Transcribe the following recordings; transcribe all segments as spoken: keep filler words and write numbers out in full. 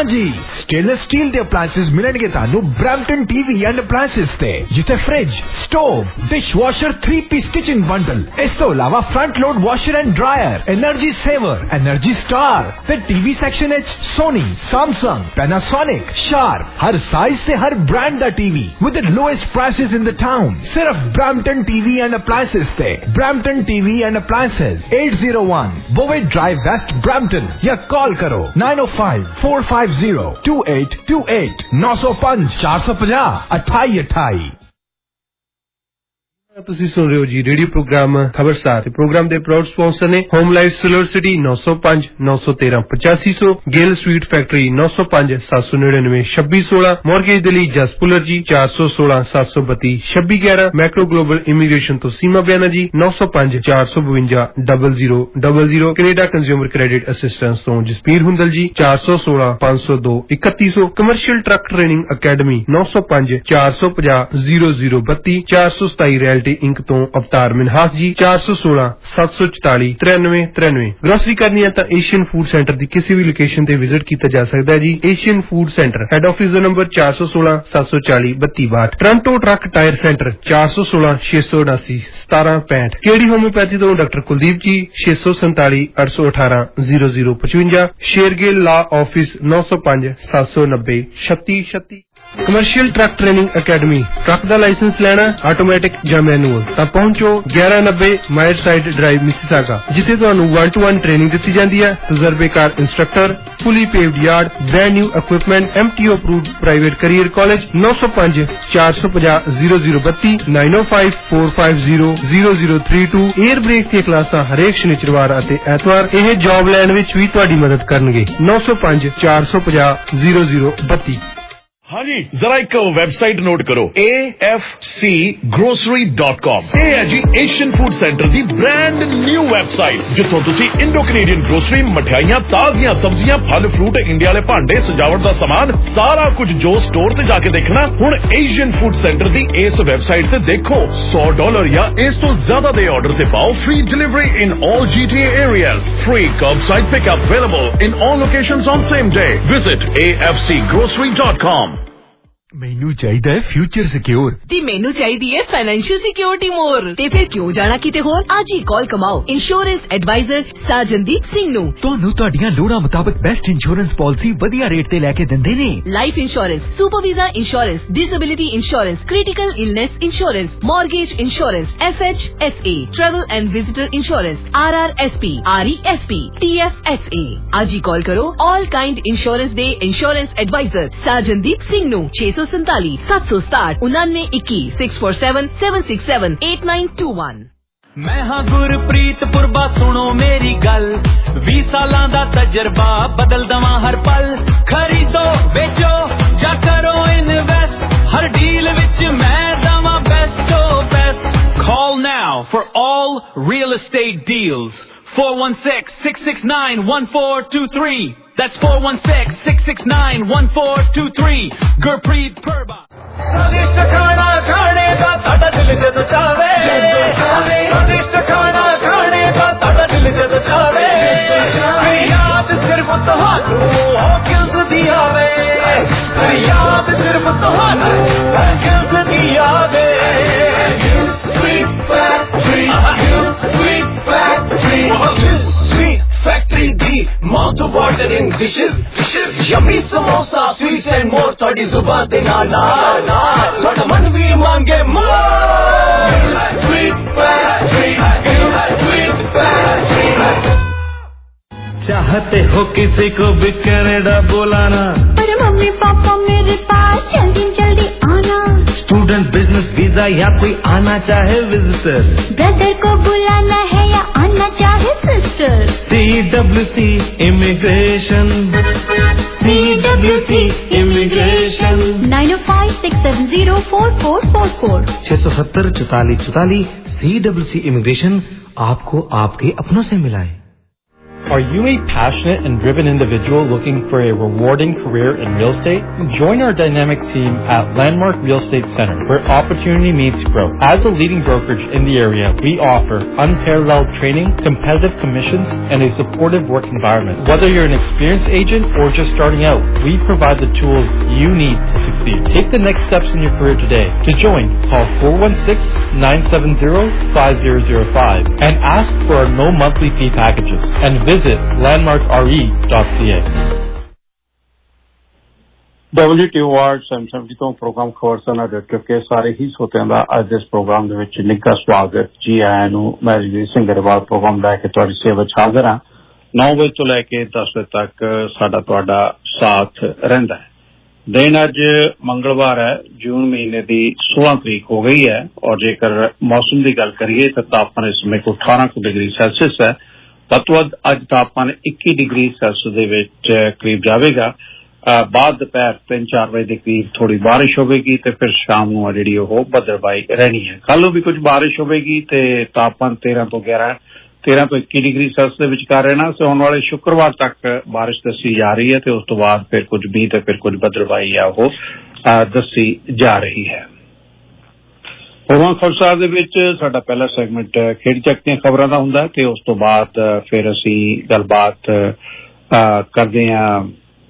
हाँ जी, stainless steel के अप्लायंसेस मिलेंगे तानू ब्रैम्पटन टीवी एंड अप्लायंसेस ते, जिथे fridge, stove, dishwasher, three piece kitchen bundle, इस तो अलावा front load washer and dryer, energy saver, energy star, ते टीवी सेक्शन एच सोनी, सैमसंग, पैनासोनिक, शार्प, हर साइज से हर ब्रांड दा TV with the lowest prices in the town. सिर्फ ब्रैम्पटन टीवी एंड अप्लायंसेस ते, Brampton TV and appliances at zero one बोवेट drive west Brampton, या call करो nine O five four five zero two eight two eight नौ सौ पांच चार सौ पचास अठाई अठाई। ਤੁਸੀਂ ਸੁਣ ਰਹੇ ਹੋ ਜੀ ਰੇਡੀਓ ਪ੍ਰੋਗਰਾਮ ਖਬਰਸਾਰ। ਪ੍ਰੋਗਰਾਮ ਦੇ ਪ੍ਰਾਊਡ ਸਪਾਂਸਰ ਨੇ ਹੋਮ ਲਾਈਫ ਸਿਲਵਰ ਸਿਟੀ ਨੌ ਸੌ ਪੰਜ ਨੌ ਸੌ ਤੇਰਾਂ ਪਚਾਸੀ ਸੌ, ਗੇਲ ਸਵੀਟ ਫੈਕਟਰੀ ਨੌ ਸੌ ਪੰਜ ਸੱਤ ਸੌ ਨੜਿਨਵੇਂ ਛੱਬੀ ਸੋਲਾਂ, ਮੌਰਗੇਜ ਦੇ ਲਈ ਜਸਪੁਲਰ ਜੀ ਚਾਰ ਸੌ ਸੋਲਾਂ ਸੱਤ ਸੌ ਬੱਤੀ ਛੱਬੀ ਗਿਆਰਾਂ, ਮੈਕਰੋ ਗਲੋਬਲ ਇਮੀਗ੍ਰੇਸ਼ਨ ਤੋਂ ਸੀਮਾ ਬਿਆਨਾ ਜੀ ਨੌ ਸੌ ਪੰਜ ਚਾਰ ਸੌ ਬਵੰਜਾ double zero double zero, Canada consumer credit assistance ਤੋਂ ਜਸਪੀਰ ਹੁੰਦਲ ਜੀ ਚਾਰ ਸੌ ਸੋਲਾਂ ਪੰਜ ਸੌ ਦੋ ਇਕੱਤੀ ਸੌ, ਕਮਰਸ਼ੀਅਲ ਟਰੱਕ ਟ੍ਰੇਨਿੰਗ ਅਕੈਡਮੀ ਨੌ ਸੌ ਪੰਜ ਚਾਰ ਸੌ ਪੰਜਾਹ ਜ਼ੀਰੋ ਜ਼ੀਰੋ ਬੱਤੀ, ਚਾਰ ਸੌ ਸਤਾਈ ਰੈਲਟੀ ਇੰਕ ਤੋਂ ਅਵਤਾਰ ਮਿਨਹਾਸ ਜੀ ਚਾਰ ਸੌ ਸੋਲਾਂ ਸੱਤ ਸੌ ਚੁਤਾਲੀ ਤਰਿਆਨਵੇਂ ਤਰਿਆਨਵੇਂ। ਗ੍ਰੋਸਰੀ ਕਰਨੀ ਹੈ ਤਾਂ ਏਸ਼ੀਅਨ ਫੂਡ ਸੈਂਟਰ ਦੀ ਕਿਸੇ ਵੀ ਲੋਕੇਸ਼ਨ ਤੇ ਵਿਜ਼ਿਟ ਕੀਤਾ ਜਾ ਸਕਦਾ ਹੈ ਜੀ। Asian food centre, head office ਦਾ ਨੰਬਰ ਚਾਰ ਸੌ ਸੋਲਾਂ ਸੱਤ ਸੌ ਚਾਲੀ ਬੱਤੀ ਬਾਹਠ। ਟੋਰਾਂਟੋ ਟਰੱਕ ਟਾਇਰ ਸੈਂਟਰ ਚਾਰ ਸੌ ਸੋਲਾਂ ਛੇ ਸੌ ਉਨਾਸੀ ਸਤਾਰਾਂ ਪੈਂਹਠ। ਕਿਹੜੀ ਹੋਮਿਓਪੈਥੀ ਤੋਂ ਡਾਕਟਰ ਕੁਲਦੀਪ ਜੀ ਛੇ ਸੌ ਸੰਤਾਲੀ ਅੱਠ ਸੌ ਅਠਾਰਾਂ ਜ਼ੀਰੋ ਜ਼ੀਰੋ ਪਚਵੰਜਾ। ਸ਼ੇਰਗਿੱਲ ਲਾ ਆਫਿਸ ਨੌ ਸੌ ਪੰਜ ਸੱਤ ਸੌ ਨੱਬੇ ਛੱਤੀ ਛੱਤੀ। Commercial truck training academy, truck ਦਾ ਲਾਇਸੈਂਸ ਲੈਣਾ ਆਟੋਮੈਟਿਕ ਜਾਂ ਮੈਨੂਅਲ ਤਾਂ ਪਹੁੰਚੋ ਗਿਆਰਾਂ ਨੱਬੇ ਮਾਇਰ ਸਾਈਡ ਡਰਾਈਵ ਮਿਸੀਸਾਗਾ, ਜਿੱਥੇ ਤੁਹਾਨੂੰ ਵਨ ਟੂ ਵਨ ਟ੍ਰੇਨਿੰਗ ਦਿੱਤੀ ਜਾਂਦੀ ਹੈ। ਤਜਰਬੇਕਾਰ instructor, fully paved yard, brand new equipment, M T O approved private career college ਨੌ ਸੌ ਪੰਜ ਚਾਰ ਸੌ ਪੰਜਾਹ ਜ਼ੀਰੋ ਜ਼ੀਰੋ ਬੱਤੀ nine O five four five zero zero zero three two. Air brake ਦੀਆਂ ਕਲਾਸਾਂ ਹਰੇਕ ਸ਼ਨੀਚਰਵਾਰ ਅਤੇ ਐਤਵਾਰ। ਇਹ ਜੌਬ ਲੈਣ ਵਿੱਚ ਵੀ ਤੁਹਾਡੀ ਮਦਦ ਕਰਨਗੇ। ਨੌ ਸੌ ਪੰਜ ਚਾਰ ਸੌ ਪੰਜਾਹ ਜ਼ੀਰੋ ਜ਼ੀਰੋ ਬੱਤੀ। हाँ जी, जरा एक वेबसाइट नोट करो A F C grocery dot com. ये है जी एशियन फूड सेंटर दी ब्रांड न्यू वेबसाइट, जिथों तुसी इंडो कनेडियन ग्रोसरी, मठियाइयां, ताजियां सब्जियां, फल फ्रूट, इंडिया वाले भांडे, सजावट दा सामान, सारा कुछ जो स्टोर ते जाके देखना हुण एशियन फूड सेंटर दी इस वेबसाइट ते देखो। सौ डॉलर या इस तो ज्यादा दे ऑर्डर ते पाओ free delivery in all G T A areas, free curbside pickup available in all locations on same day. Visit A F C grocery dot com. ਮੈਨੂੰ ਚਾਹੀਦਾ ਹੈ ਫਿਊਚਰ ਸਿਕਿਉਰ ਤੇ ਮੈਨੂੰ ਚਾਹੀਦੀ ਹੈ ਫਾਈਨੈਂਸ਼ੀਅਲ ਸਿਕਿਉਰਿਟੀ ਮੋਰ। ਤੇ ਫਿਰ ਕਿਉਂ ਜਾਣਾ ਕਿਤੇ ਹੋਰ, ਅੱਜ ਹੀ ਕਾਲ ਕਮਾਓ ਇੰਸ਼ੋਰੈਂਸ ਐਡਵਾਈਜ਼ਰ ਸਾਜਨਦੀਪ ਸਿੰਘ ਨੂੰ। ਤੁਹਾਨੂੰ ਤੁਹਾਡੀਆਂ ਲੋੜਾਂ ਮੁਤਾਬਕ ਬੈਸਟ ਇੰਸ਼ੋਰੈਂਸ ਪਾਲਿਸੀ ਵਧੀਆ ਰੇਟ ਤੇ ਲੈ ਕੇ ਦਿੰਦੇ ਨੇ। Life insurance, super visa insurance, disability insurance, critical illness insurance, mortgage insurance, F H S A, travel and visitor insurance, R R S P, R E S P, T F S A. ਅੱਜ ਹੀ call ਕਰੋ all kind insurance ਦੇ insurance adviser Sajandeep Singh ਨੂੰ ਛੇ ਸੌ ਸੰਤਾਲੀ ਸੱਤ ਸੌ ਸਤਾਹਠ ਉਨਾਨਵੇਂ ਇੱਕੀ six four seven seven six seven eight nine two one. ਮੈਂ ਹਾਂ ਗੁਰਪ੍ਰੀਤ ਪੁਰਬਾ, ਸੁਣੋ ਮੇਰੀ ਗੱਲ, ਵੀਹ ਸਾਲਾਂ ਦਾ ਤਜਰਬਾ, ਬਦਲ ਦਵਾਂ ਹਰ ਪਲ। ਖਰੀਦੋ ਵੇਚੋ ਜਾਂ ਕਰੋ ਇਨਵੈਸਟ, ਹਰ ਡੀਲ ਵਿੱਚ ਮੈਂ ਦਵਾਂ ਬੈਸਟੋ best. Call now for all real estate deals. four one six, six six nine, one four two three. That's four one six, six six nine, one four two three. Gurpreet Purba. स्वादिष्ट खाना खाने का साडा दिल जद चावे, स्वादिष्ट खाना खाने का साडा दिल जद चावे, याद सिर्फ तुहानू हॉकिंस दी आवे, याद सिर्फ तुहानू हॉकिंस दी आवे। Sweet Factory, Sweet Factory, Sweet Factory the mouth watering dishes, dishes, yummy samosa, sweets and more, ਤੁਹਾਡੀ ਜ਼ੁਬਾਨ ਦੇ ਨਾਲ ਨਾਲ ਤੁਹਾਡਾ ਮਨ ਵੀ ਮੰਗੇ more। Sweet Factory, Sweet Factory। चाहते हो किसी को भी कनाडा बुलाना, पर मम्मी पापा मेरे पास जल्दी जल्दी आना। स्टूडेंट, बिजनेस वीजा या कोई आना चाहे विजिटर, ब्रदर को बुलाना है या आना चाहे sister. C W C immigration, C W C immigration. Nine O five six seven zero four four four four छह सौ सत्तर चौतालीस चौतालीस। सी डब्ल्यू सी इमिग्रेशन आपको आपके अपनों से मिलाए। Are you a passionate and driven individual looking for a rewarding career in real estate? Join our dynamic team at Landmark Real Estate Center, where opportunity meets growth. As a leading brokerage in the area, we offer unparalleled training, competitive commissions, and a supportive work environment. Whether you're an experienced agent or just starting out, we provide the tools you need to succeed. Take the next steps in your career today. To join, call four one six, nine seven zero, five zero zero five and ask for our no monthly fee packages. And visit landmark r e dot c a. W T O R seven seventy ਤੋਂ programme Khabarsar ਨਾਲ ਜੁੜ ਕੇ ਸਾਰੇ ਹੀ ਸੋਤਿਆਂ ਦਾ ਅੱਜ ਦੇ programme ਦੇ ਵਿੱਚ ਨਿੱਘਾ ਸਵਾਗਤ ਜੀ ਆਇਆਂ ਨੂੰ। ਮੈਂ ਜੀ ਸਿੰਘ ਗਰੇਵਾਲ ਪ੍ਰੋਗਰਾਮ ਲੈ ਕੇ ਤੁਹਾਡੀ ਸੇਵਾ 'ਚ ਹਾਜ਼ਰ ਹਾਂ। ਨੌ ਵਜੇ ਤੋਂ ਲੈ ਕੇ ਦਸ ਵਜੇ ਤੱਕ ਸਾਡਾ ਤੁਹਾਡਾ ਸਾਥ ਰਹਿੰਦਾ ਹੈ। ਦਿਨ ਅੱਜ ਮੰਗਲਵਾਰ ਹੈ, ਜੂਨ ਮਹੀਨੇ ਦੀ सोलह ਤਰੀਕ ਹੋ ਗਈ ਹੈ ਔਰ ਜੇਕਰ ਮੌਸਮ ਦੀ ਗੱਲ ਕਰੀਏ ਤਾਂ ਤਾਪਮਾਨ ਇਸ ਸਮੇਂ ਕੋ अठारह ਡਿਗਰੀ ਸੈਲਸੀਅਸ ਹੈ। ਵੱਧ ਤੋਂ ਵੱਧ ਅੱਜ ਤਾਪਮਾਨ ਇੱਕੀ ਡਿਗਰੀ ਸੈਲਸੀਅਸ ਦੇ ਵਿੱਚ ਕਰੀਬ ਜਾਵੇਗਾ। ਬਾਅਦ ਦੁਪਹਿਰ ਤਿੰਨ ਚਾਰ ਵਜੇ ਦੇ ਕਰੀਬ ਥੋੜੀ ਬਾਰਿਸ਼ ਹੋਵੇਗੀ ਤੇ ਫਿਰ ਸ਼ਾਮ ਨੂੰ ਜਿਹੜੀ ਉਹ ਬੱਦਲਬਾਈ ਰਹਿਣੀ ਹੈ। ਕੱਲ ਨੂੰ ਵੀ ਕੁਝ ਬਾਰਿਸ਼ ਹੋਵੇਗੀ ਤੇ ਤਾਪਮਾਨ ਤੇਰਾਂ ਤੋਂ ਗਿਆਰਾਂ ਤੇਰਾਂ ਤੋਂ ਇੱਕੀ ਡਿਗਰੀ ਸੈਲਸੀਅਸ ਦੇ ਵਿਚਕਾਰ ਰਹਿਣਾ। ਸੋ ਆਉਣ ਵਾਲੇ ਸ਼ੁੱਕਰਵਾਰ ਤੱਕ ਬਾਰਿਸ਼ ਦੱਸੀ ਜਾ ਰਹੀ ਹੈ ਤੇ ਉਸ ਤੋਂ ਬਾਅਦ ਫਿਰ ਕੁਝ ਮੀਂਹ ਤੇ ਫਿਰ ਕੁਝ ਬੱਦਲਬਾਈ ਆ ਉਹ ਦੱਸੀ ਜਾ ਰਹੀ ਹੈ। ਪ੍ਰੋਗਰਾਮ ਖਬਰਸਾਰ ਦੇ ਵਿੱਚ ਸਾਡਾ ਪਹਿਲਾ ਸੈਗਮੈਂਟ ਖੇਡ ਚੱਕ ਦੀਆਂ ਖਬਰਾਂ ਦਾ ਹੁੰਦਾ ਤੇ ਉਸ ਤੋਂ ਬਾਅਦ ਫਿਰ ਅਸੀਂ ਗੱਲਬਾਤ ਕਰਦੇ ਹਾਂ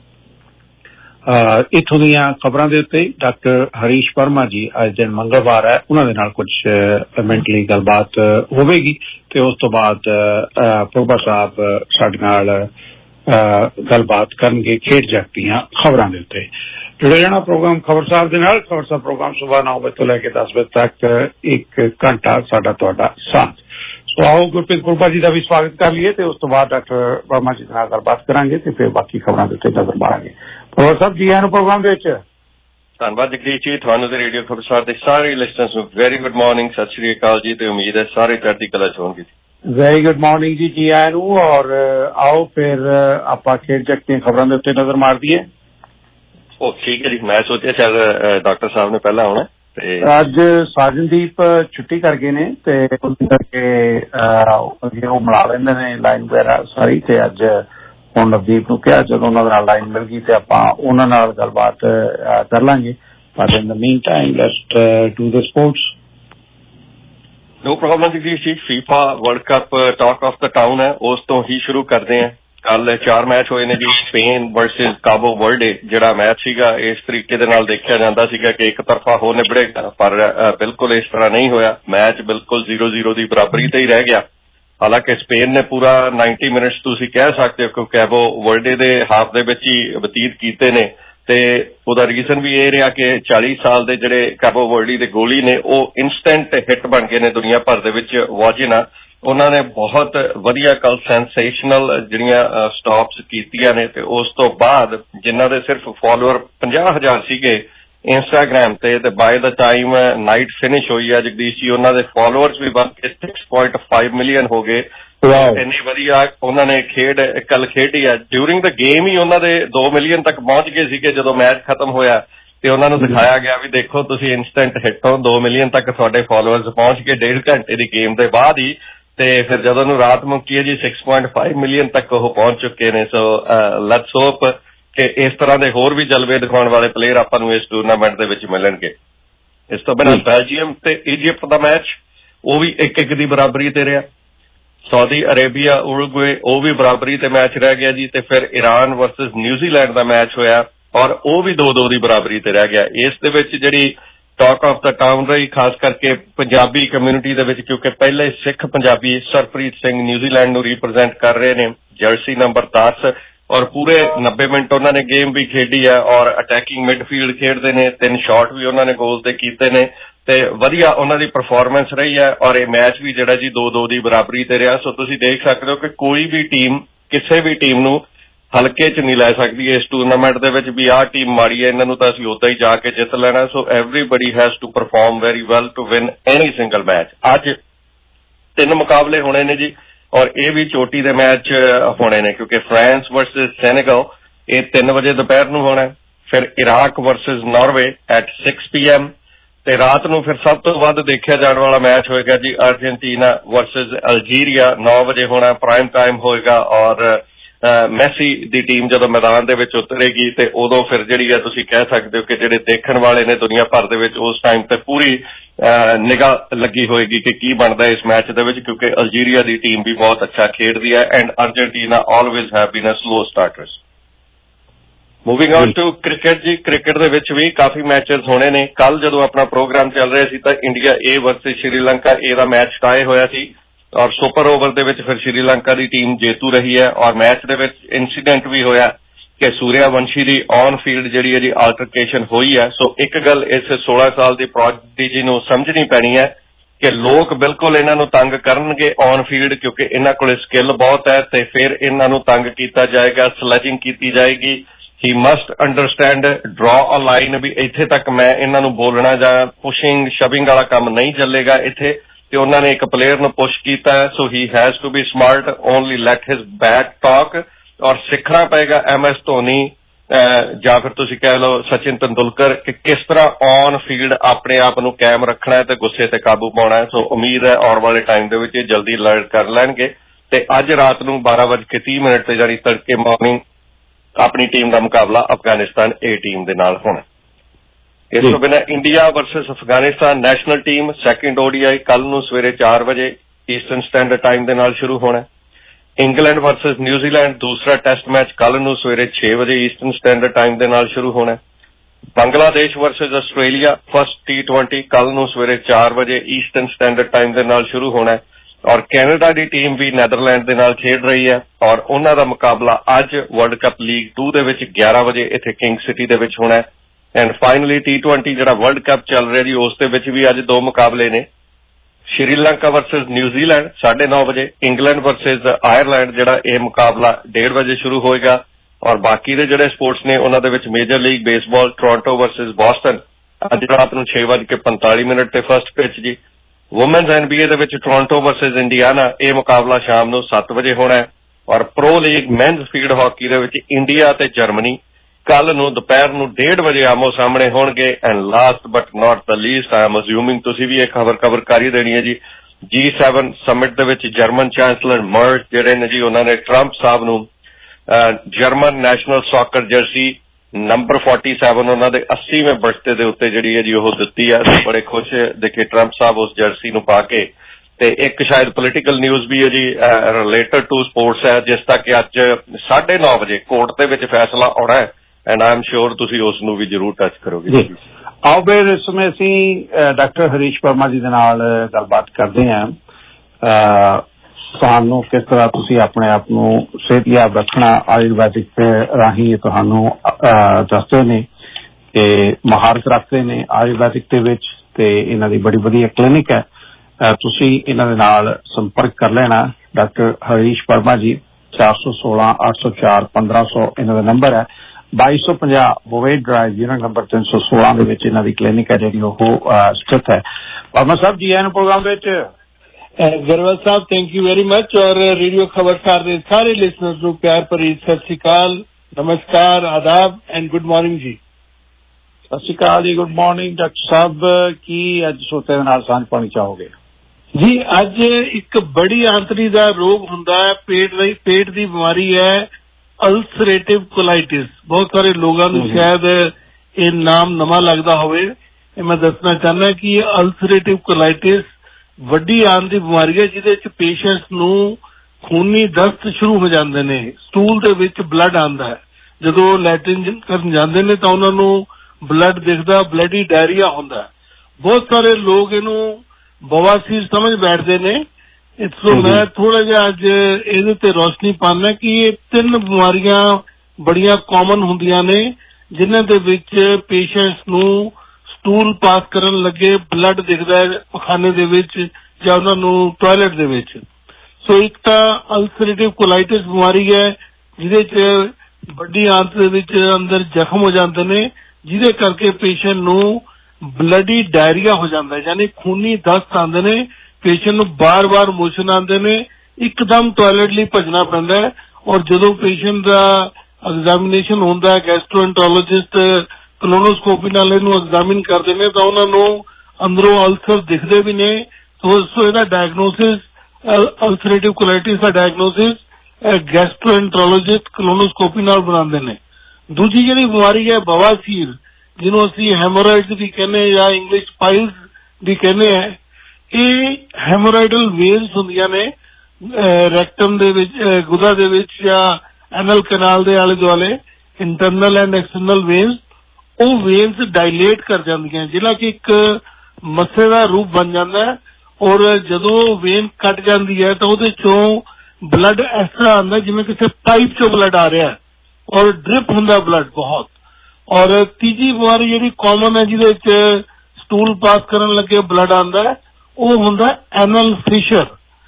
ਇੱਥੋਂ ਦੀਆਂ ਖਬਰਾਂ ਦੇ ਉੱਤੇ। ਡਾਕਟਰ ਹਰੀਸ਼ ਵਰਮਾ ਜੀ ਅੱਜ ਦਿਨ ਮੰਗਲਵਾਰ ਹੈ, ਉਹਨਾਂ ਦੇ ਨਾਲ ਕੁਝ ਮਿੰਟ ਲਈ ਗੱਲਬਾਤ ਹੋਵੇਗੀ ਤੇ ਉਸ ਤੋਂ ਬਾਅਦ ਪ੍ਰਭਾ ਸਾਹਿਬ ਸਾਡੇ ਨਾਲ ਗੱਲਬਾਤ ਕਰਨਗੇ ਖੇਡ ਚੱਕ ਦੀਆਂ ਖਬਰਾਂ ਦੇ ਉੱਤੇ। ਜੁੜੇ ਰਹਿਣਾ ਪ੍ਰੋਗਰਾਮ ਖਬਰਸਾਰ ਦੇ ਨਾਲ। ਖਬਰਸਾਰ ਪ੍ਰੋਗਰਾਮ ਸੁਬਾਹ ਨੌ ਵਜੇ ਤੋਂ ਲੈ ਕੇ ਦਸ ਵਜੇ ਤੱਕ ਇੱਕ ਘੰਟਾ ਸਾਡਾ ਤੁਹਾਡਾ ਸਾਥ। ਸੋ ਆਓ ਗੁਰਪ੍ਰੀਤ ਕੁਰਬਾ ਜੀ ਦਾ ਵੀ ਸਵਾਗਤ ਕਰ ਲਈਏ ਤੇ ਉਸ ਤੋਂ ਬਾਅਦ ਡਾਕਟਰ ਵਰਮਾ ਜੀ ਨਾਲ ਗੱਲਬਾਤ ਕਰਾਂਗੇ ਤੇ ਫਿਰ ਬਾਕੀ ਖਬਰਾਂ ਦੇ ਉੱਤੇ ਨਜ਼ਰ ਮਾਰਾਂਗੇ। ਪ੍ਰੋਫੈਸਰ ਸਾਹਿਬ ਜੀ ਆਇਆਂ ਨੂੰ ਪ੍ਰੋਗਰਾਮ ਦੇ ਵਿੱਚ। ਧੰਨਵਾਦ ਜਗਦੀਸ਼ ਜੀ, ਤੁਹਾਨੂੰ ਤੇ ਰੇਡੀਓ ਖਬਰਸਾਰ ਦੇ ਸਾਰੇ ਲਿਸਨਰਸ ਨੂੰ ਵੈਰੀ ਗੁੱਡ ਮਾਰਨਿੰਗ, ਸਤਿ ਸ਼੍ਰੀ ਅਕਾਲ ਜੀ ਤੇ ਉਮੀਦ ਹੈ ਸਾਰੇ ਚੜ੍ਹਦੀ ਕਲਾ ਚ ਹੋਣਗੇ। ਵੈਰੀ ਗੁੱਡ ਮਾਰਨਿੰਗ ਜੀ, ਜੀ ਆਇਆਂ ਨੂੰ। ਔਰ ਆਓ ਫਿਰ ਆਪਾਂ ਖੇਡ ਚੱਕ ਦੀਆਂ ਖਬਰਾਂ ਦੇ ਉੱਤੇ ਨਜ਼ਰ ਮਾਰ ਦਈਏ। ਉਹ ਠੀਕ ਹੈ ਜੀ, ਮੈਂ ਸੋਚਿਆ ਚੱਲ ਡਾਕਟਰ ਸਾਹਿਬ ਨੇ ਪਹਿਲਾਂ ਆਉਣਾ ਤੇ ਅੱਜ ਸਾਜਨਦੀਪ ਛੁੱਟੀ ਕਰ ਗਏ ਨੇ ਤੇ ਉਹਦੇ ਕਰਕੇ ਉਹ ਮਿਲਾ ਲੈਂਦੇ ਨੇ ਲਾਈਨ ਵਗੈਰਾ ਸਾਰੀ ਤੇ ਅੱਜ ਹੁਣ ਨਵਦੀਪ ਨੂੰ ਕਿਹਾ ਜਦੋਂ ਉਹਨਾਂ ਦੇ ਨਾਲ ਲਾਈਨ ਮਿਲ ਗਈ ਤੇ ਆਪਾਂ ਉਹਨਾਂ ਨਾਲ ਗੱਲਬਾਤ ਕਰ ਲਾਂਗੇ। But in the meantime let's do the sports. No problem Jagdish ji. FIFA World Cup talk of the town ਹੈ, ਉਸ ਤੋਂ ਹੀ ਸ਼ੁਰੂ ਕਰਦੇ ਹਾਂ। ਕੱਲ ਚਾਰ ਮੈਚ ਹੋਏ ਨੇ ਜੀ। ਸਪੇਨ ਵਰਸਸ ਕਾਬੋ ਵਰਡੇ ਜਿਹੜਾ ਮੈਚ ਸੀਗਾ ਇਸ ਤਰੀਕੇ ਦੇ ਨਾਲ ਦੇਖਿਆ ਜਾਂਦਾ ਸੀਗਾ ਕਿ ਇੱਕ ਤਰਫਾ ਹੋ ਨਿਬੜੇਗਾ, ਪਰ ਬਿਲਕੁਲ ਇਸ ਤਰ੍ਹਾਂ ਨਹੀਂ ਹੋਇਆ। ਮੈਚ ਬਿਲਕੁਲ ਜ਼ੀਰੋ ਜ਼ੀਰੋ ਦੀ ਬਰਾਬਰੀ ਤੇ ਹੀ ਰਹਿ ਗਿਆ। ਹਾਲਾਂਕਿ ਸਪੇਨ ਨੇ ਪੂਰਾ ਨੱਬੇ ਮਿੰਟਸ ਤੁਸੀਂ ਕਹਿ ਸਕਦੇ ਹੋ ਕਿ ਕਾਬੋ ਵਰਡੇ ਦੇ ਹਾਫ ਦੇ ਵਿੱਚ ਹੀ ਬਤੀਤ ਕੀਤੇ ਨੇ ਤੇ ਉਹਦਾ ਰੀਜ਼ਨ ਵੀ ਇਹ ਰਿਹਾ ਕਿ ਚਾਲੀ ਸਾਲ ਦੇ ਜਿਹੜੇ ਕਾਬੋ ਵਰਡੀ ਦੇ ਗੋਲੀ ਨੇ ਉਹ ਇਨਸਟੈਂਟ ਹਿੱਟ ਬਣ ਗਏ ਨੇ ਦੁਨੀਆ ਭਰ ਦੇ ਵਿੱਚ। ਵਾਜਿਨਾ ਉਹਨਾਂ ਨੇ ਬਹੁਤ ਵਧੀਆ ਕੱਲ ਸੈਂਸੇਸ਼ਨਲ ਜਿਹੜੀਆਂ ਸਟਾਪਸ ਕੀਤੀਆਂ ਨੇ ਤੇ ਉਸ ਤੋਂ ਬਾਅਦ ਜਿਨ੍ਹਾਂ ਦੇ ਸਿਰਫ ਫਾਲੋਅਰ ਪੰਜਾਹ ਹਜ਼ਾਰ ਸੀਗੇ ਇੰਸਟਾਗ੍ਰਾਮ ਤੇ ਤੇ ਬਾਏ ਦਾ ਟਾਈਮ ਨਾਈਟ ਫਿਨਿਸ਼ ਹੋਈ ਹੈ ਜਗਦੀਸ਼ ਜੀ ਉਹਨਾਂ ਦੇ ਫਾਲੋਅਰਸ ਵੀ ਵੱਧ ਕੇ ਛੇ ਪੁਆਇੰਟ ਪੰਜ ਮਿਲੀਅਨ ਹੋ ਗਏ। ਇੰਨੀ ਵਧੀਆ ਉਹਨਾਂ ਨੇ ਖੇਡ ਕੱਲ ਖੇਡੀ ਆ। ਡਿਊਰਿੰਗ ਦ ਗੇਮ ਹੀ ਉਹਨਾਂ ਦੇ ਦੋ ਮਿਲੀਅਨ ਤੱਕ ਪਹੁੰਚ ਗਏ ਸੀਗੇ ਜਦੋਂ ਮੈਚ ਖਤਮ ਹੋਇਆ ਤੇ ਉਹਨਾਂ ਨੂੰ ਦਿਖਾਇਆ ਗਿਆ ਵੀ ਦੇਖੋ ਤੁਸੀਂ ਇੰਸਟੈਂਟ ਹਿੱਟ ਹੋ, ਦੋ ਮਿਲੀਅਨ ਤੱਕ ਤੁਹਾਡੇ ਫਾਲੋਅਰਸ ਪਹੁੰਚ ਗਏ ਡੇਢ ਘੰਟੇ ਦੀ ਗੇਮ ਦੇ ਬਾਅਦ ਹੀ। ਤੇ ਫਿਰ ਜਦੋਂ ਨੂੰ ਰਾਤ ਮੁੱਕੀ ਹੈ ਜੀ ਛੇ ਪੁਆਇੰਟ ਪੰਜ ਮਿਲੀਅਨ ਤੱਕ ਉਹ ਪਹੁੰਚ ਚੁੱਕੇ ਨੇ। ਸੋ ਲੈਟਸ ਹੋਪ ਕਿ ਇਸ ਤਰ੍ਹਾਂ ਦੇ ਹੋਰ ਵੀ ਜਲਵੇ ਦਿਖਾਉਣ ਵਾਲੇ ਪਲੇਅਰ ਆਪਾਂ ਨੂੰ ਇਸ ਟੂਰਨਾਮੈਂਟ ਦੇ ਵਿੱਚ ਮਿਲਣਗੇ। ਇਸ ਤੋਂ ਬਿਨਾਂ ਬੈਲਜੀਅਮ ਤੇ ਇਜਿਪਟ ਦਾ ਮੈਚ ਉਹ ਵੀ ਇੱਕ ਇੱਕ ਦੀ ਬਰਾਬਰੀ ਤੇ ਰਿਹਾ। ਸਾਊਦੀ ਅਰੇਬੀਆ ਉਰੂਗਵੇ ਉਹ ਵੀ ਬਰਾਬਰੀ ਤੇ ਮੈਚ ਰਹਿ ਗਿਆ ਜੀ। ਤੇ ਫਿਰ ਈਰਾਨ ਵਰਸਸ ਨਿਊਜ਼ੀਲੈਂਡ ਦਾ ਮੈਚ ਹੋਇਆ ਔਰ ਉਹ ਵੀ ਦੋ ਦੋ ਦੀ ਬਰਾਬਰੀ ਤੇ ਰਹਿ ਗਿਆ। ਇਸ ਦੇ ਵਿੱਚ ਜਿਹੜੀ ਟਾਕ ਆਫ ਦ ਟਾਊਨ ਰਹੀ ਖਾਸ ਕਰਕੇ ਪੰਜਾਬੀ ਕਮਿਊਨਿਟੀ ਦੇ ਵਿੱਚ, ਕਿਉਂਕਿ ਪਹਿਲੇ ਸਿੱਖ ਪੰਜਾਬੀ ਸਰਪ੍ਰੀਤ ਸਿੰਘ ਨਿਊਜ਼ੀਲੈਂਡ ਨੂੰ ਰਿਪਰੈਜ਼ੈਂਟ ਕਰ ਰਹੇ ਨੇ, ਜਰਸੀ ਨੰਬਰ ਦਸ ਔਰ ਪੂਰੇ ਨੱਬੇ ਮਿੰਟ ਉਹਨਾਂ ਨੇ ਗੇਮ ਵੀ ਖੇਡੀ ਹੈ ਔਰ ਅਟੈਕਿੰਗ ਮਿਡਫੀਲਡ ਖੇਡਦੇ ਨੇ। ਤਿੰਨ ਸ਼ਾਟ ਵੀ ਉਹਨਾਂ ਨੇ ਗੋਲ ਤੇ ਕੀਤੇ ਨੇ ਤੇ ਵਧੀਆ ਉਹਨਾਂ ਦੀ ਪਰਫਾਰਮੈਂਸ ਰਹੀ ਹੈ ਔਰ ਇਹ ਮੈਚ ਵੀ ਜਿਹੜਾ ਜੀ ਦੋ ਦੋ ਦੀ ਬਰਾਬਰੀ ਤੇ ਰਿਹਾ। ਸੋ ਤੁਸੀਂ ਦੇਖ ਸਕਦੇ ਹੋ ਕਿ ਕੋਈ ਵੀ ਟੀਮ ਕਿਸੇ ਵੀ ਟੀਮ ਨੂੰ ਹਲਕੇ ਚ ਨਹੀਂ ਲੈ ਸਕਦੀ ਇਸ ਟੂਰਨਾਮੈਂਟ ਦੇ ਵਿੱਚ ਵੀ ਆਹ ਟੀਮ ਮਾੜੀ ਹੈ ਇਹਨਾਂ ਨੂੰ ਤਾਂ ਅਸੀਂ ਉਦਾਂ ਹੀ ਜਾ ਕੇ ਜਿੱਤ ਲੈਣਾ। So everybody has to perform very well to win any single match. ਅੱਜ ਤਿੰਨ ਮੁਕਾਬਲੇ ਹੋਣੇ ਨੇ ਜੀ ਔਰ ਇਹ ਵੀ ਚੋਟੀ ਦੇ ਮੈਚ ਹੋਣੇ ਨੇ ਕਿਉਂਕਿ ਫਰਾਂਸ ਵਰਸਸ ਸੈਨੇਗਲ ਇਹ ਤਿੰਨ ਵਜੇ ਦੁਪਹਿਰ ਨੂੰ ਹੋਣਾ। ਫਿਰ ਇਰਾਕ ਵਰਸਸ ਨਾਰਵੇ ਐਟ ਛੇ ਪੀ ਐਮ ਤੇ ਰਾਤ ਨੂੰ ਫਿਰ ਸਭ ਤੋਂ ਵੱਧ ਦੇਖਿਆ ਜਾਣ ਵਾਲਾ ਮੈਚ ਹੋਏਗਾ ਜੀ ਅਰਜਨਟੀਨਾ ਵਰਸਸ ਅਲਜੀਰੀਆ ਨੌ ਵਜੇ ਹੋਣਾ, ਪ੍ਰਾਈਮ ਟਾਈਮ ਹੋਏਗਾ। ਔਰ ਮੈਸੀ ਦੀ ਟੀਮ ਜਦੋਂ ਮੈਦਾਨ ਦੇ ਵਿੱਚ ਉਤਰੇਗੀ ਤੇ ਉਦੋਂ ਫਿਰ ਜਿਹੜੀ ਹੈ ਤੁਸੀਂ ਕਹਿ ਸਕਦੇ ਹੋ ਕਿ ਜਿਹੜੇ ਦੇਖਣ ਵਾਲੇ ਨੇ ਦੁਨੀਆ ਭਰ ਦੇ ਵਿੱਚ ਉਸ ਟਾਈਮ ਤੇ ਪੂਰੀ ਨਿਗਾਹ ਲੱਗੀ ਹੋਏਗੀ ਕਿ ਕੀ ਬਣਦਾ ਇਸ ਮੈਚ ਦੇ ਵਿੱਚ, ਕਿਉਂਕਿ ਅਲਜੀਰੀਆ ਦੀ ਟੀਮ ਵੀ ਬਹੁਤ ਅੱਛਾ ਖੇਡਦੀ ਹੈ and Argentina always have been a slow starters. Moving on to cricket ਜੀ, ਕ੍ਰਿਕਟ ਦੇ ਵਿੱਚ ਵੀ ਕਾਫੀ ਮੈਚਸ ਹੋਣੇ ਨੇ। ਕੱਲ ਜਦੋਂ ਆਪਣਾ ਪ੍ਰੋਗਰਾਮ ਚੱਲ ਰਿਹਾ ਸੀ ਤਾਂ ਇੰਡੀਆ ਏ ਵਰਸਸ ਸ਼੍ਰੀਲੰਕਾ ਏ ਦਾ ਮੈਚ ਟਾਈ ਹੋਇਆ ਸੀ ਔਰ ਸੁਪਰ ਓਵਰ ਦੇ ਵਿੱਚ ਫਿਰ ਸ਼੍ਰੀਲੰਕਾ ਦੀ ਟੀਮ ਜੇਤੂ ਰਹੀ ਹੈ। ਔਰ ਮੈਚ ਦੇ ਵਿੱਚ ਇਨਸੀਡੈਂਟ ਵੀ ਹੋਇਆ ਕਿ ਸੂਰਿਆਵੰਸ਼ੀ ਦੀ ਔਨ ਫੀਲਡ ਜਿਹੜੀ ਹੈ ਜੀ ਆਲਟਰਕੇਸ਼ਨ ਹੋਈ ਹੈ। ਸੋ ਇੱਕ ਗੱਲ ਇਸ ਸੋਲਾਂ ਸਾਲ ਦੀ ਪ੍ਰੋਡਿਜੀ ਨੂੰ ਸਮਝਣੀ ਪੈਣੀ ਹੈ ਕਿ ਲੋਕ ਬਿਲਕੁਲ ਇਹਨਾਂ ਨੂੰ ਤੰਗ ਕਰਨਗੇ ਔਨ ਫੀਲਡ ਕਿਉਂਕਿ ਇਹਨਾਂ ਕੋਲ ਸਕਿੱਲ ਬਹੁਤ ਹੈ ਤੇ ਫਿਰ ਇਹਨਾਂ ਨੂੰ ਤੰਗ ਕੀਤਾ ਜਾਏਗਾ, ਸਲੈਜਿੰਗ ਕੀਤੀ ਜਾਏਗੀ। ਹੀ ਮਸਟ ਅੰਡਰਸਟੈਂਡ ਡਰਾ ਅ ਲਾਈਨ ਵੀ ਇੱਥੇ ਤੱਕ ਮੈਂ ਇਹਨਾਂ ਨੂੰ ਬੋਲਣਾ ਜਾਂ ਪੁਸ਼ਿੰਗ ਸ਼ਵਿੰਗ ਵਾਲਾ ਕੰਮ ਨਹੀਂ ਚੱਲੇਗਾ ਇੱਥੇ। ਤੇ ਉਹਨਾਂ ਨੇ ਇੱਕ ਪਲੇਅਰ ਨੂੰ ਪੁਸ਼ ਕੀਤਾ ਹੈ, so he has to be smart, only let his back talk. ਔਰ ਸਿੱਖਣਾ ਪਏਗਾ ਐਮ ਐਸ ਧੋਨੀ ਜਾਂ ਫਿਰ ਤੁਸੀਂ ਕਹਿ ਲਓ ਸਚਿਨ ਤੰਦੁਲਕਰ ਕਿ ਕਿਸ ਤਰ੍ਹਾਂ ਔਨ ਫੀਲਡ ਆਪਣੇ ਆਪ ਨੂੰ ਕਾਇਮ ਰੱਖਣਾ ਹੈ ਤੇ ਗੁੱਸੇ ਤੇ ਕਾਬੂ ਪਾਉਣਾ ਹੈ। ਸੋ ਉਮੀਦ ਹੈ ਆਉਣ ਵਾਲੇ ਟਾਈਮ ਦੇ ਵਿੱਚ ਇਹ ਜਲਦੀ ਲਰਨ ਕਰ ਲੈਣਗੇ ਤੇ ਅੱਜ ਰਾਤ ਨੂੰ ਬਾਰਾਂ ਵਜੇ ਕੇ ਤੀਹ ਮਿੰਟ ਤੇ ਜਾਣੀ ਤੜਕੇ ਮਾਰਨਿੰਗ ਆਪਣੀ ਟੀਮ ਦਾ ਮੁਕਾਬਲਾ ਅਫਗਾਨਿਸਤਾਨ ਏ ਟੀਮ ਦੇ ਨਾਲ ਹੋਣਾ। ਇਸ ਤੋਂ ਬਿਨਾਂ India versus Afghanistan national team second ODI ਕੱਲ ਨੂੰ ਸਵੇਰੇ ਚਾਰ ਵਜੇ ਈਸਟਰਨ ਸਟੈਂਡਰਡ ਟਾਈਮ ਦੇ ਨਾਲ ਸ਼ੁਰੂ ਹੋਣਾ। ਇੰਗਲੈਂਡ ਵਰਸਸ ਨਿਊਜ਼ੀਲੈਂਡ ਦੂਸਰਾ ਟੈਸਟ ਮੈਚ ਕੱਲ ਨੂੰ ਸਵੇਰੇ ਛੇ ਵਜੇ ਈਸਟਰਨ ਸਟੈਂਡਰਡ ਟਾਈਮ ਦੇ ਨਾਲ ਸ਼ੁਰੂ ਹੋਣਾ। Bangladesh versus Australia first T twenty ਕੱਲ ਨੂੰ ਸਵੇਰੇ ਚਾਰ ਵਜੇ ਈਸਟਰਨ ਸਟੈਂਡਰਡ ਟਾਈਮ ਦੇ ਨਾਲ ਸ਼ੁਰੂ ਹੋਣਾ। ਔਰ ਕੈਨੇਡਾ ਦੀ ਟੀਮ ਵੀ ਨੈਦਰਲੈਂਡ ਦੇ ਨਾਲ ਖੇਡ ਰਹੀ ਹੈ ਔਰ ਉਹਨਾਂ ਦਾ ਮੁਕਾਬਲਾ ਅੱਜ ਵਰਲਡ ਕੱਪ ਲੀਗ ਟੂ ਦੇ ਵਿੱਚ ਗਿਆਰਾਂ ਵਜੇ ਇੱਥੇ ਕਿੰਗ ਸਿਟੀ ਦੇ ਵਿੱਚ ਹੋਣਾ। ਐਂਡ ਫਾਈਨਲੀ ਟੀ ਟਵੈਂਟੀ ਜਿਹੜਾ ਵਰਲਡ ਕੱਪ ਚੱਲ ਰਿਹਾ ਜੀ ਉਸ ਦੇ ਵਿੱਚ ਵੀ ਅੱਜ ਦੋ ਮੁਕਾਬਲੇ ਨੇ। ਸ਼੍ਰੀਲੰਕਾ ਵਰਸਸ ਨਿਊਜ਼ੀਲੈਂਡ ਸਾਢੇ ਨੌ ਵਜੇ, ਇੰਗਲੈਂਡ ਵਰਸਸ ਆਇਰਲੈਂਡ ਜਿਹੜਾ ਇਹ ਮੁਕਾਬਲਾ ਡੇਢ ਵਜੇ ਸ਼ੁਰੂ ਹੋਏਗਾ। ਔਰ ਬਾਕੀ ਦੇ ਜਿਹੜੇ ਸਪੋਰਟਸ ਨੇ ਉਹਨਾਂ ਦੇ ਵਿੱਚ Major League Baseball Toronto versus Boston ਅੱਜ ਰਾਤ ਨੂੰ ਛੇ ਵਜੇ ਕੇ ਪੰਤਾਲੀ ਮਿੰਟ ਤੇ ਫਸਟ ਪਿਚ ਜੀ। ਵੂਮੈਨਜ਼ ਐਨ ਬੀ ਏ ਦੇ ਵਿੱਚ ਟੋਰਾਂਟੋ ਵਰਸਸ ਇੰਡੀਆਨਾ ਇਹ ਮੁਕਾਬਲਾ ਸ਼ਾਮ ਨੂੰ ਸੱਤ ਵਜੇ ਹੋਣਾ ਹੈ। ਔਰ Pro League men's field hockey ਦੇ ਵਿੱਚ ਇੰਡੀਆ ਤੇ ਜਰਮਨੀ ਕੱਲ ਨੂੰ ਦੁਪਹਿਰ ਨੂੰ ਡੇਢ ਵਜੇ ਆਮੋ ਸਾਹਮਣੇ ਹੋਣਗੇ। And last but not the least I am assuming ਤੁਸੀਂ ਵੀ ਇਹ ਖਬਰ ਕਵਰਕਾਰੀ ਦੇਣੀ ਹੈ ਜੀ ਜੀ ਸੈਵਨ ਸਮਿਟ ਦੇ ਵਿੱਚ ਜਰਮਨ ਚਾਂਸਲਰ ਮਰਜ਼ ਜਿਹੜੇ ਨੇ ਜੀ ਉਹਨਾਂ ਨੇ ਟਰੰਪ ਸਾਹਿਬ ਨੂੰ German national soccer jersey number ਸੈਂਤਾਲੀ ਉਹਨਾਂ ਦੇ ਅੱਸੀਵੇਂ ਬਰਥਡੇ ਦੇ ਉੱਤੇ ਜਿਹੜੀ ਹੈ ਜੀ ਉਹ ਦਿੱਤੀ ਹੈ। ਬੜੇ ਖੁਸ਼ ਦੇਖੇ ਟਰੰਪ ਸਾਹਿਬ ਉਸ ਜਰਸੀ ਨੂੰ ਪਾ ਕੇ। ਤੇ ਇੱਕ ਸ਼ਾਇਦ ਪੋਲੀਟੀਕਲ ਨਿਊਜ਼ ਵੀ ਹੈ ਜੀ ਰਿਲੇਟਡ ਟੂ ਸਪੋਰਟਸ ਹੈ ਜਿਸ ਦਾ ਕਿ ਅੱਜ ਸਾਢੇ ਨੌ ਵਜੇ ਕੋਰਟ ਦੇ ਵਿੱਚ ਫੈਸਲਾ ਆਉਣਾ ਹੈ ਐਂਡ ਆਈ ਐਮ ਸ਼ੋਰ ਤੁਸੀਂ ਉਸ ਨੂੰ ਵੀ ਜ਼ਰੂਰ ਟੱਚ ਕਰੋਗੇ। ਆਓ ਫਿਰ ਇਸ ਸਮੇਂ ਅਸੀਂ ਡਾਕਟਰ ਹਰੀਸ਼ ਵਰਮਾ ਜੀ ਦੇ ਨਾਲ ਗੱਲਬਾਤ ਕਰਦੇ ਹਾਂ। ਤੁਹਾਨੂੰ ਕਿਸ ਤਰ੍ਹਾਂ ਤੁਸੀਂ ਆਪਣੇ ਆਪ ਨੂੰ ਸਿਹਤਯਾਬ ਰੱਖਣਾ ਆਯੁਰਵੈਦਿਕ ਰਾਹੀਂ ਤੁਹਾਨੂੰ ਦੱਸਦੇ ਨੇ ਕਿ ਮਹਾਰਤ ਰੱਖਦੇ ਨੇ ਆਯੁਰਵੈਦਿਕ ਦੇ ਵਿੱਚ ਤੇ ਇਹਨਾਂ ਦੀ ਬੜੀ ਵਧੀਆ ਕਲੀਨਿਕ ਹੈ। ਤੁਸੀਂ ਇਹਨਾਂ ਦੇ ਨਾਲ ਸੰਪਰਕ ਕਰ ਲੈਣਾ। ਡਾਕਟਰ ਹਰੀਸ਼ ਵਰਮਾ ਜੀ ਚਾਰ ਸੌ ਸੋਲਾਂ ਅੱਠ ਸੌ ਚਾਰ ਪੰਦਰਾਂ ਸੌ ਇਹਨਾਂ ਦਾ ਨੰਬਰ ਹੈ। ਬਾਈ ਸੌ ਪੰਜਾਹ ਬੋਵੇਡ ਡਰਾਈਵ ਯੂਨਿਟ ਨੰਬਰ ਤਿੰਨ ਸੌ ਸੋਲਾਂ ਦੇ ਵਿੱਚ ਇਹਨਾਂ ਦੀ ਕਲੀਨਿਕ ਹੈ ਜਿਹੜੀ ਉਹ ਸਥਿਤ ਹੈ। ਵਰਮਾ ਸਾਹਿਬ ਜੀ ਆਇਆਂ ਪ੍ਰੋਗਰਾਮ ਵਿੱਚ। ਗਰੇਵਾਲ ਸਾਹਿਬ ਥੈਂਕ ਯੂ ਵੈਰੀ ਮਚ ਔਰ ਰੇਡੀਓ ਖਬਰਸਾਰ ਦੇ ਸਾਰੇ ਲਿਸਨਰਸ ਨੂੰ ਪਿਆਰ ਭਰੀ ਸਤਿ ਸ਼੍ਰੀ ਅਕਾਲ, ਨਮਸਕਾਰ, ਆਦਾਬ ਐਂਡ ਗੁੱਡ ਮਾਰਨਿੰਗ ਜੀ। ਸਤਿ ਸ਼੍ਰੀ ਅਕਾਲ ਜੀ, ਗੁੱਡ ਮਾਰਨਿੰਗ ਡਾਕਟਰ ਸਾਹਿਬ। ਕੀ ਅੱਜ ਸੋਤੇ ਦੇ ਨਾਲ ਸਾਂਝ ਪਾਣੀ ਚਾਹੋਗੇ? ਜੀ ਅੱਜ ਇੱਕ ਬੜੀ ਆਂਤੜੀ ਦਾ ਰੋਗ ਹੁੰਦਾ ਹੈ, ਪੇਟ ਦੀ ਪੇਟ ਦੀ ਬਿਮਾਰੀ ਹੈ ਅਲਸਰੇਟਿਵ ਕੋਲਾਈਟਿਸ। ਬਹੁਤ ਸਾਰੇ ਲੋਕਾਂ ਨੂੰ ਸ਼ਾਇਦ ਇਹ ਨਾਮ ਨਵਾਂ ਲੱਗਦਾ ਹੋਵੇ। ਇਹ ਮੈਂ ਦੱਸਣਾ ਚਾਹੁੰਦਾ ਕਿ ਇਹ ਅਲਸਰੇਟਿਵ ਕੋਲਾਈਟਿਸ ਵੱਡੀ ਆਂਤ ਦੀ ਬਿਮਾਰੀ ਹੈ ਜਿਹਦੇ ਵਿੱਚ ਪੇਸ਼ੈਂਟਸ ਨੂੰ ਖੂਨੀ ਦਸਤ ਸ਼ੁਰੂ ਹੋ ਜਾਂਦੇ ਨੇ, ਸਟੂਲ ਦੇ ਵਿੱਚ ਬਲੱਡ ਆਉਂਦਾ ਹੈ। ਜਦੋਂ ਲੈਟਰਿਨ ਕਰਨ ਜਾਂਦੇ ਨੇ ਤਾਂ ਉਹਨਾਂ ਨੂੰ ਬਲੱਡ ਦਿਖਦਾ, ਬਲੱਡੀ ਡਾਇਰੀਆ ਹੁੰਦਾ। ਬਹੁਤ ਸਾਰੇ ਲੋਕ ਇਹਨੂੰ ਬਵਾਸੀਰ ਸਮਝ ਬੈਠਦੇ ਨੇ। ਇਸ ਤੋਂ ਮੈਂ ਥੋੜਾ ਜਿਹਾ ਅੱਜ ਇਹਦੇ ਤੇ ਰੋਸ਼ਨੀ ਪਾਉਣਾ ਕਿ ਇਹ ਤਿੰਨ ਬਿਮਾਰੀਆਂ ਬੜੀਆਂ ਕਾਮਨ ਹੁੰਦੀਆਂ ਨੇ ਜਿਨ੍ਹਾਂ ਦੇ ਵਿੱਚ ਪੇਸ਼ੈਂਟਸ ਨੂੰ ਸਟੂਲ ਪਾਸ ਕਰਨ ਲੱਗੇ ਬਲੱਡ ਦਿਖਦਾ ਹੈ ਪਖਾਨੇ ਦੇ ਵਿੱਚ ਜਾਂ ਉਹਨਾਂ ਨੂੰ ਟਾਇਲਟ ਦੇ ਵਿੱਚ। ਸੋ ਇੱਕ ਤਾਂ ਅਲਸਰੇਟਿਵ ਕੋਲਾਈਟਿਸ ਬਿਮਾਰੀ ਹੈ ਜਿਹਦੇ ਚ ਵੱਡੀ ਆਂਤ ਦੇ ਵਿੱਚ ਅੰਦਰ ਜ਼ਖਮ ਹੋ ਜਾਂਦੇ ਨੇ ਜਿਹਦੇ ਕਰਕੇ ਪੇਸ਼ੈਂਟ ਨੂੰ ਬਲੱਡੀ ਡਾਇਰੀਆ ਹੋ ਜਾਂਦਾ ਹੈ, ਯਾਨੀ ਖੂਨੀ ਦਸਤ ਆਉਂਦੇ ਨੇ। ਪੇਸ਼ੈਂਟ ਨੂੰ ਬਾਰ-ਬਾਰ ਮੋਸ਼ਨ ਆਉਂਦੇ ਨੇ, ਇੱਕਦਮ ਟਾਇਲਟ ਲਈ ਭੱਜਣਾ ਪੈਂਦਾ ਹੈ। ਔਰ ਜਦੋਂ ਪੇਸ਼ੈਂਟ ਦਾ ਐਗਜ਼ਾਮੀਨੇਸ਼ਨ ਹੁੰਦਾ ਹੈ ਗੈਸਟ੍ਰੋਐਂਟਰੋਲੋਜਿਸਟ ਕਲੋਨੋਸਕੋਪੀ ਨਾਲ ਇਹਨੂੰ ਐਗਜ਼ਾਮਿਨ ਕਰਦੇ ਨੇ ਤਾਂ ਉਹਨਾਂ ਨੂੰ ਅੰਦਰੋਂ ਅਲਸਰ ਦਿਖਦੇ ਵੀ ਨੇ। ਸੋ ਸੋ ਇਹਦਾ ਡਾਇਗਨੋਸਿਸ ਅਲਸਰੇਟਿਵ ਕੋਲਾਈਟਿਸ ਦਾ ਡਾਇਗਨੋਸਿਸ ਗੈਸਟਰੋਐਂਟਰੋਲੋਜਿਸਟ ਕੋਲੋਨੋਸਕੋਪੀ ਨਾਲ ਬਣਾਉਂਦੇ ਨੇ। ਦੂਜੀ ਜਿਹੜੀ ਬਿਮਾਰੀ ਹੈ ਬਵਾਸੀਰ, ਜਿਹਨੂੰ ਅਸੀਂ ਹੈਮੋਰਾਇਡਸ ਵੀ ਕਹਿੰਦੇ ਜਾਂ ਇੰਗਲਿਸ਼ ਪਾਈਲਸ ਵੀ ਕਹਿੰਦੇ ਆ, ਇਹ ਹੈਮੋਰਾਇਡਲ ਵੇਨਸ ਹੁੰਦੀਆਂ ਨੇ ਰੈਕਟਮ ਦੇ ਵਿੱਚ, ਗੁਦਾ ਦੇ ਵਿੱਚ ਜਾਂ ਐਨਲ ਕਨਾਲ ਦੇ ਆਲੇ ਦੁਆਲੇ, ਇੰਟਰਨਲ ਐਂਡ ਐਕਸਟਰਨਲ ਵੇਨਸ। ਉਹ ਵੇਨਸ ਡਾਇਲੇਟ ਕਰ ਜਾਂਦੀਆਂ, ਜਿਹੜਾ ਕਿ ਇੱਕ ਮੱਸੇ ਦਾ ਰੂਪ ਬਣ ਜਾਂਦਾ ਹੈ। ਔਰ ਜਦੋਂ ਵੇਨ ਕੱਟ ਜਾਂਦੀ ਹੈ ਤਾਂ ਉਹਦੇ ਚੋਂ ਬਲੱਡ ਇਸ ਤਰ੍ਹਾਂ ਆਉਂਦਾ ਜਿਵੇਂ ਕਿਸੇ ਪਾਈਪ ਚੋਂ ਬਲੱਡ ਆ ਰਿਹਾ, ਔਰ ਡ੍ਰਿਪ ਹੁੰਦਾ ਬਲੱਡ ਬਹੁਤ। ਔਰ ਤੀਜੀ ਬਿਮਾਰੀ ਜਿਹੜੀ ਕਾਮਨ ਹੈ, ਜਿਹਦੇ ਵਿੱਚ ਸਟੂਲ ਪਾਸ ਕਰਨ ਲੱਗੇ ਬਲੱਡ ਆਉਂਦਾ ਹੈ, ਉਹ ਹੁੰਦਾ ਐਨਲ ਫਿਸ਼ਰ।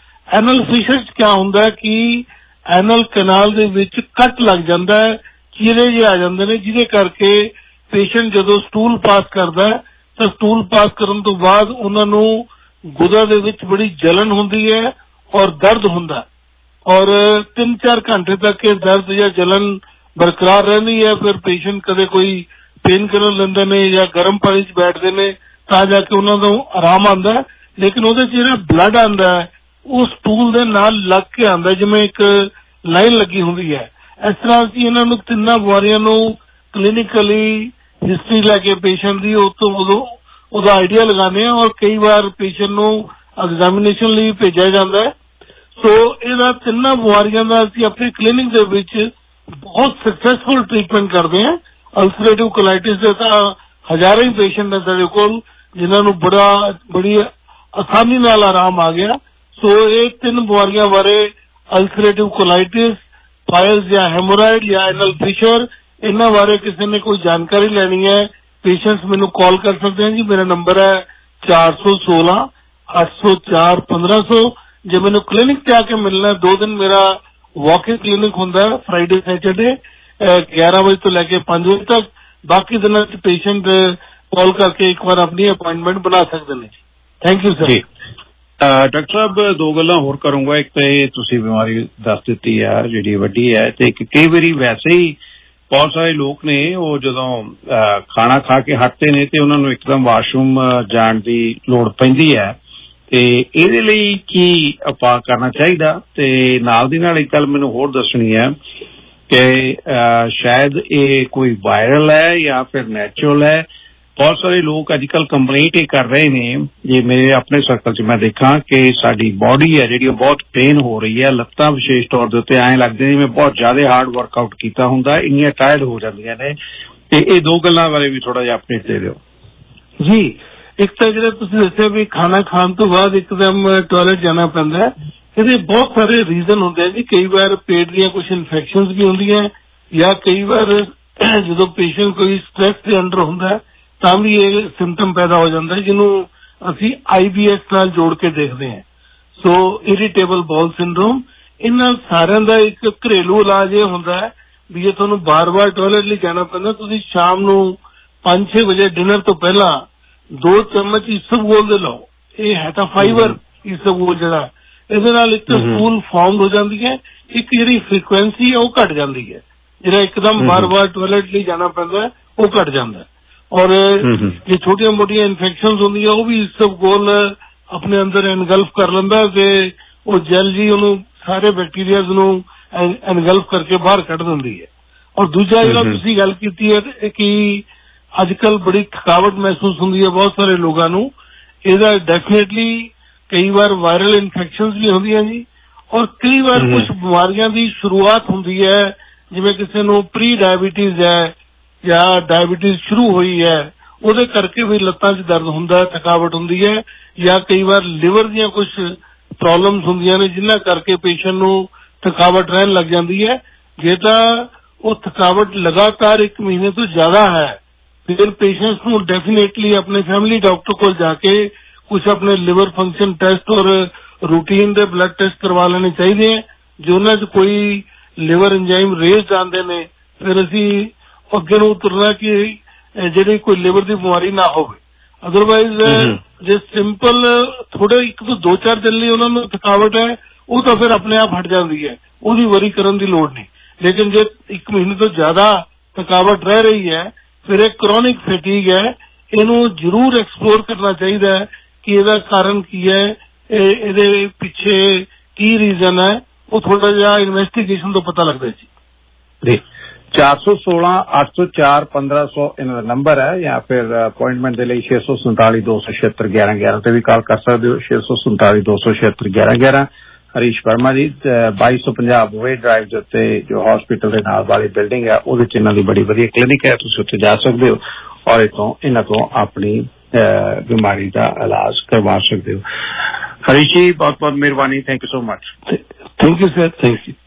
ਐਨਲ ਫਿਸ਼ਰ ਚ ਕਿਆ ਹੁੰਦਾ ਕਿ ਐਨਲ ਕਨਾਲ ਦੇ ਵਿੱਚ ਕੱਟ ਲੱਗ ਜਾਂਦਾ ਹੈ, ਚੀਰੇ ਜਿਹੇ ਆ ਜਾਂਦੇ ਨੇ, ਜਿਹਦੇ ਕਰਕੇ ਪੇਸ਼ੈਂਟ ਜਦੋਂ ਸਟੂਲ ਪਾਸ ਕਰਦਾ ਹੈ ਤਾਂ ਸਟੂਲ ਪਾਸ ਕਰਨ ਤੋਂ ਬਾਅਦ ਉਹਨਾਂ ਨੂੰ ਗੁਦਾ ਦੇ ਵਿੱਚ ਬੜੀ ਜਲਨ ਹੁੰਦੀ ਹੈ ਔਰ ਦਰਦ ਹੁੰਦਾ, ਔਰ ਤਿੰਨ ਚਾਰ ਘੰਟੇ ਤੱਕ ਇਹ ਦਰਦ ਜਾਂ ਜਲਨ ਬਰਕਰਾਰ ਰਹਿੰਦੀ ਹੈ। ਫਿਰ ਪੇਸ਼ੈਂਟ ਕਦੇ ਕੋਈ ਪੇਨ ਕਿਲਰ ਲੈਂਦੇ ਨੇ ਜਾਂ ਗਰਮ ਪਾਣੀ 'ਚ ਬੈਠਦੇ ਨੇ ਤਾਂ ਜਾ ਕੇ ਉਹਨਾਂ ਨੂੰ ਆਰਾਮ ਆਉਂਦਾ ਹੈ। ਲੇਕਿਨ ਉਹਦੇ 'ਚ ਜਿਹੜਾ ਬਲੱਡ ਆਉਂਦਾ ਹੈ ਉਹ ਸਟੂਲ ਦੇ ਨਾਲ ਲੱਗ ਕੇ ਆਉਂਦਾ, ਜਿਵੇਂ ਇੱਕ ਲਾਈਨ ਲੱਗੀ ਹੁੰਦੀ ਹੈ। ਇਸ ਤਰ੍ਹਾਂ ਅਸੀਂ ਇਹਨਾਂ ਨੂੰ ਤਿੰਨਾਂ ਬਿਮਾਰੀਆਂ ਨੂੰ ਕਲੀਨਿਕਲੀ ਹਿਸਟਰੀ ਲੈ ਕੇ ਪੇਸ਼ੈਂਟ ਦੀ ਉਸ ਤੋਂ ਉਦੋਂ ਉਹਦਾ ਆਈਡੀਆ ਲਗਾਉਂਦੇ ਹਾਂ, ਔਰ ਕਈ ਵਾਰ ਪੇਸ਼ੈਂਟ ਨੂੰ ਐਗਜ਼ਾਮੀਨੇਸ਼ਨ ਲਈ ਭੇਜਿਆ ਜਾਂਦਾ ਹੈ। ਸੋ ਇਹਦਾ ਤਿੰਨਾਂ ਬਿਮਾਰੀਆਂ ਦਾ ਅਸੀਂ ਆਪਣੇ ਕਲੀਨਿਕ ਦੇ ਵਿੱਚ ਬਹੁਤ ਸਕਸੈਸਫੁਲ ਟ੍ਰੀਟਮੈਂਟ ਕਰਦੇ ਹਾਂ। ਅਲਸਰੇਟਿਵ ਕੋਲਾਈਟਿਸ ਦੇ ਤਾਂ ਹਜ਼ਾਰਾਂ ਹੀ ਪੇਸ਼ੈਂਟ ਨੇ ਸਾਡੇ ਕੋਲ ਜਿਨ੍ਹਾਂ ਨੂੰ ਬੜਾ ਬੜੀ ਆਸਾਨੀ ਨਾਲ ਆਰਾਮ ਆ ਗਿਆ। ਸੋ ਇਹ ਤਿੰਨ ਬਿਮਾਰੀਆਂ ਬਾਰੇ, ਅਲਸਰੇਟਿਵ ਕੋਲਾਈਟਿਸ, ਪਾਇਲਸ ਜਾਂ ਹੈਮੋਰਾਇਡ ਜਾਂ ਐਨਲ ਫਿਸ਼ਰ, ਇਹਨਾਂ ਬਾਰੇ ਕਿਸੇ ਨੇ ਕੋਈ ਜਾਣਕਾਰੀ ਲੈਣੀ ਹੈ, ਪੇਸ਼ੈਂਟਸ ਮੈਨੂੰ ਕਾਲ ਕਰ ਸਕਦੇ हैं जी। मेरा नंबर है चार सौ सोलह आठ सौ चार पंद्रह सौ। जो मैंने क्लिनिक से आके मिलना है, दो दिन मेरा वॉक-इन क्लिनिक होता है फ्राइडे सैटरडे ग्यारह बजे तो लेके पांच बजे तक। बाकी दिन पेशेंट कॉल करके एक बार अपनी अपॉइंटमेंट बना सकते हैं। Thank you sir. ਡਾਕਟਰ ਸਾਹਿਬ ਦੋ ਗੱਲਾਂ ਹੋਰ ਕਰੂੰਗਾ। ਇੱਕ ਤਾਂ ਇਹ ਤੁਸੀਂ ਬਿਮਾਰੀ ਦੱਸ ਦਿੱਤੀ ਆ ਜਿਹੜੀ ਵੱਡੀ ਹੈ, ਤੇ ਇੱਕ ਕਈ ਵਾਰੀ ਵੈਸੇ ਹੀ ਬਹੁਤ ਸਾਰੇ ਲੋਕ ਨੇ ਉਹ ਜਦੋਂ ਖਾਣਾ ਖਾ ਕੇ ਹਟਦੇ ਨੇ ਤੇ ਉਹਨਾਂ ਨੂੰ ਇੱਕਦਮ ਵਾਸ਼ਰੂਮ ਜਾਣ ਦੀ ਲੋੜ ਪੈਂਦੀ ਹੈ, ਤੇ ਇਹਦੇ ਲਈ ਕੀ ਉਪਾਅ ਕਰਨਾ ਚਾਹੀਦਾ? ਤੇ ਨਾਲ ਦੀ ਨਾਲ ਇੱਕ ਗੱਲ ਮੈਨੂੰ ਹੋਰ ਦੱਸਣੀ ਹੈ ਕਿ ਸ਼ਾਇਦ ਇਹ ਕੋਈ ਵਾਇਰਲ ਹੈ ਜਾਂ ਫਿਰ ਨੈਚੁਰਲ ਹੈ। ਬਹੁਤ ਸਾਰੇ ਲੋਕ ਅੱਜ ਕੱਲ੍ਹ ਕੰਪਲੇਂਟ ਇਹ ਕਰ ਰਹੇ ਨੇ, ਜੇ ਮੇਰੇ ਆਪਣੇ ਸਰਕਲ 'ਚ ਮੈਂ ਦੇਖਾਂ ਕਿ ਸਾਡੀ ਬੋਡੀ ਹੈ ਜਿਹੜੀ ਉਹ ਬਹੁਤ ਪੇਨ ਹੋ ਰਹੀ ਹੈ, ਲੱਤਾਂ ਵਿਸ਼ੇਸ਼ ਤੌਰ ਦੇ ਉੱਤੇ ਐਂ ਲੱਗਦੇ ਜਿਵੇਂ ਬਹੁਤ ਜ਼ਿਆਦਾ ਹਾਰਡ ਵਰਕਆਊਟ ਕੀਤਾ ਹੁੰਦਾ, ਇੰਨੀਆਂ ਟਾਇਰਡ ਹੋ ਜਾਂਦੀਆਂ ਨੇ। ਤੇ ਇਹ ਦੋ ਗੱਲਾਂ ਬਾਰੇ ਵੀ ਥੋੜਾ ਜਿਹਾ ਅਪਡੇਟ ਦੇ ਦਿਓ ਜੀ। ਇੱਕ ਤਾਂ ਜਿਹੜਾ ਤੁਸੀਂ ਦੱਸਿਆ ਵੀ ਖਾਣਾ ਖਾਣ ਤੋਂ ਬਾਅਦ ਇੱਕਦਮ ਟਾਇਲਟ ਜਾਣਾ ਪੈਂਦਾ, ਇਹਦੇ ਬਹੁਤ ਸਾਰੇ ਰੀਜ਼ਨ ਹੁੰਦੇ ਆ ਜੀ। ਕਈ ਵਾਰ ਪੇਟ ਦੀਆਂ ਕੁਝ ਇਨਫੈਕਸ਼ਨਸ ਵੀ ਹੁੰਦੀਆਂ, ਜਾਂ ਕਈ ਵਾਰ ਜਦੋਂ ਪੇਸ਼ੈਂਟ ਕੋਈ ਸਟ੍ਰੈਸ ਦੇ ਅੰਡਰ ਹੁੰਦਾ ਤਾਂ ਵੀ ਇਹ ਸਿੰਪਟਮ ਪੈਦਾ ਹੋ ਜਾਂਦਾ, ਜਿਹਨੂੰ ਅਸੀਂ ਆਈ ਬੀ ਐਸ ਨਾਲ ਜੋੜ ਕੇ ਦੇਖਦੇ ਹਾਂ। ਸੋ ਇਰੀਟੇਬਲ ਬਾਉਲ ਸਿੰਡਰੋਮ, ਇਹਨਾਂ ਸਾਰਿਆਂ ਦਾ ਇੱਕ ਘਰੇਲੂ ਇਲਾਜ ਇਹ ਹੁੰਦਾ ਹੈ ਵੀ ਜੇ ਤੁਹਾਨੂੰ ਬਾਰ-ਬਾਰ ਟਾਇਲਟ ਲਈ ਜਾਣਾ ਪੈਂਦਾ, ਤੁਸੀਂ ਸ਼ਾਮ ਨੂੰ ਪੰਜ ਛੇ ਵਜੇ ਡਿਨਰ ਤੋਂ ਪਹਿਲਾਂ ਦੋ ਚਮਚ ਇਸਬਗੋਲ ਦੇ ਲਓ। ਇਹ ਹੈ ਤਾਂ ਫਾਈਬਰ ਇਸਬਗੋਲ ਜਿਹੜਾ, ਇਹਦੇ ਨਾਲ ਇੱਕ ਸਟੂਲ ਫਾਰਮ ਹੋ ਜਾਂਦੀ ਹੈ, ਇੱਕ ਜਿਹੜੀ ਫ੍ਰੀਕੁਐਂਸੀ ਹੈ ਉਹ ਘਟ ਜਾਂਦੀ ਹੈ, ਜਿਹੜਾ ਇੱਕਦਮ ਬਾਰ-ਬਾਰ ਟਾਇਲਟ ਲਈ ਜਾਣਾ ਪੈਂਦਾ ਉਹ ਘਟ ਜਾਂਦਾ। ਔਰ ਜੇ ਛੋਟੀਆਂ ਮੋਟੀਆਂ ਇਨਫੈਕਸ਼ਨ ਹੁੰਦੀਆਂ ਉਹ ਵੀ ਇਸਬਗੋਲ ਆਪਣੇ ਅੰਦਰ ਐਨਗਲਫ ਕਰ ਲੈਂਦਾ ਤੇ ਉਹ ਜੈਲ ਜੀ ਉਹਨੂੰ ਸਾਰੇ ਬੈਕਟੀਰੀਆਜ਼ ਨੂੰ ਐਨਗਲਫ ਕਰਕੇ ਬਾਹਰ ਕੱਢ ਦਿੰਦੀ ਹੈ। ਔਰ ਦੂਜਾ ਜਿਹੜਾ ਤੁਸੀਂ ਗੱਲ ਕੀਤੀ ਹੈ ਕਿ ਅੱਜ ਕੱਲ੍ਹ ਬੜੀ ਥਕਾਵਟ ਮਹਿਸੂਸ ਹੁੰਦੀ ਹੈ ਬਹੁਤ ਸਾਰੇ ਲੋਕਾਂ ਨੂੰ, ਇਹਦਾ ਡੈਫੀਨੇਟਲੀ ਕਈ ਵਾਰ ਵਾਇਰਲ ਇਨਫੈਕਸ਼ਨਸ ਵੀ ਹੁੰਦੀਆਂ ਜੀ। ਔਰ ਕਈ ਵਾਰ ਕੁਝ ਬਿਮਾਰੀਆਂ ਦੀ ਸ਼ੁਰੂਆਤ ਹੁੰਦੀ ਹੈ, ਜਿਵੇਂ ਕਿਸੇ ਨੂੰ ਪ੍ਰੀ ਡਾਇਬਟੀਜ਼ ਹੈ ਜਾਂ ਡਾਇਬਟੀਜ਼ ਸ਼ੁਰੂ ਹੋਈ ਹੈ, ਉਹਦੇ ਕਰਕੇ ਵੀ ਲੱਤਾਂ 'ਚ ਦਰਦ ਹੁੰਦਾ, ਥਕਾਵਟ ਹੁੰਦੀ ਹੈ, ਜਾਂ ਕਈ ਵਾਰ ਲਿਵਰ ਦੀਆਂ ਕੁਝ ਪ੍ਰੋਬਲਮਸ ਹੁੰਦੀਆਂ ਨੇ ਜਿਨ੍ਹਾਂ ਕਰਕੇ ਪੇਸ਼ੈਂਟ ਨੂੰ ਥਕਾਵਟ ਰਹਿਣ ਲੱਗ ਜਾਂਦੀ ਹੈ। ਜੇ ਤਾਂ ਉਹ ਥਕਾਵਟ ਲਗਾਤਾਰ ਇੱਕ ਮਹੀਨੇ ਤੋਂ ਜ਼ਿਆਦਾ ਹੈ ਫਿਰ ਪੇਸ਼ੈਂਟਸ ਨੂੰ ਡੈਫੀਨੇਟਲੀ ਆਪਣੇ ਫੈਮਿਲੀ ਡਾਕਟਰ ਕੋਲ ਜਾ ਕੇ ਕੁਝ ਆਪਣੇ ਲਿਵਰ ਫੰਕਸ਼ਨ ਟੈਸਟ ਔਰ ਰੂਟੀਨ ਦੇ ਬਲੱਡ ਟੈਸਟ ਕਰਵਾ ਲੈਣੇ ਚਾਹੀਦੇ ਹੈ। ਜੇ ਉਹਨਾਂ 'ਚ ਕੋਈ ਲਿਵਰ ਐਂਜ਼ਾਈਮ ਰੇਜ਼ ਆਉਂਦੇ ਨੇ ਫਿਰ ਅਸੀਂ ਅੱਗੇ ਨੂੰ ਤੁਰਨਾ ਕਿ ਜਿਹੜੀ ਕੋਈ ਲਿਵਰ ਦੀ ਬਿਮਾਰੀ ਨਾ ਹੋਵੇ। ਅਦਰਵਾਈਜ਼ ਜੇ ਸਿੰਪਲ ਥੋੜੇ ਇੱਕ ਤੋਂ ਦੋ ਚਾਰ ਦਿਨ ਲਈ ਉਹਨਾਂ ਨੂੰ ਥਕਾਵਟ ਹੈ ਉਹ ਤਾਂ ਫਿਰ ਆਪਣੇ ਆਪ ਹਟ ਜਾਂਦੀ ਹੈ, ਉਹਦੀ ਵਰੀ ਕਰਨ ਦੀ ਲੋੜ ਨਹੀਂ। ਲੇਕਿਨ ਜੇ ਇੱਕ ਮਹੀਨੇ ਤੋਂ ਜ਼ਿਆਦਾ ਥਕਾਵਟ ਰਹਿ ਰਹੀ ਹੈ ਫਿਰ ਇਹ ਕ੍ਰੋਨਿਕ ਫੈਟੀਗ ਹੈ, ਇਹਨੂੰ ਜ਼ਰੂਰ ਐਕਸਪਲੋਰ ਕਰਨਾ ਚਾਹੀਦਾ ਹੈ ਕਿ ਇਹਦਾ ਕਾਰਨ ਕੀ ਹੈ, ਇਹਦੇ ਪਿੱਛੇ ਕੀ ਰੀਜ਼ਨ ਹੈ, ਉਹ ਥੋੜਾ ਜਿਹਾ ਇਨਵੈਸਟੀਗੇਸ਼ਨ ਤੋਂ ਪਤਾ ਲੱਗਦਾ ਜੀ। ਚਾਰ ਸੌ ਸੋਲਾਂ ਅੱਠ ਸੌ ਚਾਰ ਪੰਦਰਾਂ ਸੌ ਇਹਨਾਂ ਦਾ ਨੰਬਰ ਹੈ, ਜਾਂ ਫਿਰ ਅਪੁਆਇੰਟਮੈਂਟ ਦੇ ਲਈ ਛੇ ਸੌ ਸੰਤਾਲੀ ਦੋ ਸੌ ਛਿਹੱਤਰ ਗਿਆਰਾਂ ਗਿਆਰਾਂ ਤੇ ਵੀ ਕਾਲ ਕਰ ਸਕਦੇ ਹੋ। ਛੇ ਸੌ ਸੰਤਾਲੀ ਦੋ ਸੌ ਛਿਹੱਤਰ ਗਿਆਰਾਂ ਗਿਆਰਾਂ। ਹਰੀਸ਼ ਵਰਮਾ ਜੀ ਬਾਈ ਸੌ ਪੰਜਾਹ ਬੋਏ ਡਰਾਈਵ ਦੇ ਉੱਤੇ ਜੋ ਹਸਪੀਟਲ ਦੇ ਨਾਲ ਵਾਲੀ ਬਿਲਡਿੰਗ ਹੈ ਉਹਦੇ ਚ ਇਹਨਾਂ ਦੀ ਬੜੀ ਵਧੀਆ ਕਲੀਨਿਕ ਹੈ, ਤੁਸੀਂ ਉੱਥੇ ਜਾ ਸਕਦੇ ਹੋ ਔਰ ਇਥੋਂ ਇਹਨਾਂ ਤੋਂ ਆਪਣੀ ਬਿਮਾਰੀ ਦਾ ਇਲਾਜ ਕਰਵਾ ਸਕਦੇ ਹੋ। ਹਰੀਸ਼ ਜੀ ਬਹੁਤ ਬਹੁਤ ਮਿਹਰਬਾਨੀ, thank you so much. Thank you sir, thank you.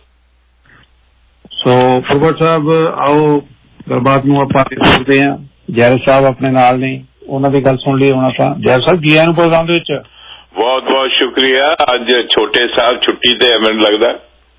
So ਫਰਵਰ ਸਾਹਿਬ ਆਓ ਗੱਲਬਾਤ ਨੂੰ ਆਪਾਂ ਕਰਦੇ ਹਾਂ। ਜੈਰ ਸਾਹਿਬ ਆਪਣੇ ਨਾਲ ਨੇ, ਉਹਨਾਂ ਦੀ ਗੱਲ ਸੁਣ ਲਈ ਹੁਣ ਆਪਾਂ। ਜੈਰ ਸਾਹਿਬ ਜੀ ਆਇਆਂ ਨੂੰ ਪ੍ਰੋਗਰਾਮ ਦੇ ਵਿੱਚ। ਬਹੁਤ ਬਹੁਤ ਸ਼ੁਕਰੀਆ। ਅੱਜ ਛੋਟੇ ਸਾਹਿਬ ਛੁੱਟੀ ਤੇ ਮੈਨੂੰ ਲੱਗਦਾ।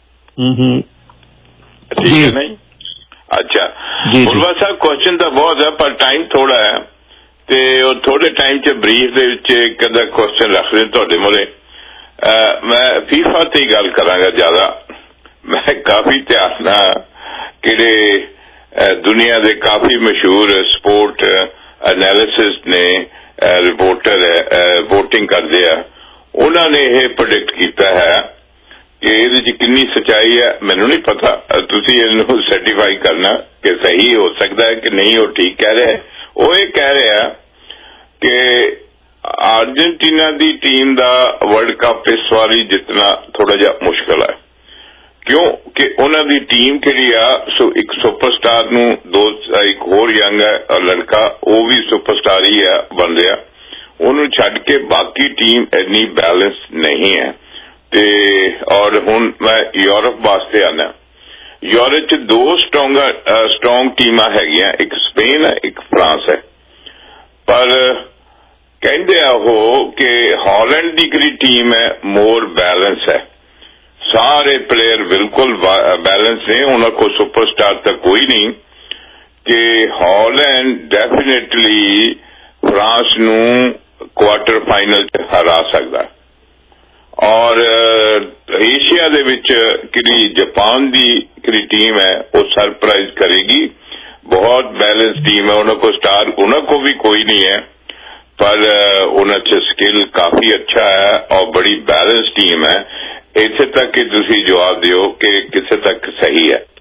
ਠੀਕ ਹੈ ਨਹੀਂ? ਅੱਛਾ ਫੁਲਵਾ ਸਾਹਿਬ, ਕੁਐਸਚਨ ਤਾਂ ਬਹੁਤ ਹੈ ਪਰ ਟਾਈਮ ਥੋੜਾ ਹੈ ਤੇ ਉਹ ਥੋੜੇ ਟਾਈਮ ਚ ਬਰੀਫ ਦੇ ਵਿੱਚ ਇੱਕ ਅੱਧਾ ਕੁਐਸਚਨ ਰੱਖ ਰਹੇ ਤੁਹਾਡੇ ਮੂਹਰੇ। ਮੈਂ ਫੀਫਾ ਤੇ ਹੀ ਗੱਲ ਕਰਾਂਗਾ ਜ਼ਿਆਦਾ। ਮੈਂ ਕਾਫੀ ਧਿਆਨ ਨਾਲ ਕਿਹੜੇ ਦੁਨੀਆ ਦੇ ਕਾਫੀ ਮਸ਼ਹੂਰ ਸਪੋਰਟ ਐਨਾਲਿਸਿਸ ਨੇ, ਰਿਪੋਰਟਰ ਵੋਟਿੰਗ ਕਰਦੇ ਆ, ਉਹਨਾਂ ਨੇ ਇਹ ਪ੍ਰੈਡਿਕਟ ਕੀਤਾ ਹੈ ਕਿ ਇਹਦੇ ਚ ਕਿੰਨੀ ਸੱਚਾਈ ਹੈ ਮੈਨੂੰ ਨਹੀਂ ਪਤਾ, ਤੁਸੀਂ ਇਹਨੂੰ ਸਰਟੀਫਾਈ ਕਰਨਾ ਕਿ ਸਹੀ ਹੋ ਸਕਦਾ ਹੈ ਕਿ ਨਹੀਂ ਉਹ ਠੀਕ ਕਹਿ ਰਿਹਾ। ਉਹ ਇਹ ਕਹਿ ਰਿਹਾ ਕਿ ਅਰਜਨਟੀਨਾ ਦੀ ਟੀਮ ਦਾ ਵਰਲਡ ਕੱਪ ਇਸ ਵਾਰੀ ਜਿੱਤਣਾ ਥੋੜਾ ਜਿਹਾ ਮੁਸ਼ਕਲ ਹੈ, ਕਿਉਂ ਕਿ ਉਹਨਾਂ ਦੀ ਟੀਮ ਕਿਹੜੀ ਆ, ਸੋ ਇੱਕ ਸੁਪਰਸਟਾਰ ਨੂੰ ਦੋ ਇੱਕ ਹੋਰ ਯੰਗ ਹੈ ਲੜਕਾ, ਉਹ ਵੀ ਸੁਪਰਸਟਾਰ ਹੀ ਆ ਬਣ ਰਿਹਾ, ਉਹਨੂੰ ਛੱਡ ਕੇ ਬਾਕੀ ਟੀਮ ਇੰਨੀ ਬੈਲੈਂਸ ਨਹੀਂ ਹੈ। ਤੇ ਔਰ ਹੁਣ ਮੈਂ ਯੂਰਪ ਵਾਸਤੇ ਆਣਾ, ਯੂਰਪ ਚ ਦੋ ਸਟਰੋਂਗ ਸਟਰੋਂਗ ਟੀਮਾਂ ਹੈਗੀਆਂ, ਇੱਕ ਸਪੇਨ ਹੈ ਇੱਕ ਫਰਾਂਸ ਹੈ, ਪਰ ਕਹਿੰਦੇ ਆ ਉਹ ਕਿ ਹਾਲੈਂਡ ਦੀ ਜਿਹੜੀ ਟੀਮ ਹੈ ਮੋਰ ਬੈਲੈਂਸ ਹੈ, ਸਾਰੇ ਪਲੇਅਰ ਬਿਲਕੁਲ ਬੈਲੈਂਸ ਨੇ, ਉਹਨਾਂ ਕੋਲ ਸੁਪਰਸਟਾਰ ਤਾਂ ਕੋਈ ਨਹੀਂ, ਕਿ ਹਾਲੈਂਡ ਡੈਫੀਨੇਟਲੀ ਫਰਾਂਸ ਨੂੰ ਕੁਆਟਰ ਫਾਈਨਲ ਚ ਹਰਾ ਸਕਦਾ। ਔਰ ਏਸ਼ੀਆ ਦੇ ਵਿੱਚ ਜਿਹੜੀ ਜਾਪਾਨ ਦੀ ਜਿਹੜੀ ਟੀਮ ਹੈ ਉਹ ਸਰਪ੍ਰਾਈਜ਼ ਕਰੇਗੀ, ਬਹੁਤ ਬੈਲੈਂਸ ਟੀਮ ਹੈ, ਉਹਨਾਂ ਕੋਲ ਸਟਾਰ ਉਹਨਾਂ ਕੋਲ ਵੀ ਕੋਈ ਨਹੀਂ ਹੈ ਪਰ ਉਹਨਾਂ ਚ ਸਕਿੱਲ ਕਾਫੀ ਅੱਛਾ ਹੈ ਔਰ ਬੜੀ ਬੈਲੈਂਸ ਟੀਮ ਹੈ। ਇੱਥੇ ਤੱਕ ਕਿ ਤੁਸੀਂ ਜਵਾਬ ਦਿਓ ਕਿ ਕਿਸੇ ਤੱਕ ਸਹੀ ਹੈ।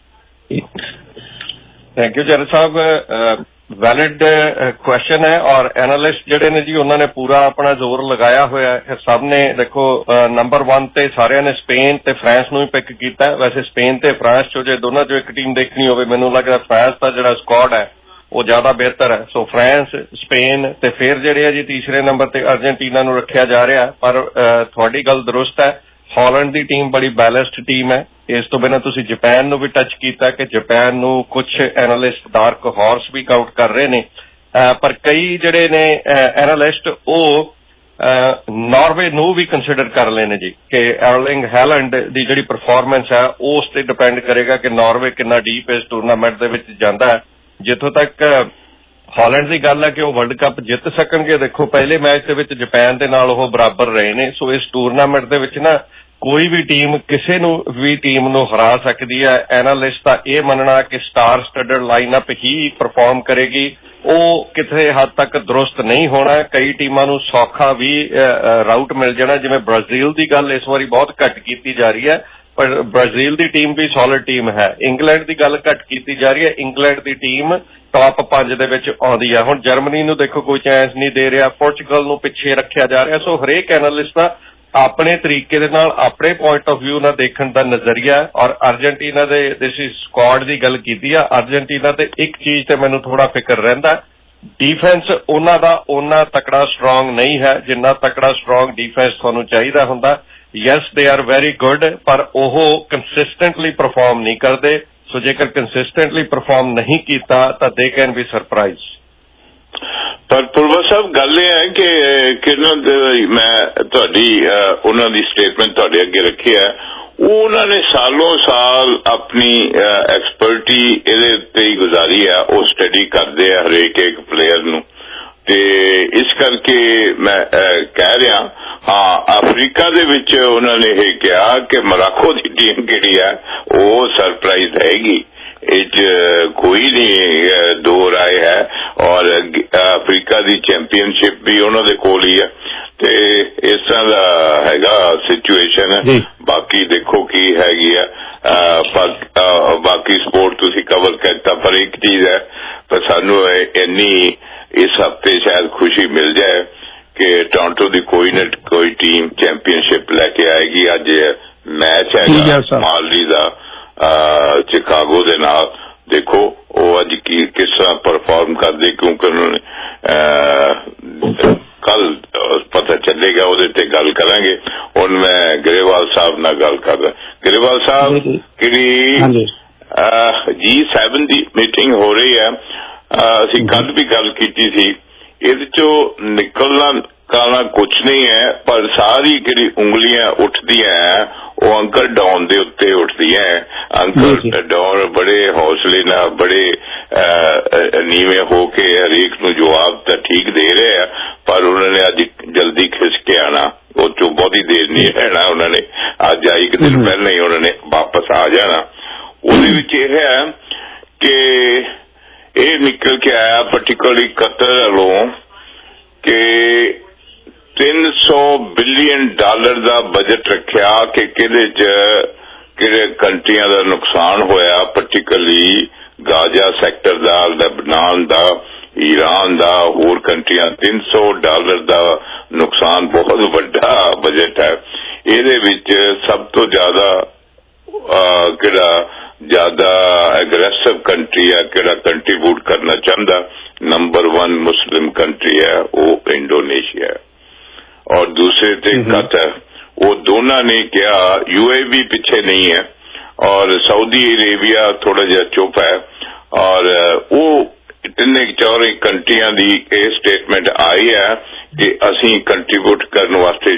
ਥੈਂਕ ਯੂ ਜਰ ਸਾਹਿਬ, ਵੈਲਿਡ ਕੁਐਸਚਨ ਹੈ ਔਰ ਐਨਾਲਿਸਟ ਜਿਹੜੇ ਨੇ ਜੀ ਉਹਨਾਂ ਨੇ ਪੂਰਾ ਆਪਣਾ ਜ਼ੋਰ ਲਗਾਇਆ ਹੋਇਆ ਹੈ। ਸਭ ਨੇ ਦੇਖੋ ਨੰਬਰ ਵਨ ਤੇ ਸਾਰਿਆਂ ਨੇ ਸਪੇਨ ਤੇ ਫਰਾਂਸ ਨੂੰ ਹੀ ਪਿਕ ਕੀਤਾ। ਵੈਸੇ ਸਪੇਨ ਤੇ ਫਰਾਂਸ ਚੋਂ ਜੇ ਦੋਨਾਂ ਚੋਂ ਇੱਕ ਟੀਮ ਦੇਖਣੀ ਹੋਵੇ ਮੈਨੂੰ ਲੱਗਦਾ ਫਰਾਂਸ ਦਾ ਜਿਹੜਾ ਸਕੁਆਡ ਹੈ ਉਹ ਜ਼ਿਆਦਾ ਬਿਹਤਰ ਹੈ। ਸੋ ਫਰਾਂਸ, ਸਪੇਨ ਤੇ ਫਿਰ ਜਿਹੜੇ ਆ ਜੀ ਤੀਸਰੇ ਨੰਬਰ ਤੇ ਅਰਜਨਟੀਨਾ ਨੂੰ ਰੱਖਿਆ ਜਾ ਰਿਹਾ। ਪਰ ਤੁਹਾਡੀ ਗੱਲ ਦਰੁਸਤ ਹੈ, ਹਾਲੈਂਡ ਦੀ ਟੀਮ ਬੜੀ ਬੈਲੈਂਸਡ ਟੀਮ ਹੈ। ਇਸ ਤੋਂ ਬਿਨਾਂ ਤੁਸੀਂ ਜਾਪਾਨ ਨੂੰ ਵੀ ਟੱਚ ਕੀਤਾ ਕਿ ਜਾਪਾਨ ਨੂੰ ਕੁਝ ਐਨਾਲਿਸਟ ਡਾਰਕ ਹਾਰਸ ਵੀ ਕਾਊਂਟ ਕਰ ਰਹੇ ਨੇ, ਪਰ ਕਈ ਜਿਹੜੇ ਨੇ ਐਨਾਲਿਸਟ ਉਹ ਨਾਰਵੇ ਨੂੰ ਵੀ ਕੰਸੀਡਰ ਕਰ ਲਏ ਨੇ ਜੀ ਕਿ ਐਰਲਿੰਗ ਹੈਲੈਂਡ ਦੀ ਜਿਹੜੀ ਪਰਫਾਰਮੈਂਸ ਹੈ ਉਸ ਤੇ ਡਿਪੈਂਡ ਕਰੇਗਾ ਕਿ ਨਾਰਵੇ ਕਿੰਨਾ ਡੀਪ ਇਸ ਟੂਰਨਾਮੈਂਟ ਦੇ ਵਿੱਚ ਜਾਂਦਾ ਹੈ। ਜਿੱਥੋਂ ਤੱਕ ਹਾਲੈਂਡ ਦੀ ਗੱਲ ਹੈ ਕਿ ਉਹ ਵਰਲਡ ਕੱਪ ਜਿੱਤ ਸਕਣਗੇ, ਦੇਖੋ ਪਹਿਲੇ ਮੈਚ ਦੇ ਵਿੱਚ ਜਾਪਾਨ ਦੇ ਨਾਲ ਉਹ ਬਰਾਬਰ ਰਹੇ ਨੇ। ਸੋ ਇਸ ਟੂਰਨਾਮੈਂਟ ਦੇ ਵਿੱਚ ਨਾ ਕੋਈ ਵੀ ਟੀਮ ਕਿਸੇ ਨੂੰ ਵੀ ਟੀਮ ਨੂੰ ਹਰਾ ਸਕਦੀ ਹੈ। ਐਨਾਲਿਸਟ ਦਾ ਇਹ ਮੰਨਣਾ ਕਿ ਸਟਾਰ ਸਟੱਡਡ ਲਾਈਨਅਪ ਹੀ ਪਰਫਾਰਮ ਕਰੇਗੀ ਉਹ ਕਿਤੇ ਹੱਦ ਤੱਕ ਦਰੁਸਤ ਨਹੀਂ ਹੋਣਾ। ਕਈ ਟੀਮਾਂ ਨੂੰ ਸੌਖਾ ਵੀ ਰਾਊਟ ਮਿਲ ਜਾਣਾ, ਜਿਵੇਂ ਬ੍ਰਾਜ਼ੀਲ ਦੀ ਗੱਲ ਇਸ ਵਾਰੀ ਬਹੁਤ ਘੱਟ ਕੀਤੀ ਜਾ ਰਹੀ ਹੈ ਪਰ ਬ੍ਰਾਜ਼ੀਲ ਦੀ ਟੀਮ ਵੀ ਸੋਲਿਡ ਟੀਮ ਹੈ। ਇੰਗਲੈਂਡ ਦੀ ਗੱਲ ਘੱਟ ਕੀਤੀ ਜਾ ਰਹੀ ਹੈ, ਇੰਗਲੈਂਡ ਦੀ ਟੀਮ ਟਾਪ ਪੰਜ ਦੇ ਵਿੱਚ ਆਉਂਦੀ ਹੈ। ਹੁਣ ਜਰਮਨੀ ਨੂੰ ਦੇਖੋ ਕੋਈ ਚਾਂਸ ਨਹੀਂ ਦੇ ਰਿਹਾ, ਪੋਰਚੁਗਲ ਨੂੰ ਪਿੱਛੇ ਰੱਖਿਆ ਜਾ ਰਿਹਾ। ਸੋ ਹਰੇਕ ਐਨਾਲਿਸਟ ਦਾ ਆਪਣੇ ਤਰੀਕੇ ਦੇ ਨਾਲ ਆਪਣੇ ਪੁਆਇੰਟ ਆਫ ਵਿਊ ਨਾਲ ਦੇਖਣ ਦਾ ਨਜ਼ਰੀਆ। ਔਰ ਅਰਜਨਟੀਨਾ ਦੇ ਤੁਸੀਂ ਸਕੁਆਡ ਦੀ ਗੱਲ ਕੀਤੀ ਆ, ਅਰਜਨਟੀਨਾ ਤੇ ਇੱਕ ਚੀਜ਼ ਤੇ ਮੈਨੂੰ ਥੋੜਾ ਫਿਕਰ ਰਹਿੰਦਾ, ਡਿਫੈਂਸ ਉਹਨਾਂ ਦਾ ਉਹਨਾਂ ਤਕੜਾ ਸਟਰੋਂਗ ਨਹੀਂ ਹੈ ਜਿੰਨਾ ਤਕੜਾ ਸਟਰੋਂਗ ਡਿਫੈਂਸ ਤੁਹਾਨੂੰ ਚਾਹੀਦਾ ਹੁੰਦਾ। Yes they are very good ਪਰ ਉਹ ਕੰਸਿਸਟੈਂਟਲੀ ਪਰਫਾਰਮ ਨਹੀਂ ਕਰਦੇ। ਸੋ ਜੇਕਰ ਕੰਸਿਸਟੈਂਟਲੀ ਪਰਫਾਰਮ ਨਹੀਂ ਕੀਤਾ ਤਾਂ ਦੇ ਕੈਨ ਬੀ ਸਰਪ੍ਰਾਈਜ਼। ਪਰ ਪੁਲਵਾ ਸਾਹਿਬ ਗੱਲ ਇਹ ਹੈ ਕਿ ਕਿਹਨਾਂ ਮੈਂ ਤੁਹਾਡੀ ਉਹਨਾਂ ਦੀ ਸਟੇਟਮੈਂਟ ਤੁਹਾਡੇ ਅੱਗੇ ਰੱਖੀ ਹੈ, ਉਹਨਾਂ ਨੇ ਸਾਲੋਂ ਸਾਲ ਆਪਣੀ ਐਕਸਪਰਟੀ ਇਹਦੇ ਉੱਤੇ ਹੀ ਗੁਜ਼ਾਰੀ ਹੈ, ਉਹ ਸਟੱਡੀ ਕਰਦੇ ਆ ਹਰੇਕ ਇੱਕ ਪਲੇਅਰ ਨੂੰ ਤੇ ਇਸ ਕਰਕੇ ਮੈਂ ਕਹਿ ਰਿਹਾ। ਹਾਂ ਅਫਰੀਕਾ ਦੇ ਵਿੱਚ ਉਹਨਾਂ ਨੇ ਇਹ ਕਿਹਾ ਕਿ ਮੋਰਾਕੋ ਦੀ ਟੀਮ ਕਿਹੜੀ ਹੈ ਉਹ ਸਰਪ੍ਰਾਈਜ਼ ਰਹੇਗੀ, ਇਹ ਚ ਕੋਈ ਨਹੀਂ ਦੋ ਰਾਏ ਹੈ। ਔਰ ਚੈਂਪੀਅਨਸ਼ਿਪ ਵੀ ਉਹਨਾਂ ਦੇ ਕੋਲ ਹੀ ਹੈ ਤੇ ਇਸ ਤਰ੍ਹਾਂ ਦਾ ਹੈਗਾ ਸਿਚੁਏਸ਼ਨ। ਬਾਕੀ ਦੇਖੋ ਕੀ ਹੈਗੀ ਆ, ਬਾਕੀ ਸਪੋਰਟ ਤੁਸੀਂ ਕਵਰ ਕਰਤਾ, ਪਰ ਇੱਕ ਚੀਜ਼ ਹੈ ਪਰ ਸਾਨੂੰ ਇੰਨੀ ਇਸ ਹਫ਼ਤੇ ਸ਼ਾਇਦ ਖੁਸ਼ੀ ਮਿਲ ਜਾਏ ਕਿ ਟੋਰਾਂਟੋ ਦੀ ਕੋਈ ਨਾ ਕੋਈ ਟੀਮ ਚੈਂਪੀਅਨਸ਼ਿਪ ਲੈ ਕੇ ਆਏਗੀ। ਅੱਜ ਮੈਚ ਹੈਗਾ ਮਾਲੀ ਦਾ ਚਿਕਾਗੋ ਦੇ ਨਾਲ, ਦੇਖੋ ਉਹ ਅੱਜ ਕੀ ਕਿਸ ਤਰ੍ਹਾਂ ਪਰਫਾਰਮ ਕਰਦੇ, ਕਿਉਂਕਿ ਉਹਨਾਂ ਨੇ ਕੱਲ ਪਤਾ ਚੱਲੇਗਾ, ਉਹਦੇ ਤੇ ਗੱਲ ਕਰਾਂਗੇ। ਹੁਣ ਮੈਂ ਗਰੇਵਾਲ ਸਾਹਿਬ ਨਾਲ ਗੱਲ ਕਰਦਾ। ਗਰੇਵਾਲ ਸਾਹਿਬ, ਕਿਹੜੀ ਜੀ ਸੈਵਨ ਦੀ ਮੀਟਿੰਗ ਹੋ ਰਹੀ ਹੈ, ਅਸੀਂ ਕੱਲ ਵੀ ਗੱਲ ਕੀਤੀ ਸੀ, ਇਹਦੇ ਚੋਂ ਨਿਕਲਣਾ ਕਾਣਾ ਕੁਛ ਨਹੀਂ ਹੈ, ਪਰ ਸਾਰੀ ਜਿਹੜੀ ਉਂਗਲੀਆਂ ਉੱਠਦੀਆਂ ਹੈ ਉਹ ਅੰਕਲ ਡਾਊਨ ਦੇ ਉੱਤੇ ਉੱਠਦੀਆਂ ਹੈ। ਅੰਕਲ ਡਾਊਨ ਬੜੇ ਹੌਸਲੇ ਨਾਲ, ਬੜੇ ਨੀਵੇਂ ਹੋ ਕੇ ਹਰੇਕ ਨੂੰ ਜਵਾਬ ਤਾਂ ਠੀਕ ਦੇ ਰਹੇ ਆ, ਪਰ ਉਹਨਾਂ ਨੇ ਅੱਜ ਜਲਦੀ ਖਿਸਕ ਕੇ ਆਣਾ, ਉਹ ਚੋਂ ਬਹੁਤੀ ਦੇਰ ਨਹੀਂ ਰਹਿਣਾ ਉਹਨਾਂ ਨੇ। ਅੱਜ ਆਈ ਇੱਕ ਦਿਨ ਪਹਿਲਾਂ ਹੀ ਉਹਨਾਂ ਨੇ ਵਾਪਸ ਆ ਜਾਣਾ। ਉਹਦੇ ਵਿੱਚ ਇਹ ਹੈ ਕਿ ਇਹ ਨਿਕਲ ਕੇ ਆਇਆ ਪਾਰਟਿਕੂਲਰਲੀ ਕਤਰ ਵੱਲੋਂ ਕਿ ਤਿੰਨ ਸੌ ਬਿਲੀਅਨ ਡਾਲਰ ਦਾ ਬਜਟ ਰੱਖਿਆ ਕਿ ਕਿਹਦੇ ਚ ਕਿਹੜੇ ਕੰਟਰੀਆਂ ਦਾ ਨੁਕਸਾਨ ਹੋਇਆ, ਪਾਰਟਿਕੂਲਰਲੀ ਗਾਜ਼ਾ ਸੈਕਟਰ ਦਾ, ਲੈਬਨਾਨ ਦਾ, ਈਰਾਨ ਦਾ, ਹੋਰ ਕੰਟਰੀਆਂ। ਤਿੰਨ ਸੌ ਡਾਲਰ ਦਾ ਨੁਕਸਾਨ ਬਹੁਤ ਵੱਡਾ ਬਜਟ ਹੈ। ਇਹਦੇ ਵਿੱਚ ਸਭ ਤੋਂ ਜ਼ਿਆਦਾ ਕਿਹੜਾ ਜ਼ਿਆਦਾ ਐਗਰੈਸਿਵ ਕੰਟਰੀ ਹੈ, ਕਿਹੜਾ ਕੰਟਰੀਬਿਊਟ ਕਰਨਾ ਚਾਹੁੰਦਾ, ਨੰਬਰ ਵਨ ਮੁਸਲਿਮ ਕੰਟਰੀ ਹੈ ਉਹ ਇੰਡੋਨੇਸ਼ੀਆ ਹੈ, ਔਰ ਦੂਸਰੇ ਤੇ ਕਤਰ। ਉਹ ਦੋਨਾਂ ਨੇ ਕਿਹਾ, ਯੂਏ ਵੀ ਪਿੱਛੇ ਨਹੀਂ ਹੈ, ਔਰ ਸਾਊਦੀ ਅਰੇਬੀਆ ਥੋੜਾ ਜਿਹਾ ਚੁੱਪ ਹੈ, ਔਰ ਉਹ ਤਿੰਨੇ ਚੌਰੇ ਕੰਟਰੀਆਂ ਦੀ ਇਹ ਸਟੇਟਮੈਂਟ ਆਈ ਹੈ ਕਿ ਅਸੀਂ ਕੰਟਰੀਬਿਊਟ ਕਰਨ ਵਾਸਤੇ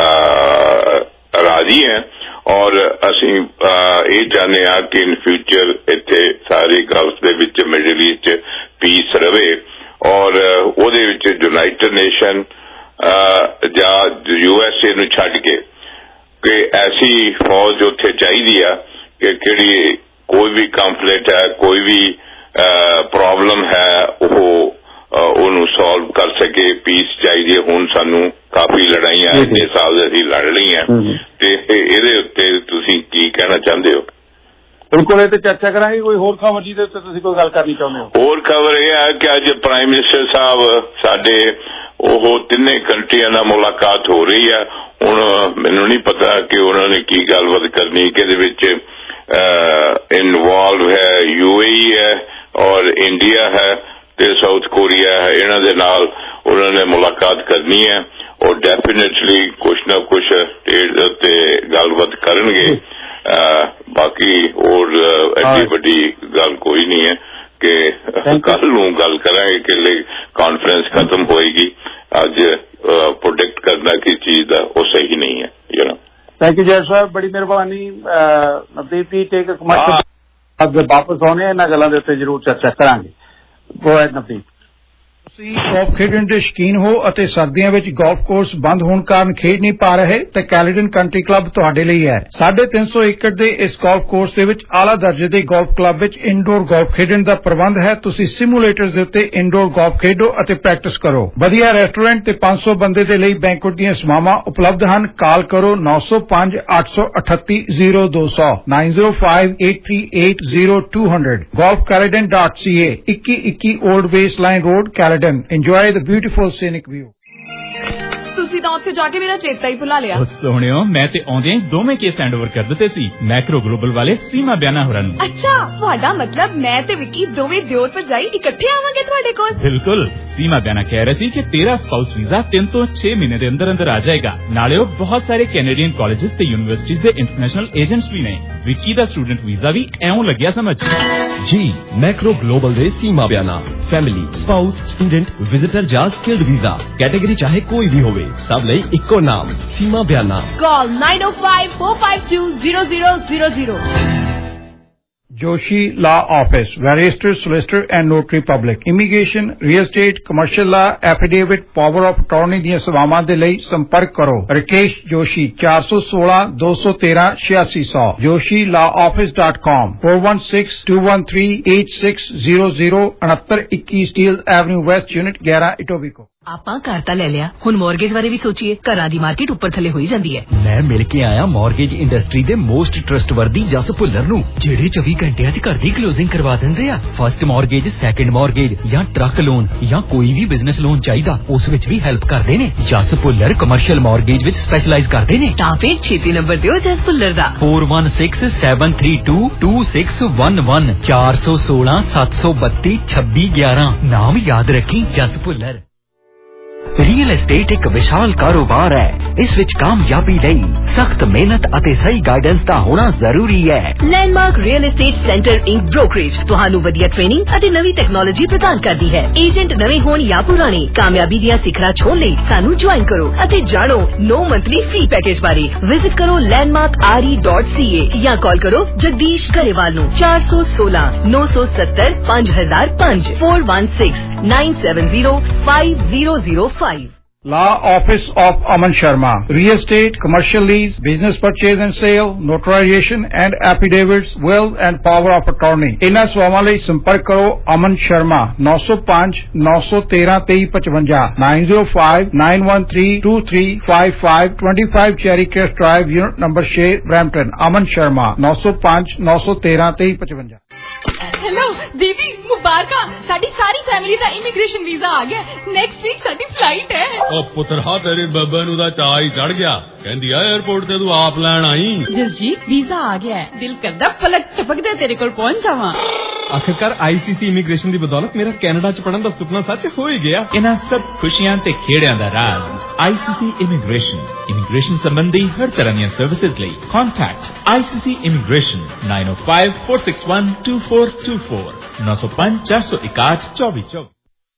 ਰਾਜੀ ਹੈ, ਔਰ ਅਸੀਂ ਇਹ ਚਾਹੁੰਦੇ ਹਾਂ ਕਿ ਇਨ ਫਿਊਚਰ ਇੱਥੇ ਸਾਰੇ ਗਲਫ ਦੇ ਵਿੱਚ, ਮਿਡਲ ਈਸਟ ਪੀਸ ਰਵੇ, ਔਰ ਉਹਦੇ ਵਿੱਚ ਯੂਨਾਈਟਿਡ ਨੇਸ਼ਨ ਜਾਂ ਯੂ ਐਸ ਏ ਨੂੰ ਛੱਡ ਕੇ ਕਿ ਐਸੀ ਫੌਜ ਉੱਥੇ ਚਾਹੀਦੀ ਆ ਕਿ ਕਿਹੜੀ ਕੋਈ ਵੀ ਕੰਫਲਿਕਟ ਹੈ, ਕੋਈ ਵੀ ਪ੍ਰੋਬਲਮ ਹੈ, ਉਹ ਉਹਨੂੰ ਸੋਲਵ ਕਰ ਸਕੇ। ਪੀਸ ਚਾਹੀਦੀ ਹੈ। ਹੁਣ ਸਾਨੂੰ ਕਾਫੀ ਲੜਾਈਆਂ ਇੰਨੇ ਸਾਲ ਅਸੀਂ ਲੜ ਲਈਆਂ, ਤੇ ਇਹਦੇ ਉੱਤੇ ਤੁਸੀਂ ਕੀ ਕਹਿਣਾ ਚਾਹੁੰਦੇ ਹੋ? ਬਿਲਕੁਲ, ਇਹ ਤੇ ਚਰਚਾ ਕਰਾਂਗੇ। ਕੋਈ ਹੋਰ ਖਬਰ ਜਿਹਦੇ ਉੱਤੇ ਤੁਸੀਂ ਕੋਈ ਗੱਲ ਕਰਨੀ ਚਾਹੁੰਦੇ ਹੋ? ਹੋਰ ਖਬਰ ਇਹ ਹੈ ਕਿ ਅੱਜ ਪ੍ਰਾਈਮ ਮਿਨਿਸਟਰ ਸਾਹਿਬ ਸਾਡੇ ਉਹ ਤਿੰਨੇ ਕੰਟਰੀਆਂ ਨਾਲ ਮੁਲਾਕਾਤ ਹੋ ਰਹੀ ਹੈ। ਹੁਣ ਮੈਨੂੰ ਨਹੀਂ ਪਤਾ ਕਿ ਉਹਨਾਂ ਨੇ ਕੀ ਗੱਲਬਾਤ ਕਰਨੀ, ਕਿ ਇਹਦੇ ਵਿੱਚ ਇਨਵੋਲਵ ਹੈ ਯੂਏਈ ਹੈ ਔਰ ਇੰਡੀਆ ਹੈ ਤੇ ਸਾਊਥ ਕੋਰੀਆ ਹੈ। ਇਹਨਾਂ ਦੇ ਨਾਲ ਉਹਨਾਂ ਨੇ ਮੁਲਾਕਾਤ ਕਰਨੀ ਹੈ, ਔਰ ਡੈਫੀਨੇਟਲੀ ਕੁਛ ਨਾ ਕੁਛ ਦੇ ਉੱਤੇ ਗੱਲਬਾਤ ਕਰਨਗੇ। ਬਾਕੀ ਹੋਰ ਐਡੀ ਵੱਡੀ ਗੱਲ ਕੋਈ ਨਹੀਂ ਹੈ ਕਿ ਕੱਲ ਨੂੰ ਗੱਲ ਕਰਾਂਗੇ ਕਿ ਕਾਨਫਰੰਸ ਖਤਮ ਹੋਏਗੀ। ਅੱਜ ਪ੍ਰੋਡਿਕਟ ਕਰਨਾ ਕੀ ਚੀਜ਼ ਦਾ ਉਹ ਸਹੀ ਨਹੀਂ ਹੈ। ਯੂ نو ਥੈਂਕ ਯੂ ਜੈ ਸਾਹਿਬ, ਬੜੀ ਮਿਹਰਬਾਨੀ। ਨਵਦੀਪ ਜੀ ਟੇਕ ਅੱਜ ਵਾਪਸ ਆਉਣੇ ਇਹਨਾਂ ਗੱਲਾਂ ਦੇ ਉੱਤੇ ਜ਼ਰੂਰ ਚਰਚਾ ਕਰਾਂਗੇ। Go ahead Navdeep. ਤੁਸੀਂ ਗੋਲਫ ਖੇਡਣ ਦੇ ਸ਼ੌਕੀਨ ਹੋ ਅਤੇ ਸਰਦੀਆਂ ਵਿੱਚ ਗੋਲਫ ਕੋਰਸ ਬੰਦ ਹੋਣ ਕਾਰਨ ਖੇਡ ਨਹੀਂ ਪਾ ਰਹੇ ਤਾਂ ਕੈਲੇਡਨ ਕੰਟਰੀ ਕਲੱਬ ਤੁਹਾਡੇ ਲਈ ਹੈ। ਸਾਢੇ ਤਿੰਨ ਸੌ ਏਕੜ ਦੇ ਇਸ ਗੋਲਫ ਕੋਰਸ ਦੇ ਵਿੱਚ ਆਲਾ ਦਰਜੇ ਦੇ ਗੋਲਫ ਕਲੱਬ ਵਿੱਚ ਇਨਡੋਰ ਗੋਲਫ ਖੇਡਣ ਦਾ ਪ੍ਰਬੰਧ ਹੈ। ਤੁਸੀਂ ਸਿਮੂਲੇਟਰਸ ਦੇ ਉੱਤੇ ਇਨਡੋਰ ਗੋਲਫ ਖੇਡੋ ਅਤੇ ਪ੍ਰੈਕਟਿਸ ਕਰੋ। ਵਧੀਆ ਰੈਸਟੋਰੈਂਟ ਤੇ ਪੰਜ ਸੌ ਬੰਦੇ ਦੇ ਲਈ ਬੈਂਕੁਏਟ ਦੀਆਂ ਸੇਵਾਵਾਂ ਉਪਲਬਧ ਹਨ। ਕਾਲ ਕਰੋ ਨੌ ਸੌ ਪੰਜ ਅੱਠ ਸੌ ਅਠੱਤੀ ਜ਼ੀਰੋ ਦੋ ਸੌ nine zero five eight three eight zero two hundred golf caledon dot c a ਇੱਕੀ ਇੱਕੀ old base line road Caledon. Enjoy the beautiful scenic view. ਤੁਸੀਂ ਤਾਂ ਉੱਥੇ ਜਾ ਕੇ ਮੇਰਾ ਚੇਤਾ ਹੀ ਭੁਲਾ ਲਿਆ। ਸੋਹਣਿਓ, ਮੈਂ ਤੇ ਆਉਂਦੇ ਦੋਵੇਂ ਕੇਸ ਹੈਂਡਓਵਰ ਕਰ ਦਿੱਤੇ ਸੀ ਮੈਕਰੋ ਗਲੋਬਲ ਵਾਲੇ ਸੀਮਾ ਬਿਆਨਾ ਹੋਰਾਂ ਨੂੰ। ਅੱਛਾ, ਤੁਹਾਡਾ ਮਤਲਬ ਮੈਂ ਤੇ ਵਿੱਕੀ ਦੋਵੇਂ ਦਿਓਰ ਭਰਜਾਈ ਇਕੱਠੇ ਆਵਾਂਗੇ ਤੁਹਾਡੇ ਕੋਲ? ਬਿਲਕੁਲ। ਸੀਮਾ ਬਿਆਨਾ ਕਹਿ ਰਹੇ ਸੀ ਕਿ ਤੇਰਾ ਸਪਾਊਸ ਵੀਜ਼ਾ ਤਿੰਨ ਤੋਂ ਛੇ ਮਹੀਨੇ ਦੇ ਅੰਦਰ ਅੰਦਰ ਆ ਜਾਏਗਾ। ਨਾਲੇ ਉਹ ਬਹੁਤ ਸਾਰੇ ਕੈਨੇਡੀਅਨ ਕਾਲਜਿਸ ਤੇ ਯੂਨੀਵਰਸਿਟੀਜ਼ ਦੇ ਇੰਟਰਨੈਸ਼ਨਲ ਏਜੰਟਸ ਵੀ ਨੇ। ਵਿੱਕੀ ਦਾ ਸਟੂਡੈਂਟ ਵੀਜ਼ਾ ਵੀ ਐਉਂ ਲੱਗਿਆ ਸਮਝ। ਜੀ ਮੈਕਰੋ ਗਲੋਬਲ ਦੇ Seema Bayana family, spouse, student, visitor ਜਾਂ ਸਕਿਲਡ ਵੀਜ਼ਾ ਕੈਟੇਗਰੀ ਚਾਹੇ ਕੋਈ ਵੀ ਹੋਵੇ, ਸਭ ਲਈ ਇੱਕੋ ਨਾਮ ਸੀਮਾ ਬਿਆਨਾ। ਕਾਲ nine oh five four five two zero zero zero zero. Joshi Law Office, Barrister, Solicitor and Notary Public, Immigration, Real Estate, Commercial Law, Affidavit, Power of Attorney ਦੀਆਂ ਸੇਵਾਵਾਂ ਦੇ ਲਈ ਸੰਪਰਕ ਕਰੋ। ਰਕੇਸ਼ ਜੋਸ਼ੀ ਚਾਰ ਇੱਕ ਛੇ ਦੋ ਇੱਕ ਤਿੰਨ ਛਿਆਸੀ ਸੌ joshi law office dot com four one six two one three eight six zero zero ਉਣੱਤਰ ਇੱਕੀ Steel Avenue West Unit eleven Etobicoke। ਆਪਾਂ ਘਰ ਤਾਂ ਲੈ ਲਿਆ, ਹੁਣ ਮੌਰਗੇਜ ਬਾਰੇ ਵੀ ਸੋਚੀਏ। ਘਰਾਂ ਦੀ ਮਾਰਕੀਟ ਉੱਪਰ ਥੱਲੇ ਹੋਈ ਜਾਂਦੀ ਹੈ। ਮੈਂ ਮਿਲ ਕੇ ਆਇਆ ਮੌਰਗੇਜ ਇੰਡਸਟਰੀ ਦੇ ਮੋਸਟ ਟਰਸਟਵਰਦੀ ਜਸ ਭੁੱਲਰ ਨੂੰ, ਜਿਹੜੇ ਚੌਵੀ ਘੰਟਿਆਂ 'ਚ ਘਰ ਦੀ ਕਲੋਜ਼ਿੰਗ ਕਰਵਾ ਦਿੰਦੇ ਆ। ਫਸਟ ਮੌਰਗੇਜ, ਸੈਕੰਡ ਮੌਰਗੇਜ ਜਾਂ ਟਰੱਕ ਲੋਨ ਜਾਂ ਕੋਈ ਵੀ ਬਿਜ਼ਨਸ ਲੋਨ ਚਾਹੀਦਾ, ਉਸ ਵਿੱਚ ਵੀ ਹੈਲਪ ਕਰਦੇ ਨੇ। ਜਸ ਭੁੱਲਰ ਕਮਰਸ਼ੀਅਲ ਮੌਰਗੇਜ ਵਿੱਚ ਸਪੈਸ਼ਲਾਈਜ਼ ਕਰਦੇ ਨੇ। ਤਾਂ ਫਿਰ ਛੇਤੀ ਨੰਬਰ ਦਿਓ ਜਸ ਭੁੱਲਰ ਦਾ। four one six seven three two two six one one ਚਾਰ ਸੌ ਸੋਲਾਂ ਸੱਤ ਸੌ ਬੱਤੀ ਛੱਬੀ ਗਿਆਰਾਂ। ਨਾਮ ਯਾਦ ਰੱਖੀ, ਜਸ ਭੁੱਲਰ। ਰੀਅਲ एस्टेट एक विशाल कारोबार है। इस विच कामयाबी लई सख्त मेहनत ਅਤੇ ਸਹੀ ਗਾਈਡੈਂਸ ਦਾ ਹੋਣਾ ਜ਼ਰੂਰੀ ਹੈ। Landmark real estate centre inc brokerage ਤੁਹਾਨੂੰ ਵਧੀਆ ਟ੍ਰੇਨਿੰਗ ਅਤੇ ਨਵੀਂ ਟੈਕਨੋਲੋਜੀ ਪ੍ਰਦਾਨ ਕਰਦੀ ਹੈ। ਏਜੰਟ ਨਵੇਂ ਹੋਣ ਜਾਂ ਪੁਰਾਣੇ, ਕਾਮਯਾਬੀ ਦੀਆਂ ਸਿਖਰਾਂ ਛੋਹਣ ਲਈ ਸਾਨੂੰ ਜੁਆਇਨ ਕਰੋ ਅਤੇ ਜਾਣੋ ਨੋ ਮੰਥਲੀ ਫੀ ਪੈਕੇਜ ਬਾਰੇ। ਵਿਜ਼ਿਟ ਕਰੋ Landmark R E dot C A ਜਾਂ ਕਾਲ ਕਰੋ ਜਗਦੀਸ਼ ਗਰੇਵਾਲ ਨੂੰ ਚਾਰ ਸੌ ਸੋਲਾਂ ਨੌ ਸੌ ਸੱਤਰ ਪੰਜ ਹਜ਼ਾਰ ਪੰਜ four one six nine seven zero five zero zero five। Law Office of Aman Sharma, Real Estate, Commercial Lease, Business Purchase and Sale, Notarization and Affidavits, Will and Power of Attorney। इन्हां सेवावां लई संपर्क करो अमन शर्मा नौ सौ पांच नौ सौ तेरह तेई पचवंजा nine zero five nine one three two three five five twenty-five Cherry Crest Drive, Unit Number six, Brampton। अमन शर्मा नौ सौ पांच नौ सौ तेरह तेई पचवंजा। हेलो दीदी, मुबारक, साडी सारी फैमिली दा इमिग्रेशन वीजा आ गया। नेक्स्ट वीक साडी फ्लाइट है। ओ पुत्रा, तेरे बब्बे नु दा चाह ही चढ़ गया। कहंदी आ एयरपोर्ट ते तू आप लैन आई। दिलजीत, वीजा आ गया है। दिल करदा पलक झपक दे तेरे कोल पहुंच जावां। आखिरकार आईसीसी इमिग्रेशन दी बदौलत मेरा कनाडा च पढ़न दा सुपना सच हो ही गया। इन्हां सब खुशियां ते खेड़ियां दा राज आईसीसी इमिग्रेशन। इमिग्रेशन संबंधी हर तरह दी सर्विसेज लई contact ICC immigration nine oh five four six one two four two four नौ सौ पांच चार सौ इकाठ चौबीस चौबीस।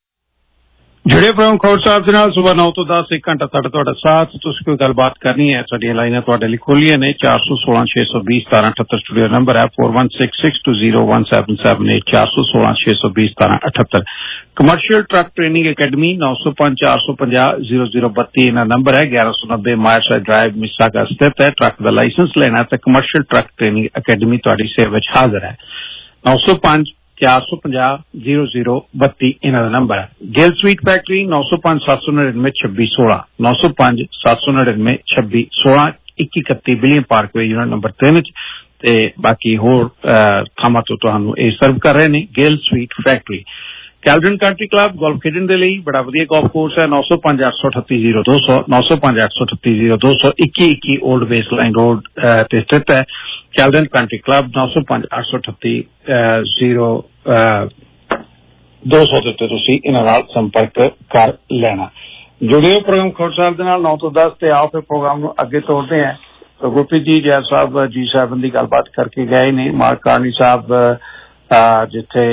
ਜਿਹੜੇ ਪ੍ਰੋਗਰਾਮ ਖਬਰ ਸਾਹਿਬ ਦੇ ਨਾਲ ਸਵੇਰ ਨੌ ਤੋਂ ਦਸ ਇੱਕ ਘੰਟਾ ਤੱਕ ਤੁਹਾਡਾ ਸਾਥ। ਤੁਸੀਂ ਕੋਈ ਗੱਲਬਾਤ ਕਰਨੀ ਹੈ, ਸਾਡੀਆਂ ਲਾਈਨਾਂ ਤੁਹਾਡੇ ਲਈ ਖੋਲੀਆਂ ਨੇ ਚਾਰ ਸੌ ਸੋਲਾਂ ਛੇ ਸੌ ਵੀਹ ਸਤਾਰਾਂ ਅਠੱਤਰ। ਸਟੂਡੀਓ ਨੰਬਰ ਹੈ four one six six two zero one seven seven eight ਚਾਰ ਸੌ ਸੋਲਾਂ ਛੇ ਸੌ ਵੀਹ ਸਤਾਰਾਂ ਅਠੱਤਰ। ਕਮਰਸ਼ੀਅਲ ਟਰੱਕ ਟ੍ਰੇਨਿੰਗ ਅਕੈਡਮੀ ਨੌ ਸੌ ਪੰਜ ਚਾਰ ਸੌ ਪੰਜਾਹ ਜ਼ੀਰੋ ਜ਼ੀਰੋ ਬੱਤੀ ਇਹਨਾਂ ਨੰਬਰ ਹੈ। ਗਿਆਰਾਂ ਸੌ ਨੱਬੇ ਮਾਇਰਸਾਈਡ ਡਰਾਈਵ ਮਿਸਾਗਾ ਸਥਿਤ ਹੈ। ਟਰੱਕ ਦਾ ਲਾਇਸੈਂਸ ਲੈਣਾ ਤੇ ਕਮਰਸ਼ੀਅਲ ਟਰੱਕ ਟ੍ਰੇਨਿੰਗ ਅਕੈਡਮੀ ਤੁਹਾਡੀ ਸੇਵਾ ਵਿੱਚ ਹਾਜ਼ਰ ਹੈ। ਨੌ ਸੌ ਪੰਜ ਚਾਰ ਸੌ ਪੰਜਾਹ ਜ਼ੀਰੋ ਜ਼ੀਰੋ ਬੱਤੀ ਇਹਨਾਂ ਦਾ ਨੰਬਰ ਹੈ। ਗਿਲ ਸਵੀਟ ਫੈਕਟਰੀ ਨੌ ਸੌ ਪੰਜ ਸੱਤ ਸੌ ਨੜਿਨਵੇਂ ਛੱਬੀ ਸੋਲਾਂ ਨੌ ਸੌ ਪੰਜ ਸੱਤ ਸੌ ਨੜਿਨਵੇਂ ਛੱਬੀ ਸੋਲਾਂ ਇੱਕੀ ਇਕੱਤੀ ਬਿਲੀਅਨ ਪਾਰਕਵੇ ਯੂਨਿਟ ਨੰਬਰ ਤਿੰਨ ਚ ਤੇ ਬਾਕੀ ਹੋਰ ਥਾਵਾਂ ਤੋਂ ਤੁਹਾਨੂੰ ਇਹ ਸਰਵ ਕਰ ਰਹੇ ਨੇ। Gill sweet factory. Caledon country club golf ਖੇਡਣ ਦੇ ਲਈ ਬੜਾ ਵਧੀਆ ਗੋਲਫ ਕੋਰਸ ਹੈ। ਨੌ ਸੌ ਪੰਜ ਅੱਠ ਸੌ ਅਠੱਤੀ ਜ਼ੀਰੋ ਦੋ ਸੌ ਨੌ ਸੌ ਪੰਜ ਅੱਠ ਸੌ ਅਠੱਤੀ ਜ਼ੀਰੋ ਦੋ ਸੌ ਇੱਕੀ ਇੱਕੀ ਓਲਡ ਬੇਸ ਲਾਈਨ ਰੋਡ ਤੇ ਸਥਿਤ ਹੈ। ਕੈਲਡਨ ਕੰਟਰੀ ਕਲੱਬ ਨੌ ਸੌ ਪੰਜ ਅੱਠ ਸੌ ਅਠੱਤੀ ਜ਼ੀਰੋ ਦੋ ਸੌ ਦੇ ਉੱਤੇ ਤੁਸੀਂ ਇਹਨਾਂ ਨਾਲ ਸੰਪਰਕ ਕਰ ਲੈਣਾ। ਜੁੜਿਓ ਪ੍ਰੋਗਰਾਮ ਖਬਰ ਸਾਹਿਬ ਦੇ ਨਾਲ ਨੌ ਤੋਂ ਦਸ ਤੇ ਆਓ ਫਿਰ ਪ੍ਰੋਗਰਾਮ ਨੂੰ ਅੱਗੇ ਤੋਰਦੇ ਹਾਂ। ਗੁਰਪ੍ਰੀਤ ਜੀ ਜੈਬ ਸਾਹਿਬ ਜੀ ਸਾਹਿਬ ਦੀ ਗੱਲਬਾਤ ਕਰਕੇ ਗਏ ਨੇ। ਮਾਰਕ ਕਾਰਨੀ ਸਾਹਿਬ ਜਿੱਥੇ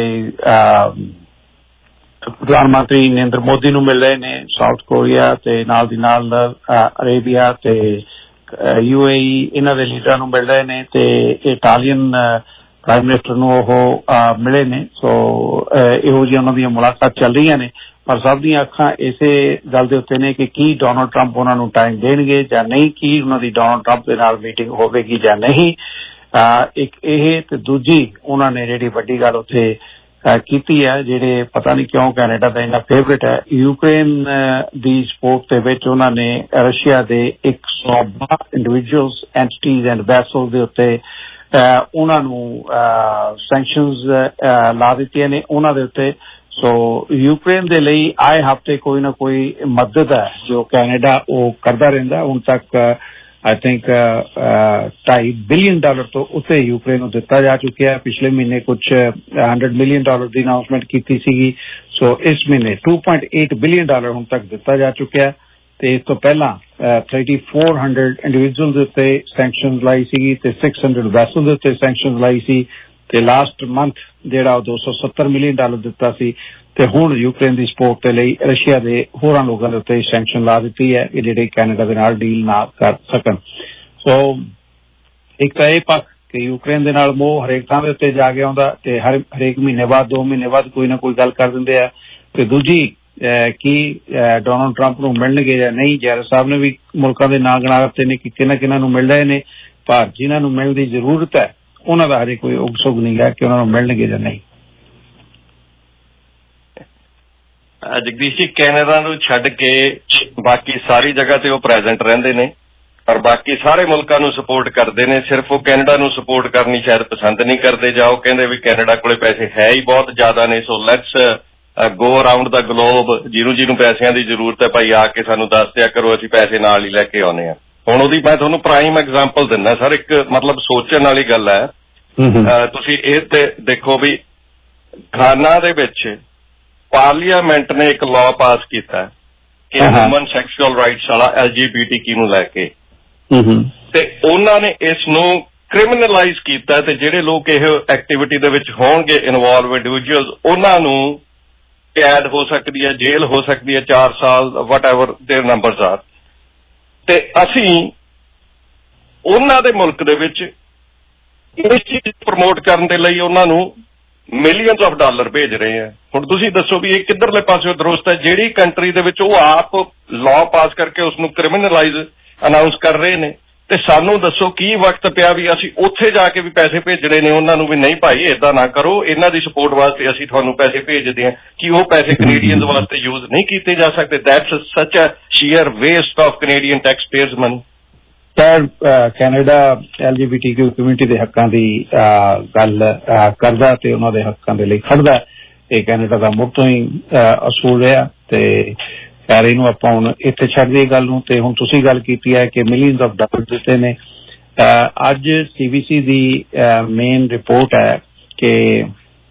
ਪ੍ਰਧਾਨ ਮੰਤਰੀ ਨਰਿੰਦਰ ਮੋਦੀ ਨੂੰ ਮਿਲ ਰਹੇ ਨੇ ਸਾਊਥ ਕੋਰੀਆ ਤੇ ਨਾਲ ਦੀ ਨਾਲ ਅਰੇਬੀਆ ਤੇ ਯੂ ਏ ਈ ਇਹਨਾਂ ਦੇ ਲੀਡਰਾਂ ਨੂੰ ਮਿਲ ਰਹੇ ਨੇ ਤੇ ਇਟਾਲੀਅਨ ਪ੍ਰਾਈਮ ਮਿਨਿਸਟਰ ਨੂੰ ਉਹ ਮਿਲੇ ਨੇ। ਸੋ ਇਹੋ ਜਿਹੀਆਂ ਉਹਨਾਂ ਦੀਆਂ ਮੁਲਾਕਾਤ ਚੱਲ ਰਹੀਆਂ ਨੇ ਪਰ ਸਭ ਦੀਆਂ ਅੱਖਾਂ ਇਸੇ ਗੱਲ ਦੇ ਉੱਤੇ ਨੇ ਕਿ ਕੀ ਡੋਨਾਲਡ ਟਰੰਪ ਉਹਨਾਂ ਨੂੰ ਟਾਈਮ ਦੇਣਗੇ ਜਾਂ ਨਹੀਂ, ਕੀ ਉਹਨਾਂ ਦੀ ਡੋਨਾਲਡ ਟਰੰਪ ਦੇ ਨਾਲ ਮੀਟਿੰਗ ਹੋਵੇਗੀ ਜਾਂ ਨਹੀਂ। ਇੱਕ ਇਹ ਤੇ ਦੂਜੀ ਉਹਨਾਂ ਨੇ ਜਿਹੜੀ ਵੱਡੀ ਗੱਲ ਉੱਥੇ ਕੀਤੀ ਹੈ, ਜਿਹੜੇ ਪਤਾ ਨਹੀਂ ਕਿਉਂ ਕੈਨੇਡਾ ਦਾ ਇੰਨਾ ਫੇਵਰੇਟ ਹੈ, ਯੂਕਰੇਨ ਦੀ ਸਪੋਰਟ ਦੇ ਵਿੱਚ ਉਹਨਾਂ ਨੇ ਰਸ਼ੀਆ ਦੇ ਇੱਕ ਸੌ ਬਾਹਠ ਇੰਡੀਵਿਜੂਅਲਸ ਐਂਟੀਟੀਜ਼ ਐਂਡ ਵੈਸਲਸ ਦੇ ਉੱਤੇ ਉਹਨਾਂ ਨੂੰ ਸੈਂਕਸ਼ਨਸ ਲਾ ਦਿੱਤੀਆਂ ਨੇ ਉਹਨਾਂ ਦੇ ਉੱਤੇ। ਸੋ ਯੂਕਰੇਨ ਦੇ ਲਈ ਆਏ ਹਫ਼ਤੇ ਕੋਈ ਨਾ ਕੋਈ ਮਦਦ ਹੈ ਜੋ ਕੈਨੇਡਾ ਉਹ ਕਰਦਾ ਰਹਿੰਦਾ। ਹੁਣ ਤੱਕ ਆਈ ਥਿੰਕ ਢਾਈ ਬਿਲੀਅਨ ਡਾਲਰ ਤੋਂ ਉੱਤੇ ਯੂਕਰੇਨ ਨੂੰ ਦਿੱਤਾ ਜਾ ਚੁੱਕਿਆ। ਪਿਛਲੇ ਮਹੀਨੇ ਕੁਝ ਹੰਡਰਡ ਮਿਲੀਅਨ ਡਾਲਰ ਦੀ ਅਨਾਉਂਸਮੈਂਟ ਕੀਤੀ ਸੀਗੀ। ਸੋ ਇਸ ਮਹੀਨੇ two point eight billion dollar ਹੁਣ ਤੱਕ ਦਿੱਤਾ ਜਾ ਚੁੱਕਿਆ ਤੇ ਇਸ ਤੋਂ ਪਹਿਲਾਂ ਥਰਟੀ ਫੋਰ ਹੰਡਰਡ ਇੰਡੀਵਿਜੂਅਲ ਦੇ ਉੱਤੇ ਸੈਂਕਸ਼ਨ ਲਾਈ ਸੀਗੀ ਤੇ ਸਿਕਸ ਹੰਡਰਡ ਵੈਸਲ ਦੇ ਉੱਤੇ ਸੈਂਕਸ਼ਨ ਲਾਈ ਸੀ ਤੇ ਲਾਸਟ ਮੰਥ ਜਿਹੜਾ ਉਹ ਦੋ ਸੌ ਸੱਤਰ ਮਿਲੀਅਨ ਡਾਲਰ ਦਿੱਤਾ ਸੀ ਤੇ ਹੁਣ ਯੂਕਰੇਨ ਦੀ ਸਪੋਰਟ ਦੇ ਲਈ ਰਸ਼ੀਆ ਦੇ ਹੋਰਾਂ ਲੋਕਾਂ ਦੇ ਉੱਤੇ ਸੈਂਕਸ਼ਨ ਲਾ ਦਿੱਤੀ ਹੈ ਕਿ ਜਿਹੜੇ ਕੈਨੇਡਾ ਦੇ ਨਾਲ ਡੀਲ ਨਾ ਕਰ ਸਕਣ। ਸੋ ਇੱਕ ਤਾਂ ਇਹ ਪੱਖ ਕਿ ਯੂਕਰੇਨ ਦੇ ਨਾਲ ਮੋਹ ਹਰੇਕ ਥਾਂ ਦੇ ਉੱਤੇ ਜਾ ਕੇ ਆਉਂਦਾ ਤੇ ਹਰ ਹਰੇਕ ਮਹੀਨੇ ਬਾਅਦ ਦੋ ਮਹੀਨੇ ਬਾਅਦ ਕੋਈ ਨਾ ਕੋਈ ਗੱਲ ਕਰ ਦਿੰਦੇ ਆ ਤੇ ਦੂਜੀ ਕੀ ਡੋਨਾਲਡ ਟਰੰਪ ਨੂੰ ਮਿਲਣਗੇ ਜਾਂ ਨਹੀਂ। ਜੈਰ ਸਾਹਿਬ ਨੇ ਵੀ ਮੁਲਕਾਂ ਦੇ ਨਾਂ ਗਿਣਾ ਦਿੱਤੇ ਨੇ ਕਿ ਕਿਹਨਾਂ ਕਿਹਨਾਂ ਨੂੰ ਮਿਲ ਰਹੇ ਨੇ ਪਰ ਜਿਨ੍ਹਾਂ ਨੂੰ ਮਿਲਣ ਦੀ ਜ਼ਰੂਰਤ ਹੈ ਉਹਨਾਂ ਦਾ ਹਜੇ ਕੋਈ ਉਗ ਸੁਗ ਨਹੀਂ ਹੈ ਕਿ ਉਹਨਾਂ ਨੂੰ ਮਿਲਣਗੇ ਜਾਂ ਨਹੀਂ। ਜਗਦੀਸ਼ ਜੀ, ਕੈਨੇਡਾ ਨੂੰ ਛੱਡ ਕੇ ਬਾਕੀ ਸਾਰੀ ਜਗ੍ਹਾ ਤੇ ਉਹ ਪ੍ਰੈਜ਼ੈਂਟ ਰਹਿੰਦੇ ਨੇ ਔਰ ਬਾਕੀ ਸਾਰੇ ਮੁਲਕਾਂ ਨੂੰ ਸਪੋਰਟ ਕਰਦੇ ਨੇ। ਸਿਰਫ ਉਹ ਕੈਨੇਡਾ ਨੂੰ ਸਪੋਰਟ ਕਰਨੀ ਸ਼ਾਇਦ ਪਸੰਦ ਨਹੀਂ ਕਰਦੇ, ਜਾਂ ਉਹ ਕਹਿੰਦੇ ਵੀ ਕੈਨੇਡਾ ਕੋਲੇ ਪੈਸੇ ਹੈ ਹੀ ਬਹੁਤ ਜ਼ਿਆਦਾ ਨੇ, so let's go around the globe, ਜਿਹਨੂੰ ਜਿਹਨੂੰ ਪੈਸਿਆਂ ਦੀ ਜ਼ਰੂਰਤ ਹੈ ਭਾਈ ਆ ਕੇ ਸਾਨੂੰ ਦੱਸ ਦਿਆ ਕਰੋ, ਅਸੀਂ ਪੈਸੇ ਨਾਲ ਹੀ ਲੈ ਕੇ ਆਉਂਦੇ ਹਾਂ। ਹੁਣ ਉਹਦੀ ਮੈਂ ਤੁਹਾਨੂੰ ਪ੍ਰਾਈਮ ਐਗਜ਼ਾਮਪਲ ਦਿੰਦਾ ਸਰ, ਇੱਕ ਮਤਲਬ ਸੋਚਣ ਵਾਲੀ ਗੱਲ ਹੈ। ਤੁਸੀਂ ਇਹ ਤੇ ਦੇਖੋ ਵੀ ਘਾਨਾ ਦੇ ਵਿੱਚ ਪਾਰਲੀਮੈਂਟ ਨੇ ਇੱਕ ਲਾਅ ਪਾਸ ਕੀਤਾ ਕਿ ਹਿਊਮਨ ਸੈਕਸ਼ੂਅਲ ਰਾਈਟਸ ਵਾਲਾ L G B T Q ਨੂੰ ਲੈ ਕੇ, ਤੇ ਉਹਨਾਂ ਨੇ ਇਸ ਨੂੰ ਕ੍ਰਿਮੀਨਲਾਈਜ਼ ਕੀਤਾ, ਤੇ ਜਿਹੜੇ ਲੋਕ ਇਹ ਐਕਟੀਵਿਟੀ ਦੇ ਵਿੱਚ ਹੋਣਗੇ ਇਨਵੋਲਵ ਇੰਡੀਵਿਜੂਅਲਸ, ਉਹਨਾਂ ਨੂੰ ਕੈਦ ਹੋ ਸਕਦੀ ਹੈ, ਜੇਲ੍ਹ ਹੋ ਸਕਦੀ ਹੈ, ਚਾਰ ਸਾਲ, whatever their numbers are. ਤੇ ਅਸੀਂ ਉਹਨਾਂ ਦੇ ਮੁਲਕ ਦੇ ਵਿੱਚ ਇਸ ਚੀਜ਼ ਪ੍ਰਮੋਟ ਕਰਨ ਦੇ ਲਈ ਉਹਨਾਂ ਨੂੰ ਮਿਲੀਅਨਸ ਆਫ ਡਾਲਰ ਭੇਜ ਰਹੇ ਆ। ਹੁਣ ਤੁਸੀਂ ਦੱਸੋ ਵੀ ਇਹ ਕਿੱਧਰਲੇ ਪਾਸਿਓਂ ਦਰੁਸਤ ਹੈ? ਜਿਹੜੀ ਕੰਟਰੀ ਦੇ ਵਿੱਚ ਉਹ ਆਪ ਲਾਅ ਪਾਸ ਕਰਕੇ ਉਸ ਨੂੰ ਕ੍ਰਿਮੀਨਲਾਈਜ਼ ਅਨਾਊਂਸ ਕਰ ਰਹੇ ਨੇ, ਤੇ ਸਾਨੂੰ ਦੱਸੋ ਕੀ ਵਕਤ ਪਿਆ ਵੀ ਅਸੀਂ ਉੱਥੇ ਜਾ ਕੇ ਵੀ ਪੈਸੇ ਭੇਜਣੇ ਨੇ ਉਹਨਾਂ ਨੂੰ ਵੀ ਨਹੀਂ ਭਾਈ ਏਦਾਂ ਨਾ ਕਰੋ, ਇਹਨਾਂ ਦੀ ਸਪੋਰਟ ਵਾਸਤੇ ਅਸੀਂ ਤੁਹਾਨੂੰ ਪੈਸੇ ਭੇਜਦੇ ਹਾਂ, ਕਿ ਉਹ ਪੈਸੇ ਕੈਨੇਡੀਅਨਸ ਵਾਸਤੇ ਯੂਜ਼ ਨਹੀਂ ਕੀਤੇ ਜਾ ਸਕਦੇ? That's such a sheer waste of Canadian taxpayers money. Sir, Canada L G B T Q community ਦੇ ਹੱਕਾਂ ਦੀ ਗੱਲ ਕਰਦਾ ਤੇ ਉਹਨਾਂ ਦੇ ਹੱਕਾਂ ਦੇ ਲਈ ਖੜਦਾ, ਇਹ ਕੈਨੇਡਾ ਦਾ ਮੁੱਢ ਤੋਂ ਹੀ ਅਸੂਲ ਰਿਹਾ। ਤੇ ਖੈਰ ਇਹਨੂੰ ਆਪਾਂ ਹੁਣ ਇੱਥੇ ਛੱਡ ਦਈਏ ਗੱਲ ਨੂੰ। ਤੇ ਹੁਣ ਤੁਸੀਂ ਗੱਲ ਕੀਤੀ ਹੈ ਕਿ ਮਿਲੀਅਨਸ ਆਫ ਡਾਲਰ ਦਿੱਤੇ ਨੇ। ਅੱਜ ਸੀ ਬੀ ਸੀ ਦੀ ਮੇਨ ਰਿਪੋਰਟ ਹੈ ਕਿ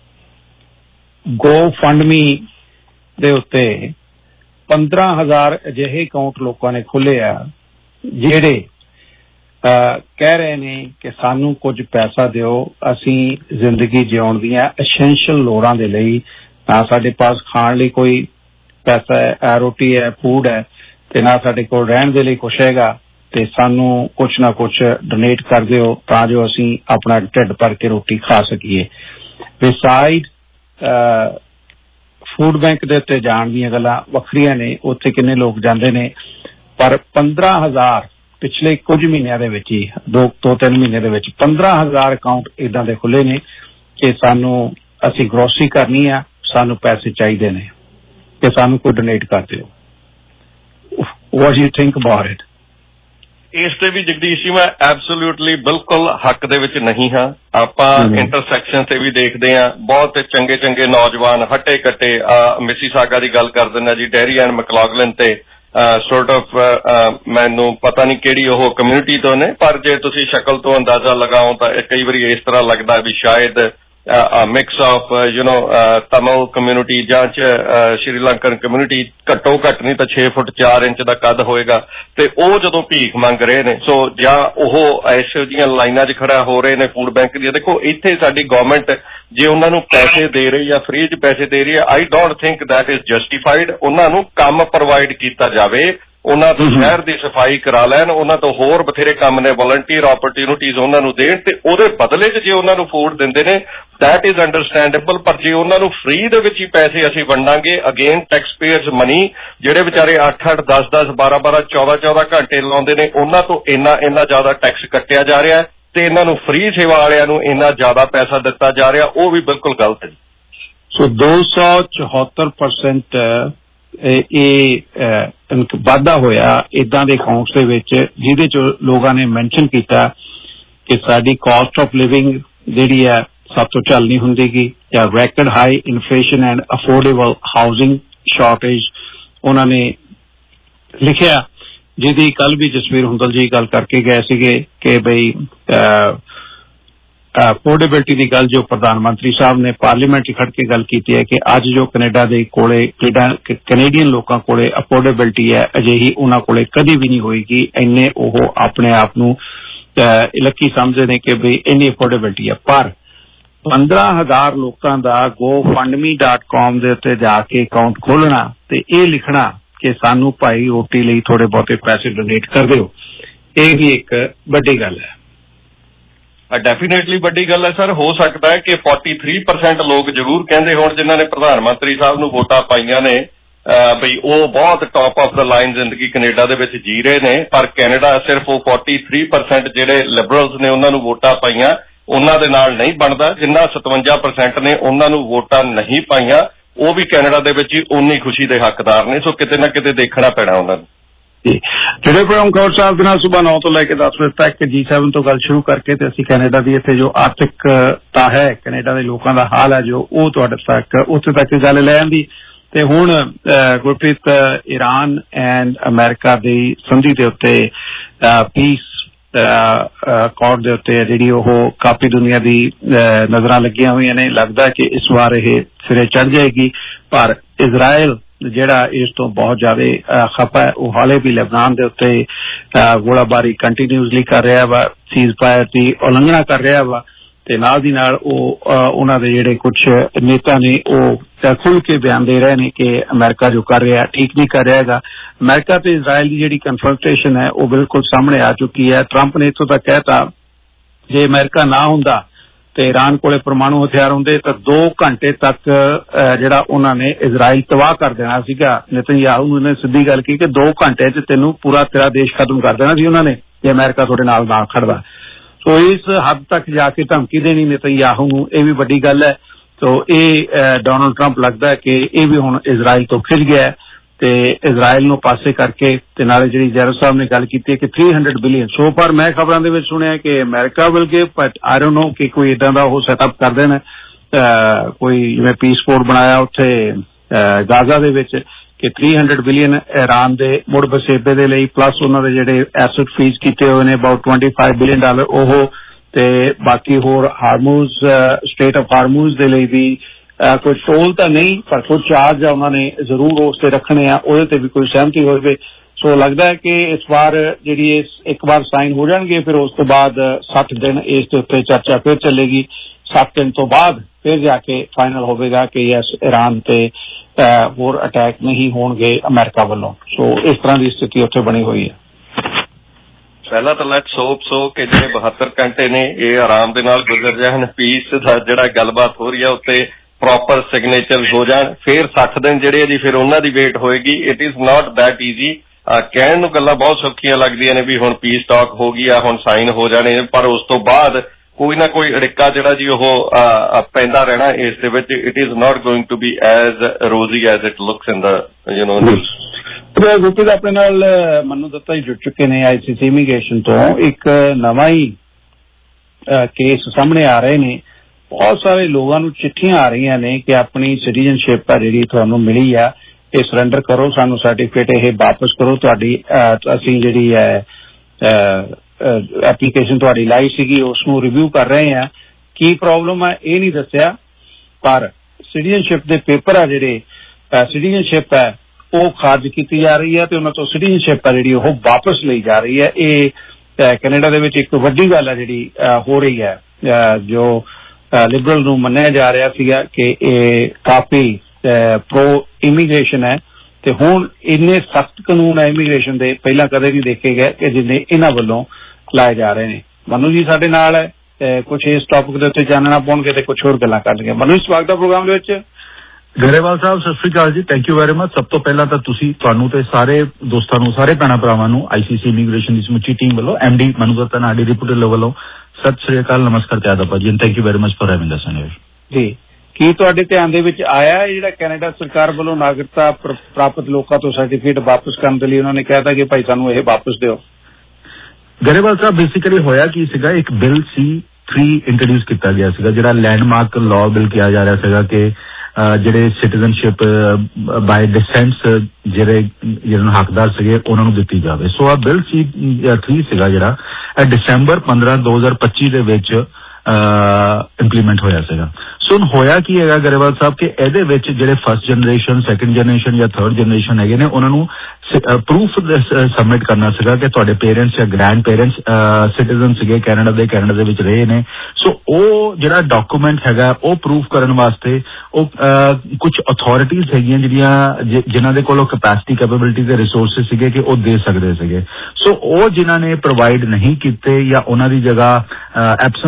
ਗੋ ਫੰਡਮੀ ਦੇ ਉੱਤੇ ਪੰਦਰਾਂ ਹਜ਼ਾਰ ਅਜਿਹੇ ਅਕਾਊਂਟ ਲੋਕਾਂ ਨੇ ਖੋਲ੍ਹੇ ਆ ਜਿਹੜੇ ਕਹਿ ਰਹੇ ਨੇ ਕਿ ਸਾਨੂੰ ਕੁਝ ਪੈਸਾ ਦਿਓ, ਅਸੀਂ ਜ਼ਿੰਦਗੀ ਜਿਉਣ ਦੀਆਂ ਐਸੈਂਸ਼ੀਅਲ ਲੋੜਾਂ ਦੇ ਲਈ, ਨਾ ਸਾਡੇ ਪਾਸ ਖਾਣ ਲਈ ਕੋਈ ਪੈਸਾ ਹੈ, ਰੋਟੀ ਹੈ, ਫੂਡ ਹੈ, ਤੇ ਨਾ ਸਾਡੇ ਕੋਲ ਰਹਿਣ ਦੇ ਲਈ ਕੁਛ ਹੈਗਾ, ਤੇ ਸਾਨੂੰ ਕੁਛ ਨਾ ਕੁਛ ਡੋਨੇਟ ਕਰ ਦਿਓ ਤਾਂ ਜੋ ਅਸੀਂ ਆਪਣਾ ਢਿੱਡ ਭਰ ਕੇ ਰੋਟੀ ਖਾ ਸਕੀਏ। ਬਿਸਾਈਡ ਫੂਡ ਬੈਂਕ ਦੇ ਉੱਤੇ ਜਾਣ ਦੀਆਂ ਗੱਲਾਂ ਵੱਖਰੀਆਂ ਨੇ, ਉੱਥੇ ਕਿੰਨੇ ਲੋਕ ਜਾਂਦੇ ਨੇ, ਪਰ ਪੰਦਰਾਂ ਹਜ਼ਾਰ ਪਿਛਲੇ ਕੁਝ ਮਹੀਨਿਆਂ ਦੇ ਵਿੱਚ ਹੀ, ਦੋ ਦੋ ਤਿੰਨ ਮਹੀਨੇ ਦੇ ਵਿੱਚ ਪੰਦਰਾਂ ਹਜ਼ਾਰ ਅਕਾਊਂਟ ਏਦਾਂ ਦੇ ਖੁੱਲੇ ਨੇ ਕਿ ਸਾਨੂੰ ਅਸੀਂ ਗਰੋਸਰੀ ਕਰਨੀ ਆ, ਸਾਨੂੰ ਪੈਸੇ ਚਾਹੀਦੇ ਨੇ ਕਿ ਸਾਨੂੰ ਕੋਈ ਡੋਨੇਟ ਕਰ ਦਿਓ। What do you think about it? ਇਸ ਤੇ ਵੀ ਜਗਦੀਸ਼ ਜੀ ਮੈਂ ਐਬਸੋਲਿਊਟਲੀ ਬਿਲਕੁਲ ਹੱਕ ਦੇ ਵਿੱਚ ਨਹੀਂ ਹਾਂ। ਆਪਾਂ ਇੰਟਰਸੈਕਸ਼ਨ ਤੇ ਵੀ ਦੇਖਦੇ ਹਾਂ, ਬਹੁਤ ਚੰਗੇ ਚੰਗੇ ਨੌਜਵਾਨ ਹੱਟੇ ਕੱਟੇ, ਮਿਸੀਸਾਗਾ ਦੀ ਗੱਲ ਕਰ ਦਿੰਦਾ ਜੀ, ਡੈਰੀ ਐਂਡ ਮੈਕਲੌਗਲਿਨ ਤੇ ਸੋਰਟ ਆਫ ਮੈਨੂੰ ਪਤਾ ਨਹੀਂ ਕਿਹੜੀ ਉਹ ਕਮਿਊਨਿਟੀ ਤੋਂ ਨੇ, ਪਰ ਜੇ ਤੁਸੀਂ ਸ਼ਕਲ ਤੋਂ ਅੰਦਾਜ਼ਾ ਲਗਾਓ ਤਾਂ ਕਈ ਵਾਰੀ ਇਸ ਤਰ੍ਹਾਂ ਲੱਗਦਾ ਵੀ ਸ਼ਾਇਦ mix of you know Tamil community ਜਾਂ ਸ਼੍ਰੀਲੰਕਨ ਕਮਿਊਨਿਟੀ, ਘੱਟੋ ਘੱਟ ਨਹੀਂ ਤਾਂ ਛੇ ਫੁੱਟ ਚਾਰ ਇੰਚ ਦਾ ਕੱਦ ਹੋਏਗਾ, ਤੇ ਉਹ ਜਦੋਂ ਭੀਖ ਮੰਗ ਰਹੇ ਨੇ, ਸੋ ਜਾਂ ਉਹ ਐਸੋ ਜਿਹੀਆਂ ਲਾਈਨਾਂ 'ਚ ਖੜਾ ਹੋ ਰਹੇ ਨੇ ਫੂਡ ਬੈਂਕ ਦੀਆਂ। ਦੇਖੋ ਇੱਥੇ ਸਾਡੀ ਗੌਰਮੈਂਟ ਜੇ ਉਹਨਾਂ ਨੂੰ ਪੈਸੇ ਦੇ ਰਹੀ ਜਾਂ ਫ੍ਰੀ 'ਚ ਪੈਸੇ ਦੇ ਰਹੀ ਹੈ, I don't think that is justified. ਉਹਨਾਂ ਨੂੰ ਕੰਮ ਪ੍ਰੋਵਾਈਡ ਕੀਤਾ ਜਾਵੇ, ਉਹਨਾਂ ਤੋਂ ਸ਼ਹਿਰ ਦੀ ਸਫਾਈ ਕਰਾ ਲੈਣ, ਉਹਨਾਂ ਤੋਂ ਹੋਰ ਬਥੇਰੇ ਕੰਮ ਨੇ, ਵਲੰਟੀਅਰ ਓਪਰਚੁਨਿਟੀਜ਼ ਉਹਨਾਂ ਨੂੰ ਦੇਣ, ਤੇ ਉਹਦੇ ਬਦਲੇ 'ਚ ਜੇ ਉਹਨਾਂ ਨੂੰ ਫੂਡ ਦਿੰਦੇ ਨੇ ਦੈਟ ਇਜ਼ ਅੰਡਰਸਟੈਂਡੇਬਲ। ਪਰ ਜੇ ਉਹਨਾਂ ਨੂੰ ਫ੍ਰੀ ਦੇ ਵਿੱਚ ਹੀ ਪੈਸੇ ਅਸੀਂ ਵੰਡਾਂਗੇ, ਅਗੇਨ ਟੈਕਸ ਪੇਅਰਸ ਮਨੀ, ਜਿਹੜੇ ਵਿਚਾਰੇ ਅੱਠ ਅੱਠ ਦਸ ਦਸ ਬਾਰਾਂ ਬਾਰਾਂ ਚੌਦਾਂ ਚੌਦਾਂ ਘੰਟੇ ਲਾਉਂਦੇ ਨੇ, ਉਹਨਾਂ ਤੋਂ ਇੰਨਾ ਇੰਨਾ ਜ਼ਿਆਦਾ ਟੈਕਸ ਕੱਟਿਆ ਜਾ ਰਿਹਾ, ਤੇ ਇਹਨਾਂ ਨੂੰ ਫ੍ਰੀ ਸੇਵਾ ਵਾਲਿਆਂ ਨੂੰ ਇੰਨਾ ਜ਼ਿਆਦਾ ਪੈਸਾ ਦਿੱਤਾ ਜਾ ਰਿਹਾ, ਉਹ ਵੀ ਬਿਲਕੁਲ ਗਲਤ ਹੈ। ਸੋ ਦੋ ਸੌ ਚੌਹੱਤਰ ਪਰਸੈਂਟ ਇਹ ਵਾਧਾ ਹੋਇਆ ਏਦਾਂ ਦੇ ਅਕਾਊਂਟਸ ਦੇ ਵਿੱਚ, ਜਿਹਦੇ ਚ ਲੋਕਾਂ ਨੇ ਮੈਨਸ਼ਨ ਕੀਤਾ ਕਿ ਸਾਡੀ ਕਾਸਟ ਆਫ ਲਿਵਿੰਗ ਜਿਹੜੀ ਹੈ ਸਭ ਤੋਂ ਝੱਲ ਨਹੀਂ ਹੁੰਦੀਗੀ, ਜਾਂ record high inflation and affordable housing shortage ਉਹਨਾਂ ਨੇ ਲਿਖਿਆ, ਜਿਹਦੀ ਕੱਲ ਵੀ ਜਸਵੀਰ ਹੁੰਦਲ ਜੀ ਗੱਲ ਕਰਕੇ ਗਏ ਸੀਗੇ ਕਿ ਬਈ ਅਫੋਰਡੇਬਿਲਟੀ ਦੀ ਗੱਲ ਜੋ ਪ੍ਰਧਾਨ ਮੰਤਰੀ ਸਾਹਿਬ ਨੇ ਪਾਰਲੀਮੈਂਟ 'ਚ ਖੜ ਕੇ ਗੱਲ ਕੀਤੀ ਹੈ ਕਿ ਅੱਜ ਜੋ ਕੈਨੇਡਾ ਦੇ ਕੋਲੇ ਕੈਨੇਡੀਅਨ ਲੋਕਾਂ ਕੋਲੇ ਅਫੋਰਡੇਬਿਲਟੀ ਹੈ, ਅਜਿਹੀ ਉਹਨਾਂ ਕੋਲੇ ਕਦੀ ਵੀ ਨਹੀਂ ਹੋਏਗੀ। ਇੰਨੇ ਉਹ ਆਪਣੇ ਆਪ ਨੂੰ ਲੱਕੀ ਸਮਝਦੇ ਨੇ ਕਿ ਬਈ ਇੰਨੀ ਅਫੋਰਡੇਬਿਲਟੀ ਹੈ। ਪਰ ਪੰਦਰਾਂ ਹਜ਼ਾਰ ਲੋਕਾਂ ਦਾ ਗੋ ਫੰਡਮੀ ਡਾਟ ਕਾਮ ਦੇ ਉੱਤੇ ਜਾ ਕੇ ਅਕਾਊਂਟ ਖੋਲ੍ਹਣਾ ਤੇ ਇਹ ਲਿਖਣਾ ਕਿ ਸਾਨੂੰ ਭਾਈ ਰੋਟੀ ਲਈ ਥੋੜੇ ਬਹੁਤੇ ਪੈਸੇ ਡੋਨੇਟ ਕਰ ਦਿਓ, ਇਹ ਵੀ ਇੱਕ ਵੱਡੀ ਗੱਲ ਹੈ। ਡੈਫੀਨੇਟਲੀ ਵੱਡੀ ਗੱਲ ਹੈ ਸਰ। ਹੋ ਸਕਦਾ ਹੈ ਕਿ ਤੈਂਤਾਲੀ ਪਰਸੈਂਟ ਲੋਕ ਜ਼ਰੂਰ ਕਹਿੰਦੇ ਹੋਣ ਜਿਨ੍ਹਾਂ ਨੇ ਪ੍ਰਧਾਨ ਮੰਤਰੀ ਸਾਹਿਬ ਨੂੰ ਵੋਟਾਂ ਪਾਈਆਂ ਨੇ ਬਈ ਉਹ ਬਹੁਤ ਟੌਪ ਆਫ ਦਾ ਲਾਈਨ ਜ਼ਿੰਦਗੀ ਕੈਨੇਡਾ ਦੇ ਵਿੱਚ ਜੀ ਰਹੇ ਨੇ, ਪਰ ਕੈਨੇਡਾ ਸਿਰਫ ਉਹ ਤੈਂਤਾਲੀ ਪਰਸੈਂਟ ਜਿਹੜੇ ਲਿਬਰਲਸ ਨੇ ਉਹਨਾਂ ਨੂੰ ਵੋਟਾਂ ਪਾਈਆਂ ਉਹਨਾਂ ਦੇ ਨਾਲ ਨਹੀਂ ਬਣਦਾ, ਜਿੰਨਾ ਸਤਵੰਜਾ ਪਰਸੈਂਟ ਨੇ ਉਹਨਾਂ ਨੂੰ ਵੋਟਾਂ ਨਹੀਂ ਪਾਈਆਂ ਉਹ ਵੀ ਕੈਨੇਡਾ ਦੇ ਵਿੱਚ ਹੀ ਉਨੀ ਖੁਸ਼ੀ ਦੇ ਹੱਕਦਾਰ ਨੇ। ਸੋ ਕਿਤੇ ਨਾ ਕਿਤੇ ਦੇਖਣਾ ਪੈਣਾ ਉਹਨਾਂ ਨੂੰ। ਜਿਹੜੇ ਪ੍ਰੋਗਰਾਮ ਖਬਰ ਸਾਹਿਬ ਦੇ ਨਾਲ ਸੁਬਾਹ ਨੌ ਤੋਂ ਲੈ ਕੇ ਦਸ ਵਜੇ ਤੱਕ ਜੀ ਸੈਵਨ ਤੋਂ ਗੱਲ ਸ਼ੁਰੂ ਕਰਕੇ ਤੇ ਅਸੀਂ ਕੈਨੇਡਾ ਦੀ ਇੱਥੇ ਜੋ ਆਰਥਿਕਤਾ ਹੈ, ਕੈਨੇਡਾ ਦੇ ਲੋਕਾਂ ਦਾ ਹਾਲ ਹੈ ਜੋ, ਉਹ ਤੁਹਾਡੇ ਤੱਕ ਉੱਥੇ ਤੱਕ ਗੱਲ ਲੈ ਆਂਦੀ। ਤੇ ਹੁਣ ਗੁਰਪ੍ਰੀਤ, ਈਰਾਨ ਐਂਡ ਅਮਰੀਕਾ ਦੀ ਸੰਧੀ ਦੇ ਉੱਤੇ ਪੀਸ ਅਕਾਰਡ ਦੇ ਉੱਤੇ ਜਿਹੜੀ ਉਹ ਕਾਫੀ ਦੁਨੀਆ ਦੀ ਨਜ਼ਰਾਂ ਲੱਗੀਆਂ ਹੋਈਆਂ ਨੇ। ਲੱਗਦਾ ਕਿ ਇਸ ਵਾਰ ਇਹ ਸਿਰੇ ਚੜ ਜਾਏਗੀ, ਪਰ ਇਜ਼ਰਾਈਲ ਜਿਹੜਾ ਇਸ ਤੋਂ ਬਹੁਤ ਜ਼ਿਆਦਾ ਖਪਾ ਹੈ, ਉਹ ਹਾਲੇ ਵੀ ਲੈਬਨਾਨ ਦੇ ਉੱਤੇ ਗੋਲਾਬਾਰੀ ਕੰਟੀਨਿਊਸਲੀ ਕਰ ਰਿਹਾ ਵਾ, ਸੀਜ਼ ਫਾਇਰ ਦੀ ਉਲੰਘਣਾ ਕਰ ਰਿਹਾ ਵਾ। ਤੇ ਨਾਲ ਦੀ ਨਾਲ ਉਹ ਉਹਨਾਂ ਦੇ ਜਿਹੜੇ ਕੁਝ ਨੇਤਾ ਨੇ ਉਹ ਖੁੱਲ੍ਹ ਕੇ ਬਿਆਨ ਦੇ ਰਹੇ ਨੇ ਕਿ ਅਮਰੀਕਾ ਜੋ ਕਰ ਰਿਹਾ ਠੀਕ ਨਹੀਂ ਕਰ ਰਿਹਾ ਹੈਗਾ। ਅਮਰੀਕਾ ਤੇ ਇਜ਼ਰਾਈਲ ਦੀ ਜਿਹੜੀ ਕਨਫਰੰਟੇਸ਼ਨ ਹੈ ਉਹ ਬਿਲਕੁਲ ਸਾਹਮਣੇ ਆ ਚੁੱਕੀ ਹੈ। ਟਰੰਪ ਨੇ ਇੱਥੋਂ ਤੱਕ ਕਹਿਤਾ ਜੇ ਅਮਰੀਕਾ ਨਾ ਹੁੰਦਾ ਤੇ ਈਰਾਨ ਕੋਲੇ ਪਰਮਾਣੂ ਹਥਿਆਰ ਹੁੰਦੇ ਤਾਂ ਦੋ ਘੰਟੇ ਤੱਕ ਜਿਹੜਾ ਉਹਨਾਂ ਨੇ ਇਜ਼ਰਾਈਲ ਤਬਾਹ ਕਰ ਦੇਣਾ ਸੀਗਾ। ਨੇਤਨਯਾਹੂ ਨੇ ਸਿੱਧੀ ਗੱਲ ਕੀ ਕਿ ਦੋ ਘੰਟੇ 'ਚ ਤੈਨੂੰ ਪੂਰਾ ਤੇਰਾ ਦੇਸ਼ ਖਤਮ ਕਰ ਦੇਣਾ ਸੀ ਉਹਨਾਂ ਨੇ ਜੇ ਅਮਰੀਕਾ ਤੁਹਾਡੇ ਨਾਲ ਨਾ ਖੜਦਾ। ਸੋ ਇਸ ਹੱਦ ਤੱਕ ਜਾ ਕੇ ਧਮਕੀ ਦੇਣੀ ਨੇਤਨਯਾਹੂ ਨੂੰ, ਇਹ ਵੀ ਵੱਡੀ ਗੱਲ ਹੈ। ਸੋ ਇਹ ਡੋਨਾਲਡ ਟਰੰਪ ਲੱਗਦਾ ਕਿ ਇਹ ਵੀ ਹੁਣ ਇਜ਼ਰਾਈਲ ਤੋਂ ਖਿੱਚ ਗਿਆ ਤੇ ਇਜ਼ਰਾਈਲ ਨੂੰ ਪਾਸੇ ਕਰਕੇ ਤੇ ਨਾਲੇ ਜਿਹੜੀ ਜ਼ੈਰੋ ਸਾਹਿਬ ਨੇ ਗੱਲ ਕੀਤੀ ਹੈ ਕਿ ਤਿੰਨ ਸੌ ਬਿਲੀਅਨ ਸੋ ਪਰ ਮੈਂ ਖਬਰਾਂ ਦੇ ਵਿੱਚ ਸੁਣਿਆ ਕਿ America will give, but I don't know ਕਿ ਕੋਈ ਏਦਾਂ ਦਾ ਉਹ ਸੈਟਅਪ ਕਰਦੇ ਨੇ, ਕੋਈ ਜਿਵੇਂ ਪੀਸ ਕੋਡ ਬਣਾਇਆ ਉੱਥੇ ਗਾਜ਼ਾ ਦੇ ਵਿੱਚ ਕਿ ਤਿੰਨ ਸੌ ਬਿਲੀਅਨ ਈਰਾਨ ਦੇ ਮੁੜ ਵਸੇਬੇ ਦੇ ਲਈ, ਪਲੱਸ ਉਹਨਾਂ ਦੇ ਜਿਹੜੇ ਐਸਟ ਫੀਸ ਕੀਤੇ ਹੋਏ ਨੇ ਅਬਾਊਟ ਪੱਚੀ ਬਿਲੀਅਨ ਡਾਲਰ ਉਹ, ਤੇ ਬਾਕੀ ਹੋਰ ਹਾਰਮੂਜ਼ ਸਟੇਟ ਆਫ ਹਾਰਮੂਜ਼ ਦੇ ਲਈ ਵੀ ਕੋਈ ਟੋਲ ਤਾਂ ਨਹੀਂ ਪਰ ਕੋਈ ਚਾਰਜ ਉਹਨਾਂ ਨੇ ਜ਼ਰੂਰ ਉਸ ਤੇ ਰੱਖਣੇ ਆ, ਉਹਦੇ ਤੇ ਵੀ ਕੋਈ ਸਹਿਮਤੀ ਹੋਵੇ। ਸੋ ਲੱਗਦਾ ਹੈ ਕਿ ਇਸ ਵਾਰ ਜਿਹੜੀ ਇਸ ਇੱਕ ਵਾਰ ਸਾਈਨ ਹੋ ਜਾਣਗੇ, ਫਿਰ ਉਸ ਤੋਂ ਬਾਅਦ ਸੱਠ ਦਿਨ ਇਸ ਦੇ ਉੱਤੇ ਚਰਚਾ ਫਿਰ ਚੱਲੇਗੀ। ਸੱਤ ਦਿਨ ਤੋਂ ਬਾਅਦ ਫਿਰ ਜਾ ਕੇ ਫਾਈਨਲ ਹੋਵੇਗਾ ਕਿ ਯੈਸ ਈਰਾਨ ਤੇ ਹੋਰ ਅਟੈਕ ਨਹੀਂ ਹੋਣਗੇ ਅਮਰੀਕਾ ਵੱਲੋਂ। ਸੋ ਇਸ ਤਰ੍ਹਾਂ ਦੀ ਸਥਿਤੀ ਉੱਥੇ ਬਣੀ ਹੋਈ ਹੈ। ਪਹਿਲਾਂ ਤਾਂ ਲੈਟਸ ਹੋਪ ਸੋ ਕਿ ਜਿਹੜੇ ਬਹੱਤਰ ਘੰਟੇ ਨੇ ਇਹ ਆਰਾਮ ਦੇ ਨਾਲ ਗੁਜ਼ਰ ਜਾਣ, ਪੀਸ ਦਾ ਜਿਹੜਾ ਗੱਲਬਾਤ ਹੋ ਰਹੀ ਹੈ ਉੱਤੇ ਪ੍ਰੋਪਰ ਸਿਗਨੇਚਰ ਹੋ ਜਾਣ, ਫਿਰ ਸੱਠ ਦਿਨ ਜਿਹੜੇ ਜੀ ਫਿਰ ਉਹਨਾਂ ਦੀ ਵੇਟ ਹੋਏਗੀ। It is not that easy. ਕਹਿਣ ਨੂੰ ਗੱਲਾਂ ਬਹੁਤ ਸੌਖੀਆਂ ਲੱਗਦੀਆਂ ਨੇ ਵੀ ਹੁਣ ਪੀਸ ਟਾਕ ਹੋ ਗਈ ਆ, ਹੁਣ ਸਾਈਨ ਹੋ ਜਾਣੇ, ਪਰ ਉਸ ਤੋਂ ਬਾਅਦ ਕੋਈ ਨਾ ਕੋਈ ਅੜਿੱਕਾ ਜਿਹੜਾ ਜੀ ਉਹ ਪੈਂਦਾ ਰਹਿਣਾ ਇਸ ਦੇ ਵਿੱਚ। It is not going to be as rosy as it looks in the you know news. Gurpreet ਆਪਣੇ ਨਾਲ ਮਨੂ ਦੱਤਾ ਜੀ ਜੁੜ ਚੁੱਕੇ ਨੇ ਆਈ ਸੀ ਸੀ ਇਮੀਗ੍ਰੇਸ਼ਨ ਤੋਂ। ਇੱਕ ਨਵਾਂ ਹੀ ਕੇਸ ਸਾਹਮਣੇ ਆ ਰਹੇ ਨੇ, ਬਹੁਤ ਸਾਰੇ ਲੋਕਾਂ ਨੂੰ ਚਿੱਠੀਆਂ ਆ ਰਹੀਆਂ ਨੇ ਕਿ ਆਪਣੀ ਸਿਟੀਜ਼ਨਸ਼ਿਪ ਆ ਜਿਹੜੀ ਤੁਹਾਨੂੰ ਮਿਲੀ ਆ ਇਹ ਸਰੈਂਡਰ ਕਰੋ, ਸਾਨੂੰ ਸਰਟੀਫਿਕੇਟ ਇਹ ਵਾਪਸ ਕਰੋ, ਤੁਹਾਡੀ ਅਸੀਂ ਜਿਹੜੀ ਹੈ ਐਪਲੀਕੇਸ਼ਨ ਤੁਹਾਡੀ ਲਾਈ ਸੀਗੀ ਉਸ ਨੂੰ ਰਿਵਿਊ ਕਰ ਰਹੇ ਆ, ਕੀ ਪ੍ਰੋਬਲਮ ਹੈ ਇਹ ਨਹੀਂ ਦੱਸਿਆ, ਪਰ ਸਿਟੀਜ਼ਨਸ਼ਿਪ ਦੇ ਪੇਪਰ ਆ ਜਿਹੜੇ ਸਿਟੀਜ਼ਨਸ਼ਿਪ ਹੈ ਉਹ ਖਾਰਜ ਕੀਤੀ ਜਾ ਰਹੀ ਹੈ ਤੇ ਉਹਨਾਂ ਤੋਂ ਸਿਟੀਜ਼ਨਸ਼ਿਪ ਆ ਜਿਹੜੀ ਉਹ ਵਾਪਸ ਲਈ ਜਾ ਰਹੀ ਹੈ। ਇਹ ਕੈਨੇਡਾ ਦੇ ਵਿੱਚ ਇੱਕ ਵੱਡੀ ਗੱਲ ਹੈ ਜਿਹੜੀ ਹੋ ਰਹੀ ਹੈ, ਜੋ ਲਿਬਰਲ ਨੂੰ ਮੰਨਿਆ ਜਾ ਰਿਹਾ ਸੀਗਾ ਕਿ ਇਹ ਕਾਫੀ ਪ੍ਰੋ ਇਮੀਗ੍ਰੇਸ਼ਨ ਹੈ ਤੇ ਹੁਣ ਇੰਨੇ ਸਖਤ ਕਾਨੂੰਨ ਹੈ ਇਮੀਗ੍ਰੇਸ਼ਨ ਦੇ ਪਹਿਲਾਂ ਕਦੇ ਨਹੀਂ ਦੇਖੇ ਗਏ ਕਿ ਜਿੰਨੇ ਇਹਨਾਂ ਵੱਲੋਂ ਲਾਏ ਜਾ ਰਹੇ ਨੇ। ਮਨੂ ਜੀ ਸਾਡੇ ਨਾਲ ਹੈ, ਕੁਝ ਇਸ ਟੌਪਿਕ ਦੇ ਉੱਤੇ ਜਾਣਨਾ ਪਾਉਣਗੇ ਤੇ ਕੁਝ ਹੋਰ ਗੱਲਾਂ ਕਰਨਗੇ। ਮਨੂ ਜੀ ਸਵਾਗਤ ਹੈ ਪ੍ਰੋਗਰਾਮ ਦੇ ਵਿੱਚ। ਗਰੇਵਾਲ ਸਾਹਿਬ ਸਤਿ ਸ੍ਰੀ ਅਕਾਲ ਜੀ, ਥੈਂਕ ਯੂ ਵੈਰੀ ਮਚ। ਸਭ ਤੋਂ ਪਹਿਲਾਂ ਤਾਂ ਤੁਸੀਂ ਤੁਹਾਨੂੰ ਤੇ ਸਾਰੇ ਦੋਸਤਾਂ ਨੂੰ, ਸਾਰੇ ਭੈਣਾਂ ਭਰਾਵਾਂ ਨੂੰ ਆਈਸੀਸੀ ਇਮੀਗ੍ਰੇਸ਼ਨ ਦੀ ਸਮੁੱਚੀ ਟੀਮ ਵੱਲੋਂ, ਐਮਡੀ ਮਨੂ ਦੱਤਾ ਨਾਡੀ ਰਿਪੋਰਟਰ ਵੱਲੋਂ ਸਤਿ ਸ੍ਰੀ ਅਕਾਲ, ਨਮਸਕਾਰ ਤੇ ਆਦਾਬ ਜੀ, and thank you very much for having us here ਜੀ। ਕੀ ਤੁਹਾਡੇ ਧਿਆਨ ਦੇ ਵਿੱਚ ਆਇਆ ਜਿਹੜਾ ਕੈਨੇਡਾ ਸਰਕਾਰ ਵੱਲੋਂ ਨਾਗਰਿਕਤਾ ਪ੍ਰਾਪਤ ਲੋਕਾਂ ਤੋਂ ਸਰਟੀਫਿਕੇਟ ਵਾਪਸ ਕਰਨ ਦੇ ਲਈ ਉਹਨਾਂ ਨੇ ਕਹਿਤਾ ਕਿ ਭਾਈ ਸਾਨੂੰ ਇਹ ਵਾਪਸ ਦਿਓ? ਗਰੇਵਾਲ ਸਾਹਿਬ ਬੇਸਿਕਲੀ ਹੋਇਆ ਕੀ ਸੀਗਾ, ਇੱਕ ਬਿੱਲ ਸੀ ਥ੍ਰੀ ਇੰਟਰੋਡਿਊਸ ਕੀਤਾ ਗਿਆ ਸੀਗਾ ਜਿਹੜਾ ਲੈਂਡਮਾਰਕ ਲਾਅ ਬਿੱਲ ਕਿਹਾ ਜਾ ਰਿਹਾ ਸੀਗਾ ਕਿ ਜਿਹੜੇ ਸਿਟੀਜ਼ਨਸ਼ਿਪ ਬਾਈ ਡਿਸੈਂਟਸ ਜਿਹੜੇ ਜਿਹਨਾਂ ਨੂੰ ਹੱਕਦਾਰ ਸੀਗੇ ਉਹਨਾਂ ਨੂੰ ਦਿੱਤੀ ਜਾਵੇ। ਸੋ ਆ ਬਿੱਲ ਸੀ ਥ੍ਰੀ ਸੀਗਾ ਜਿਹੜਾ ਦਸੰਬਰ ਪੰਦਰਾਂ ਦੋ ਹਜ਼ਾਰ ਪੱਚੀ ਦੇ ਵਿੱਚ ਇੰਪਲੀਮੈਂਟ ਹੋਇਆ ਸੀਗਾ। ਸੋ ਹੁਣ ਹੋਇਆ ਕੀ ਹੈਗਾ ਗਰੇਵਾਲ ਸਾਹਿਬ ਕਿ ਇਹਦੇ ਵਿੱਚ ਜਿਹੜੇ ਫਸਟ ਜਨਰੇਸ਼ਨ, ਸੈਕੰਡ ਜਨਰੇਸ਼ਨ ਜਾਂ ਥਰਡ ਜਨਰੇਸ਼ਨ ਹੈਗੇ ਨੇ ਉਹਨਾਂ ਨੂੰ ਪ੍ਰੂਫ ਸਬਮਿਟ ਕਰਨਾ ਸੀਗਾ ਕਿ ਤੁਹਾਡੇ ਪੇਰੈਂਟਸ ਜਾਂ ਗ੍ਰੈਂਡ ਪੇਰੈਂਟਸ ਸਿਟੀਜ਼ਨ ਸੀਗੇ ਕੈਨੇਡਾ ਦੇ, ਕੈਨੇਡਾ ਦੇ ਵਿੱਚ ਰਹੇ ਨੇ। ਸੋ ਉਹ ਜਿਹੜਾ ਡਾਕੂਮੈਂਟ ਹੈਗਾ ਉਹ ਪ੍ਰੂਫ ਕਰਨ ਵਾਸਤੇ ਉਹ ਕੁਝ ਅਥਾਰਟੀਜ਼ ਹੈਗੀਆਂ ਜਿਹੜੀਆਂ ਜਿਨ੍ਹਾਂ ਦੇ ਕੋਲ ਕੈਪੈਸਿਟੀ, ਕੈਪੇਬਿਲਿਟੀ ਦੇ ਰਿਸੋਰਸਿਸ ਸੀਗੇ ਕਿ ਉਹ ਦੇ ਸਕਦੇ ਸੀਗੇ। ਸੋ ਉਹ ਜਿਨ੍ਹਾਂ ਨੇ ਪ੍ਰੋਵਾਈਡ ਨਹੀਂ ਕੀਤੇ ਜਾਂ ਉਹਨਾਂ ਦੀ ਜਗ੍ਹਾ absence of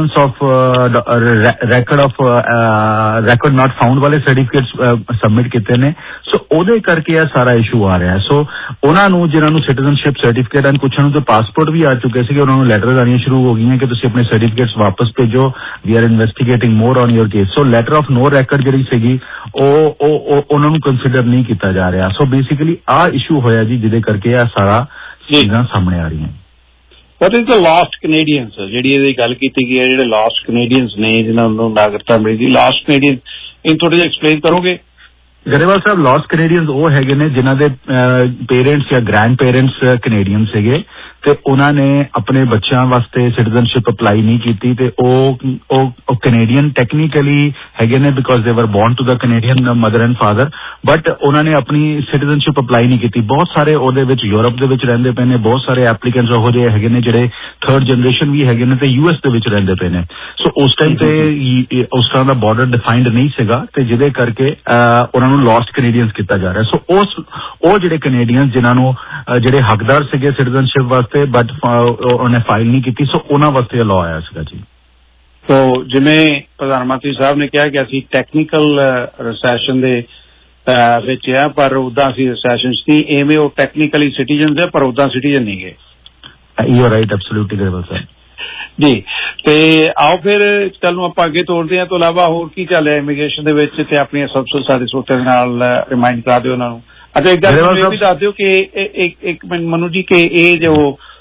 record of record not found ਵਾਲੇ ਸਰਟੀਫਿਕੇਟਸ ਸਬਮਿਟ ਕੀਤੇ ਨੇ। ਸੋ ਉਹਦੇ ਕਰਕੇ ਇਹ ਸਾਰਾ ਇਸ਼ੂ ਆ ਰਿਹਾ। ਸੋ ਉਹਨਾਂ ਨੂੰ ਜਿਹਨਾਂ ਨੂੰ ਸਿਟੀਜ਼ਨਸ਼ਿਪ ਸਰਟੀਫਿਕੇਟ ਐਂਡ ਕੁਛ ਨੂੰ ਤੇ ਪਾਸਪੋਰਟ ਵੀ ਆ ਚੁੱਕੇ ਸੀਗੇ, ਉਹਨਾਂ ਨੂੰ ਲੈਟਰ ਆਉਣੀਆਂ ਸ਼ੁਰੂ ਹੋ ਗਈਆਂ ਕਿ ਤੁਸੀਂ ਆਪਣੇ ਸਰਟੀਫਿਕੇਟਸ ਵਾਪਸ ਭੇਜੋ, we are investigating more on your case. So letter of no record ਜਿਹੜੀ ਸੀਗੀ ਉਹ ਉਹਨਾਂ ਨੂੰ ਕੰਸੀਡਰ ਨਹੀਂ ਕੀਤਾ ਜਾ ਰਿਹਾ। ਸੋ ਬੇਸਿਕਲੀ ਆਹ ਇਸ਼ੂ ਹੋਇਆ ਜੀ, ਜਿਹਦੇ ਕਰਕੇ ਇਹ ਸਾਰਾ ਚੀਜ਼ਾਂ ਸਾਹਮਣੇ ਆ ਰਹੀਆਂ। What is the lost Canadians? ਜਿਹੜੀ ਇਹਦੀ ਗੱਲ ਕੀਤੀ ਗਈ ਹੈ, ਜਿਹੜੇ ਲਾਸਟ ਕੈਨੇਡੀਅਨਸ ਨੇ ਜਿਨ੍ਹਾਂ ਨੂੰ ਨਾਗਰਿਕਤਾ ਮਿਲੀ ਸੀ, ਲਾਸਟ ਕੈਨੇਡੀਅਨ ਇਹ ਥੋੜਾ ਜਿਹਾ ਐਕਸਪਲੇਨ ਕਰੋਗੇ? ਗਰੇਵਾਲ ਸਾਹਿਬ, ਲਾਸਟ ਕੈਨੇਡੀਅਨਸ ਉਹ ਹੈਗੇ ਨੇ ਜਿਨ੍ਹਾਂ ਦੇ ਪੇਰੈਂਟਸ ਜਾਂ ਗ੍ਰੈਂਡ ਪੇਰੈਂਟਸ ਕੈਨੇਡੀਅਨ ਸੀਗੇ ਤੇ ਉਹਨਾਂ ਨੇ ਆਪਣੇ ਬੱਚਿਆਂ ਵਾਸਤੇ ਸਿਟੀਜ਼ਨਸ਼ਿਪ ਅਪਲਾਈ ਨਹੀਂ ਕੀਤੀ ਤੇ ਉਹ ਉਹ ਕੈਨੇਡੀਅਨ ਟੈਕਨੀਕਲੀ ਹੈਗੇ ਨੇ because they were born to the Canadian mother and father, but ਉਹਨਾਂ ਨੇ ਆਪਣੀ ਸਿਟੀਜ਼ਨਸ਼ਿਪ ਅਪਲਾਈ ਨਹੀਂ ਕੀਤੀ। ਬਹੁਤ ਸਾਰੇ ਉਹਦੇ ਵਿੱਚ ਯੂਰਪ ਦੇ ਵਿੱਚ ਰਹਿੰਦੇ ਪਏ ਨੇ, ਬਹੁਤ ਸਾਰੇ ਐਪਲੀਕੈਂਟਸ ਉਹੋ ਜਿਹੇ ਹੈਗੇ ਨੇ ਜਿਹੜੇ ਥਰਡ ਜਨਰੇਸ਼ਨ ਵੀ ਹੈਗੇ ਨੇ ਤੇ ਯੂ ਐਸ ਦੇ ਵਿੱਚ ਰਹਿੰਦੇ ਪਏ ਨੇ। ਸੋ ਉਸ ਟਾਈਮ ਤੇ ਉਸ ਤਰ੍ਹਾਂ ਦਾ ਬਾਰਡਰ ਡਿਫਾਈਨਡ ਨਹੀਂ ਸੀਗਾ ਤੇ ਜਿਹਦੇ ਕਰਕੇ ਉਹਨਾਂ ਨੂੰ ਲਾਸਟ ਕੈਨੇਡੀਅਨਸ ਕੀਤਾ ਜਾ ਰਿਹਾ। ਸੋ ਉਸ ਉਹ ਜਿਹੜੇ ਕੈਨੇਡੀਅਨ ਜਿਨ੍ਹਾਂ ਨੂੰ ਜਿਹੜੇ ਹੱਕਦਾਰ ਸੀਗੇ ਸਿਟੀਜ਼ਨਸ਼ਿਪ ਵਾਸਤੇ ਬਟ ਉਹਨੇ ਫਾਈਲ ਨਹੀਂ ਕੀਤੀ, ਸੋ ਉਹਨਾਂ ਵਾਸਤੇ ਲਾਅ ਆਇਆ ਸੀਗਾ ਜੀ। ਸੋ ਜਿਵੇਂ ਪ੍ਰਧਾਨ ਮੰਤਰੀ ਸਾਹਿਬ ਨੇ ਕਿਹਾ ਕਿ ਅਸੀਂ ਟੈਕਨੀਕਲ ਰਿਸੈਸ਼ਨ ਦੇ ਵਿੱਚ ਆ, ਪਰ ਉਦਾਂ ਅਸੀਂ ਰਿਸੈਸ਼ਨ ਚ ਨਹੀਂ, ਐਵੇਂ ਉਹ ਟੈਕਨੀਕਲੀ ਸਿਟੀਜ਼ਨ ਹੈ ਪਰ ਉਦਾਂ ਸਿਟੀਜ਼ਨ ਨਹੀਂ ਗਏ। You are right, absolutely Grewal ਸਾਹਿਬ ਜੀ। ਤੇ ਆਓ ਫਿਰ ਕੱਲ ਨੂੰ ਆਪਾਂ ਅੱਗੇ ਤੋਰਦੇ ਹਾਂ। ਤੋਂ ਇਲਾਵਾ ਹੋਰ ਕੀ ਚੱਲ ਰਿਹਾ ਇਮੀਗ੍ਰੇਸ਼ਨ ਦੇ ਵਿੱਚ ਤੇ ਆਪਣੀਆਂ ਸਭ ਸਾਰੇ ਸਰੋਤਿਆਂ ਦੇ ਨਾਲ ਰਿਮਾਈਂਡ ਕਰਾ ਦਿਓ ਉਹਨਾਂ ਨੂੰ। ਅੱਛਾ, ਇੱਕ ਗੱਲ ਇਹ ਵੀ ਦੱਸ ਦਿਓ ਕਿ ਇੱਕ ਮਿੰਟ ਮਨੂ ਜੀ, ਕਿ ਇਹ ਜੋ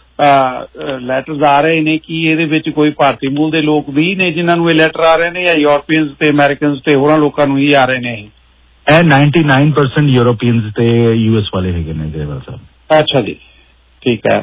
ਲੈਟਰਸ ਆ ਰਹੇ ਨੇ ਕੀ ਇਹਦੇ ਵਿੱਚ ਕੋਈ ਭਾਰਤੀ ਮੂਲ ਦੇ ਲੋਕ ਵੀ ਨੇ ਜਿਨ੍ਹਾਂ ਨੂੰ ਇਹ ਲੈਟਰ ਆ ਰਹੇ ਨੇ ਜਾਂ ਯੂਰਪੀਅਨਸ ਤੇ ਅਮਰੀਕਨਸ ਤੇ ਹੋਰਾਂ ਲੋਕਾਂ ਨੂੰ ਹੀ ਆ ਰਹੇ ਨੇ? ਇਹ ਨਾਈਨਟੀ ਨਾਈਨ ਪਰਸੈਂਟ ਯੂਰੋਪੀਅਨਸ ਤੇ ਯੂ ਐਸ ਵਾਲੇ ਹੈਗੇ ਨੇ ਗਰੇਵਾਲ ਸਾਹਿਬ। ਅੱਛਾ ਜੀ, ਠੀਕ ਹੈ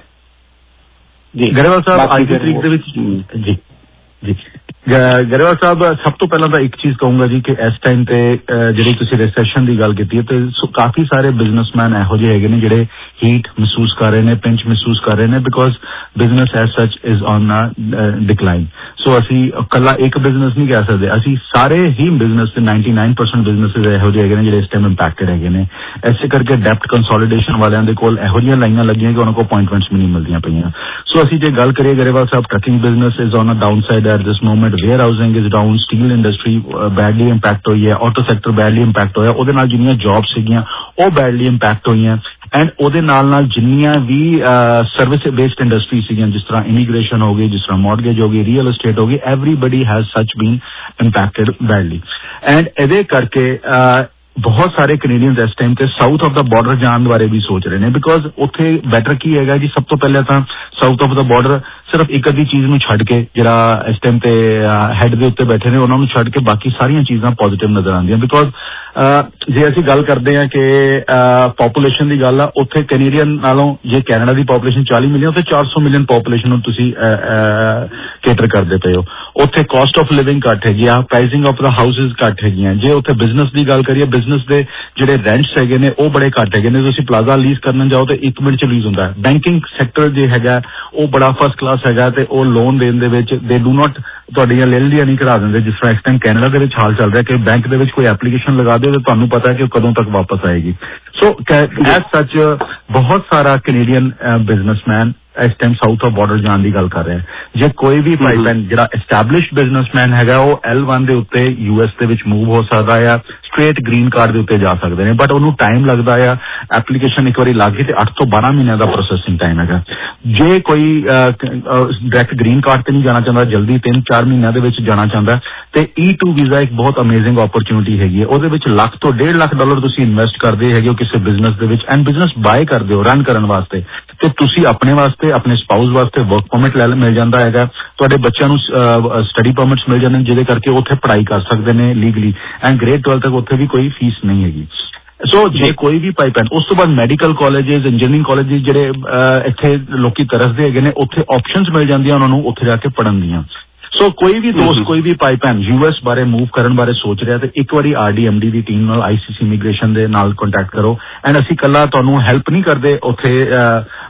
ਜੀ। ਗਰੇਵਾਲ ਸਾਹਿਬ ਅੱਜ ਦੀ ਤਰੀਕ ਦੇ ਵਿੱਚ ਜੀ ਜੀ ਗਰੇਵਾਲ ਸਾਹਿਬ, ਸਭ ਤੋਂ ਪਹਿਲਾਂ ਤਾਂ ਇੱਕ ਚੀਜ਼ ਕਹੂੰਗਾ ਜੀ ਕਿ ਇਸ ਟਾਈਮ ਤੇ ਜਿਹੜੀ ਤੁਸੀਂ ਰਿਸੈਸ਼ਨ ਦੀ ਗੱਲ ਕੀਤੀ ਹੈ ਤੇ ਕਾਫੀ ਸਾਰੇ ਬਿਜ਼ਨਸਮੈਨ ਇਹੋ ਜਿਹੇ ਹੈਗੇ ਨੇ ਜਿਹੜੇ ਹੀਟ ਮਹਿਸੂਸ ਕਰ ਰਹੇ ਨੇ, ਪਿੰਚ ਮਹਿਸੂਸ ਕਰ ਰਹੇ ਨੇ because business as such is on decline. So ਅਸੀਂ ਇਕੱਲਾ ਇੱਕ ਬਿਜ਼ਨਸ ਨਹੀਂ ਕਹਿ ਸਕਦੇ, ਅਸੀਂ ਸਾਰੇ ਹੀ ਬਿਜ਼ਨਸ ਦੇ ਨਾਈਨਟੀ ਨਾਈਨ ਪਰਸੈਂਟ ਬਿਜ਼ਨਸਿਸ ਇਹੋ ਜਿਹੇ ਹੈਗੇ ਨੇ ਜਿਹੜੇ ਇਸ ਟਾਈਮ ਇੰਪੈਕਟਡ ਹੈਗੇ ਨੇ। ਇਸੇ ਕਰਕੇ ਡੈਪਟ ਕੰਸੋਲੀਡੇਸ਼ਨ ਵਾਲਿਆਂ ਦੇ ਕੋਲ ਇਹੋ ਜਿਹੀਆਂ ਲਾਈਨਾਂ ਲੱਗੀਆਂ ਕਿ ਉਹਨਾਂ ਕੋਲ ਅਪਾਇੰਟਮੈਂਟਸ ਵੀ ਨਹੀਂ ਮਿਲਦੀਆਂ ਪਈਆਂ। ਸੋ ਅਸੀਂ ਜੇ ਗੱਲ ਕਰੀਏ ਗਰੇਵਾਲ ਸਾਹਿਬ, trucking business is on a downside at this moment, where housing is down, steel industry badly impact ਹੋਈ ਹੈ, ਆਟੋ ਸੈਕਟਰ ਬੈਡਲੀ ਇੰਪੈਕਟ ਹੋਇਆ, ਉਹਦੇ ਨਾਲ ਜਿੰਨੀਆਂ ਜੌਬਸ ਸੀਗੀਆਂ ਉਹ ਬੈਡਲੀ ਇੰਪੈਕਟ ਹੋਈਆਂ। ਐਂਡ ਉਹਦੇ ਨਾਲ ਨਾਲ ਜਿੰਨੀਆਂ ਵੀ ਸਰਵਿਸ ਬੇਸਡ ਇੰਡਸਟਰੀ ਸੀਗੀਆਂ, ਜਿਸ ਤਰ੍ਹਾਂ ਇਮੀਗ੍ਰੇਸ਼ਨ ਹੋ ਗਈ, ਜਿਸ ਤਰ੍ਹਾਂ ਮੌਰਗੇਜ ਹੋ ਗਈ, ਰੀਅਲ estate ਹੋ ਗਈ, ਐਵਰੀਬਡੀ ਹੈਜ਼ ਸੱਚ ਬੀਨ ਇੰਪੈਕਟਡ ਬੈਡਲੀ। ਐਂਡ ਇਹਦੇ ਕਰਕੇ ਬਹੁਤ ਸਾਰੇ ਕੈਨੇਡੀਅਨਸ ਇਸ ਟਾਈਮ ਤੇ ਸਾਊਥ ਆਫ ਦਾ ਬਾਰਡਰ ਜਾਣ ਬਾਰੇ ਵੀ ਸੋਚ ਰਹੇ ਨੇ ਬਿਕੋਜ਼ ਉੱਥੇ ਬੈਟਰ ਕੀ ਹੈਗਾ ਜੀ, ਸਭ ਤੋਂ ਪਹਿਲਾਂ ਤਾਂ ਸਾਊਥ ਆਫ ਦਾ ਬਾਰਡਰ ਸਿਰਫ ਇੱਕ ਅੱਧੀ ਚੀਜ਼ ਨੂੰ ਛੱਡ ਕੇ, ਜਿਹੜਾ ਇਸ ਟਾਈਮ ਤੇ ਹੈਡ ਦੇ ਉੱਤੇ ਬੈਠੇ ਨੇ ਉਹਨਾਂ ਨੂੰ ਛੱਡ ਕੇ ਬਾਕੀ ਸਾਰੀਆਂ ਚੀਜ਼ਾਂ ਪੋਜ਼ਿਟਿਵ ਨਜ਼ਰ ਆਉਂਦੀਆਂ। ਬਿਕੋਜ਼ ਜੇ ਅਸੀਂ ਗੱਲ ਕਰਦੇ ਹਾਂ ਕਿ ਪਾਪੂਲੇਸ਼ਨ ਦੀ ਗੱਲ ਆ, ਉੱਥੇ ਕੈਨੇਡੀਅਨ ਨਾਲੋਂ ਜੇ ਕੈਨੇਡਾ ਦੀ ਪਾਪੂਲੇਸ਼ਨ ਚਾਲੀ ਮਿਲੀਅਨ, ਉੱਥੇ ਚਾਰ ਸੌ ਮਿਲੀਅਨ ਪਾਪੂਲੇਸ਼ਨ ਨੂੰ ਤੁਸੀਂ ਕੇਟਰ ਕਰਦੇ ਪਏ ਹੋ। ਉੱਥੇ ਕਾਸਟ ਆਫ ਲਿਵਿੰਗ ਘੱਟ ਹੈਗੀ ਆ, ਪ੍ਰਾਈਸਿੰਗ ਆਫ ਦਾ ਹਾਊਸਿਸ ਘੱਟ ਹੈਗੀਆਂ। ਜੇ ਉੱਥੇ ਬਿਜ਼ਨਸ ਦੀ ਗੱਲ ਕਰੀਏ, ਬਿਜ਼ਨਸ ਦੇ ਜਿਹੜੇ ਰੈਂਟਸ ਹੈਗੇ ਨੇ ਉਹ ਬੜੇ ਘੱਟ ਹੈਗੇ ਨੇ। ਤੁਸੀਂ ਪਲਾਜ਼ਾ ਲੀਜ਼ ਕਰਨ ਜਾਓ ਤੇ ਇੱਕ ਮਿੰਟ ਚ ਲੀਜ਼ ਹੁੰਦਾ ਹੈ। ਬੈਂਕਿੰਗ ਸੈਕਟਰ ਜੇ ਹੈਗਾ ਉਹ ਬੜਾ ਫਸਟ ਕਲਾਸ ਹੈਗਾ ਤੇ ਉਹ ਲੋਨ ਦੇਣ ਦੇ ਵਿੱਚ ਦੇ ਡੂ ਨਾਟ ਤੁਹਾਡੀਆਂ ਲੈਂਡੀਆਂ ਨਹੀਂ ਕਰਾ ਦਿੰਦੇ, ਜਿਸ ਤਰ੍ਹਾਂ ਇਸ ਟਾਈਮ ਕੈਨੇਡਾ ਦੇ ਵਿੱਚ ਹਾਲ ਚੱਲ ਰਿਹਾ ਕਿ ਬੈਂਕ ਦੇ ਵਿੱਚ ਕੋਈ ਐਪਲੀਕੇਸ਼ਨ ਲਗਾ ਦਿਓ ਤੇ ਤੁਹਾਨੂੰ ਪਤਾ ਹੈ ਕਿ ਉਹ ਕਦੋਂ ਤੱਕ ਵਾਪਸ ਆਏਗੀ। ਸੋ ਐਜ਼ ਸੱਚ ਬਹੁਤ ਸਾਰਾ ਕੈਨੇਡੀਅਨ ਬਿਜ਼ਨਸਮੈਨ ਇਸ ਟਾਈਮ ਸਾਊਥ ਆਫ ਬਾਰਡਰ ਜਾਣ ਦੀ ਗੱਲ ਕਰ ਰਿਹਾ। ਜੇ ਕੋਈ ਵੀ ਪਾਈਪਲਾਈਨ ਜਿਹੜਾ ਐਸਟੈਬਲਿਸ਼ਡ ਬਿਜ਼ਨਸਮੈਨ ਹੈਗਾ ਉਹ ਐਲ ਵਨ ਦੇ ਉੱਤੇ ਯੂ ਐਸ ਦੇ ਵਿੱਚ ਮੂਵ ਹੋ ਸਕਦਾ ਆ, ਸਟ੍ਰੇਟ ਗ੍ਰੀਨ ਕਾਰਡ ਦੇ ਉੱਤੇ ਜਾ ਸਕਦੇ ਨੇ, ਬਟ ਉਹਨੂੰ ਟਾਈਮ ਲੱਗਦਾ ਆ। ਐਪਲੀਕੇਸ਼ਨ ਇੱਕ ਵਾਰੀ ਲੱਗ ਗਈ ਤੇ ਅੱਠ ਤੋਂ ਬਾਰਾਂ ਮਹੀਨਿਆਂ ਦਾ ਪ੍ਰੋਸੈਸਿੰਗ ਟਾਈਮ ਹੈਗਾ। ਜੇ ਕੋਈ ਡਾਇਰੈਕਟ ਗ੍ਰੀਨ ਕਾਰਡ ਤੇ ਨਹੀਂ ਜਾਣਾ ਚਾਹੁੰਦਾ, ਜਲਦੀ ਤਿੰਨ ਚਾਰ ਮਹੀਨਿਆਂ ਦੇ ਵਿੱਚ ਜਾਣਾ ਚਾਹੁੰਦਾ ਤੇ ਈ ਟੂ ਵੀਜ਼ਾ ਇੱਕ ਬਹੁਤ ਅਮੇਜ਼ਿੰਗ ਓਪਰਚੁਨਿਟੀ ਹੈਗੀ ਹੈ। ਉਹਦੇ ਵਿੱਚ ਲੱਖ ਤੋਂ ਡੇਢ ਲੱਖ ਡਾਲਰ ਤੁਸੀਂ ਇਨਵੈਸਟ ਕਰਦੇ ਹੈਗੇ ਹੋ ਕਿਸੇ ਬਿਜ਼ਨਸ ਦੇ ਵਿੱਚ ਐਂਡ ਬਿਜ਼ਨਸ ਬਾਏ ਕਰਦੇ ਹੋ ਰਨ ਕਰਨ ਵਾਸਤੇ, ਤੇ ਤੁਸੀਂ ਆਪਣੇ ਵਾਸਤੇ ਆਪਣੇ ਸਪਾਊਸ ਵਾਸਤੇ ਵਰਕ ਪਰਮਿਟ ਲੈ ਮਿਲ ਜਾਂਦਾ ਹੈਗਾ, ਤੁਹਾਡੇ ਬੱਚਿਆਂ ਨੂੰ ਸਟੱਡੀ ਪਰਮਿਟਸ ਮਿਲ ਜਾਂਦੇ ਨੇ ਜਿਹਦੇ ਕਰਕੇ ਉੱਥੇ ਪੜ੍ਹਾਈ ਕਰ ਸਕਦੇ ਨੇ ਲੀਗਲੀ ਐਂਡ ਗ੍ਰੇਡ ਟਵੈਲਥ ਤੱਕ ਉੱਥੇ ਵੀ ਕੋਈ ਫੀਸ ਨਹੀਂ ਹੈਗੀ। ਸੋ ਜੇ ਕੋਈ ਵੀ ਪਾਈਪਲਾਈਨ, ਉਸ ਤੋਂ ਬਾਅਦ ਮੈਡੀਕਲ ਕਾਲਜਿਸ, ਇੰਜੀਨੀਅਰਿੰਗ ਕਾਲਜਿਸ ਜਿਹੜੇ ਇੱਥੇ ਲੋਕੀ ਤਰਸਦੇ ਹੈਗੇ ਨੇ, ਉੱਥੇ ਆਪਸ਼ਨਸ ਮਿਲ ਜਾਂਦੀਆਂ ਉਹਨਾਂ ਨੂੰ ਉੱਥੇ ਜਾ ਕੇ ਪੜ੍ਹਨ ਦੀਆਂ। ਸੋ ਕੋਈ ਵੀ ਦੋਸਤ ਕੋਈ ਵੀ ਪਾਈਪਲਾਈਨ ਯੂ ਐਸ ਬਾਰੇ ਮੂਵ ਕਰਨ ਬਾਰੇ ਸੋਚ ਰਿਹਾ ਤੇ ਇੱਕ ਵਾਰੀ ਆਰ ਡੀ ਐਮ ਡੀ ਦੀ ਟੀਮ ਨਾਲ, ਆਈ ਸੀ ਸੀ ਇਮੀਗ੍ਰੇਸ਼ਨ ਦੇ ਨਾਲ ਕੰਟੈਕਟ ਕਰੋ। ਐਂਡ ਅਸੀਂ ਇਕੱਲਾ ਤੁਹਾਨੂੰ ਹੈਲਪ ਨਹੀਂ ਕਰਦੇ ਉੱਥੇ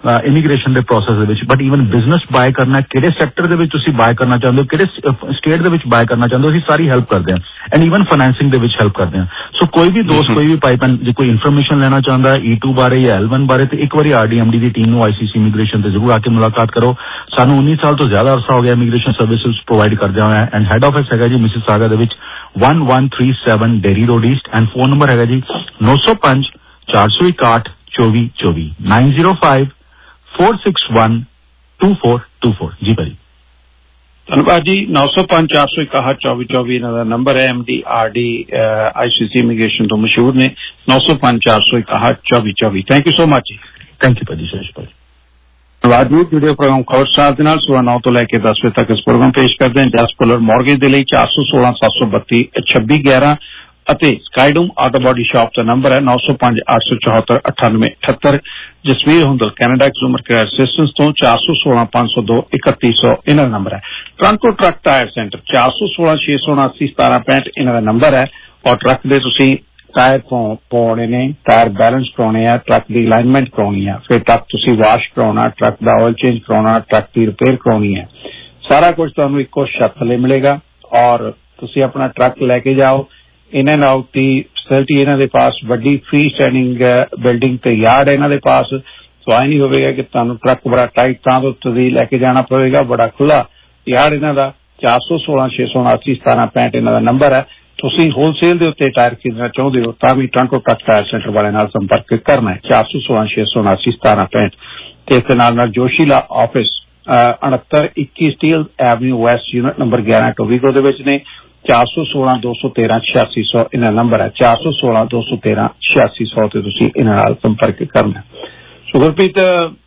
ਇਮੀਗ੍ਰੇਸ਼ਨ ਦੇ ਪ੍ਰੋਸੈਸ ਦੇ ਵਿੱਚ, ਬਟ ਈਵਨ ਬਿਜ਼ਨਸ ਬਾਏ ਕਰਨਾ, ਕਿਹੜੇ ਸੈਕਟਰ ਦੇ ਵਿੱਚ ਤੁਸੀਂ ਬਾਏ ਕਰਨਾ ਚਾਹੁੰਦੇ ਹੋ, ਕਿਹੜੇ ਸਟੇਟ ਦੇ ਵਿੱਚ ਬਾਏ ਕਰਨਾ ਚਾਹੁੰਦੇ ਹੋ, ਅਸੀਂ ਸਾਰੀ ਹੈਲਪ ਕਰਦੇ ਹਾਂ ਐਂਡ ਈਵਨ ਫਾਈਨੈਂਸਿੰਗ ਦੇ ਵਿੱਚ ਹੈਲਪ ਕਰਦੇ ਹਾਂ। ਸੋ ਕੋਈ ਵੀ ਦੋਸਤ ਕੋਈ ਵੀ ਪਾਈਪਲਾਈਨ ਜੇ ਕੋਈ ਇਨਫੋਰਮੇਸ਼ਨ ਲੈਣਾ ਚਾਹੁੰਦਾ ਈ ਟੂ ਬਾਰੇ ਜਾਂ ਐਲ ਵਨ ਬਾਰੇ, ਤੇ ਇੱਕ ਵਾਰੀ ਆਰਡੀਐਮਡੀ ਦੀ ਟੀਮ ਨੂੰ ਆਈਸੀਸੀ ਇਮੀਗ੍ਰੇਸ਼ਨ ਤੇ ਜ਼ਰੂਰ ਆ ਕੇ ਮੁਲਾਕਾਤ ਕਰੋ। ਸਾਨੂੰ ਉੱਨੀ ਸਾਲ ਤੋਂ ਜ਼ਿਆਦਾ ਅਰਸਾ ਹੋ ਗਿਆ ਇਮੀਗ੍ਰੇਸ਼ਨ ਸਰਵਿਸਿਜ਼ ਪ੍ਰੋਵਾਈਡ ਕਰਦਿਆਂ ਹੋਇਆ ਐਂਡ ਹੈਡ ਆਫਿਸ ਹੈਗਾ ਜੀ ਮਿਸਿਸਾਗਾ ਦੇ ਵਿੱਚ one one three seven Derry Road East and phone number ਹੈਗਾ ਜੀ ਨੌ ਸੌ ਪੰਜ ਚਾਰ ਸੌ ਇਕਾਹਠ ਚੌਵੀ ਚੌਵੀ nine zero five four six one two four two four. ਜੀ ਭਾਜੀ ਧੰਨਵਾਦ ਜੀ। ਨੌ ਸੌ ਪੰਜ ਚਾਰ ਸੌ ਇਕਾਹਠ ਚੌਵੀ ਚੌਵੀ ਇਹਨਾਂ ਦਾ ਨੰਬਰ ਹੈ। M D R D ICC immigration ਤੋਂ ਮਸ਼ਹੂਰ ਨੇ। ਨੌ ਸੌ ਪੰਜ ਚਾਰ ਸੌ ਇਕਾਹਠ ਚੌਵੀ ਚੌਵੀ। ਥੈਂਕ ਯੂ ਸੋ ਮਚ ਜੀ। ਥੈਂਕ ਯੂ ਭਾਜੀ। ਸਤਿ ਸ਼੍ਰੀ ਅਕਾਲ। ਧੰਨਵਾਦ ਜੀ। ਜੁੜੇ ਪ੍ਰੋਗਰਾਮ ਖਬਰ ਸਟਾਰ ਦੇ ਨਾਲ ਸੁਬਹ ਨੌ ਤੋਂ ਲੈ ਕੇ ਦਸ ਵਜੇ ਤੱਕ ਇਸ ਪ੍ਰੋਗਰਾਮ ਪੇਸ਼ ਕਰਦੇ ਹਾਂ। ਜਸ ਪੁਲਰ ਮੌਰਗੇਜ ਦੇ ਲਈ ਚਾਰ ਸੌ ਸੋਲਾਂ ਸੱਤ ਸੌ ਬੱਤੀ ਛੱਬੀ ਗਿਆਰਾਂ ਅਤੇ ਸਕਾਈਡੂਮ ਆਟੋ ਬਾਡੀ ਸ਼ਾਪ ਦਾ ਨੰਬਰ ਹੈ ਨੌ ਸੌ ਪੰਜ ਅੱਠ ਸੌ ਚੌਹੱਤਰ ਅਠਾਨਵੇਂ ਅਠੱਤਰ। Jasvir Hundal Canada consumer care assistance ਤੋਂ ਚਾਰ ਸੌ ਸੋਲਾਂ ਪੰਜ ਸੌ ਦੋ ਇਕੱਤੀ ਸੌ ਇਹਨਾਂ ਦਾ ਨੰਬਰ ਹੈ। ਟਰਾਂਟੋ ਟਰੱਕ ਟਾਇਰ ਸੈਂਟਰ ਚਾਰ ਸੌ ਸੋਲਾਂ ਛੇ ਸੌ ਉਨਾਸੀ ਸਤਾਰਾਂ ਪੈਂਹਠ ਇਹਨਾਂ ਦਾ ਨੰਬਰ ਹੈ। ਔਰ ਟਰੱਕ ਦੇ ਤੁਸੀਂ ਟਾਇਰ ਪਾਉਣੇ ਨੇ, ਟਾਇਰ ਬੈਲੈਂਸ ਕਰਾਉਣੇ ਆ, ਟਰੱਕ ਦੀ ਅਲਾਈਨਮੈਂਟ ਕਰਾਉਣੀ ਆ, ਫਿਰ ਟਰੱਕ ਤੁਸੀਂ ਵਾਸ਼ ਕਰਾਉਣਾ, ਟਰੱਕ ਦਾ ਆਇਲ ਚੇਂਜ ਕਰਾਉਣਾ, ਟਰੱਕ ਦੀ ਰਿਪੇਅਰ ਕਰਾਉਣੀ ਹੈ। ਸਾਰਾ ਕੁਝ ਤੁਹਾਨੂੰ ਇੱਕੋ ਛੱਤ ਥੱਲੇ ਮਿਲੇਗਾ ਔਰ ਤੁਸੀਂ ਆਪਣਾ ਟਰੱਕ ਲੈ ਕੇ ਜਾਓ। ਇਨ ਐਂਡ ਆਊਟ ਦੀ ਫੈਸਿਲਿਟੀ ਇਹਨਾਂ ਦੇ ਪਾਸ ਵੱਡੀ ਫ੍ਰੀ ਸਟੈਂਡਿੰਗ ਬਿਲਡਿੰਗ ਤੇ ਯਾਰਡ ਇਹਨਾਂ ਦੇ ਪਾਸ। ਸੋ ਆਈ ਨਹੀਂ ਹੋਵੇਗਾ ਕਿ ਤੁਹਾਨੂੰ ਟਰੱਕ ਬੜਾ ਟਾਈਟ ਤਾਂ ਤੋਂ ਤੁਸੀਂ ਲੈ ਕੇ ਜਾਣਾ ਪਵੇਗਾ। ਬੜਾ ਖੁੱਲਾ ਯਾਰਡ ਇਹਨਾਂ ਦਾ। ਚਾਰ ਸੌ ਸੋਲਾਂ ਛੇ ਸੌ ਉਨਾਸੀ ਸਤਾਰਾਂ ਪੈਂਹਠ ਇਹਨਾਂ ਦਾ ਨੰਬਰ ਹੈ। ਤੁਸੀਂ ਹੋਲਸੇਲ ਦੇ ਉੱਤੇ ਟਾਇਰ ਖਰੀਦਣਾ ਚਾਹੁੰਦੇ ਹੋ ਤਾਂ ਵੀ ਟਰਾਂਟੋ ਟਰੱਕ ਟਾਇਰ ਸੈਂਟਰ ਵਾਲੇ ਨਾਲ ਸੰਪਰਕ ਕਰਨਾ ਹੈ। ਚਾਰ ਸੌ ਸੋਲਾਂ ਛੇ ਸੌ ਉਨਾਸੀ ਸਤਾਰਾਂ ਪੈਂਹਠ ਤੇ ਇਸ ਦੇ ਨਾਲ ਨਾਲ ਜੋਸ਼ੀਲਾ ਆਫਿਸ ਉਨੱਤਰ ਇੱਕੀ Steeles avenue west unit number ਗਿਆਰਾਂ ਟੋਬੀਗੋ ਦੇ ਵਿੱਚ ਨੇ। ਚਾਰ ਸੌ ਸੋਲਾਂ ਦੋ ਸੌ ਤੇਰਾਂ ਛਿਆਸੀ ਸੌ ਇਹਨਾਂ ਨੰਬਰ ਹੈ। ਚਾਰ ਸੌ ਸੋਲਾਂ ਦੋ ਸੌ ਤੇਰਾਂ ਛਿਆਸੀ ਸੌ ਤੇ ਤੁਸੀਂ ਇਹਨਾਂ ਨਾਲ ਸੰਪਰਕ ਕਰਨਾ। ਸੋ ਗੁਰਪ੍ਰੀਤ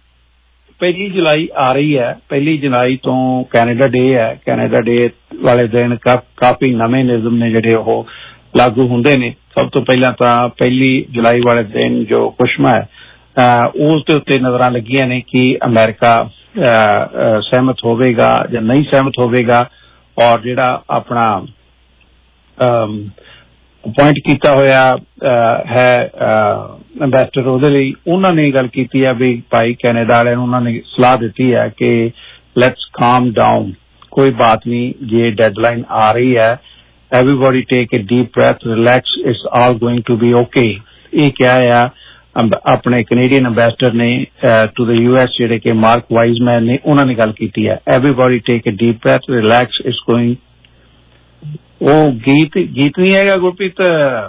ਪਹਿਲੀ ਜੁਲਾਈ ਆ ਰਹੀ ਹੈ। ਪਹਿਲੀ ਜੁਲਾਈ ਤੋਂ ਕੈਨੇਡਾ ਡੇ ਹੈ। ਕੈਨੇਡਾ ਡੇ ਵਾਲੇ ਦਿਨ ਕਾਫੀ ਨਵੇਂ ਨਿਯਮ ਨੇ ਜਿਹੜੇ ਉਹ ਲਾਗੂ ਹੁੰਦੇ ਨੇ। ਸਭ ਤੋਂ ਪਹਿਲਾਂ ਤਾਂ ਪਹਿਲੀ ਜੁਲਾਈ ਵਾਲੇ ਦਿਨ ਜੋ ਕੁਸ਼ਮਾ ਹੈ ਉਸ ਦੇ ਉੱਤੇ ਨਜ਼ਰਾਂ ਲੱਗੀਆਂ ਨੇ ਕਿ ਅਮਰੀਕਾ ਸਹਿਮਤ ਹੋਵੇਗਾ ਜਾਂ ਨਹੀਂ ਸਹਿਮਤ ਹੋਵੇਗਾ। ਔਰ ਜਿਹੜਾ ਆਪਣਾ ਅਪੁਆਇੰਟ ਕੀਤਾ ਹੋਇਆ ਹੈ ਐਂਬੈਸਡਰ ਉਹਦੇ ਲਈ ਉਹਨਾਂ ਨੇ ਗੱਲ ਕੀਤੀ ਹੈ ਵੀ ਭਾਈ ਕੈਨੇਡਾ ਵਾਲਿਆਂ ਨੂੰ ਉਹਨਾਂ ਨੇ ਸਲਾਹ ਦਿੱਤੀ ਹੈ ਕਿ ਲੈਟਸ ਕਾਮ ਡਾਊਨ, ਕੋਈ ਬਾਤ ਨਹੀਂ, ਜੇ ਡੈਡਲਾਈਨ ਆ ਰਹੀ ਹੈ everybody take a deep breath, relax, it's all going to be okay. ਇਹ ਕਿਹਾ ਆ ਆਪਣੇ ਕੈਨੇਡੀਅਨ ਐਂਬੈਸਡਰ ਨੇ ਟੂ ਦ ਯੂ ਐਸ ਜਿਹੜੇ ਕਿ ਮਾਰਕ ਵਾਈਜ਼ਮੈਨ ਨੇ ਉਹਨਾਂ ਨੇ ਗੱਲ ਕੀਤੀ ਹੈ। Everybody take a deep breath, relax, it's going. ਉਹ ਗੀਤ ਗੀਤ ਨਹੀਂ ਹੈਗਾ ਗੁਰਪ੍ਰੀਤ,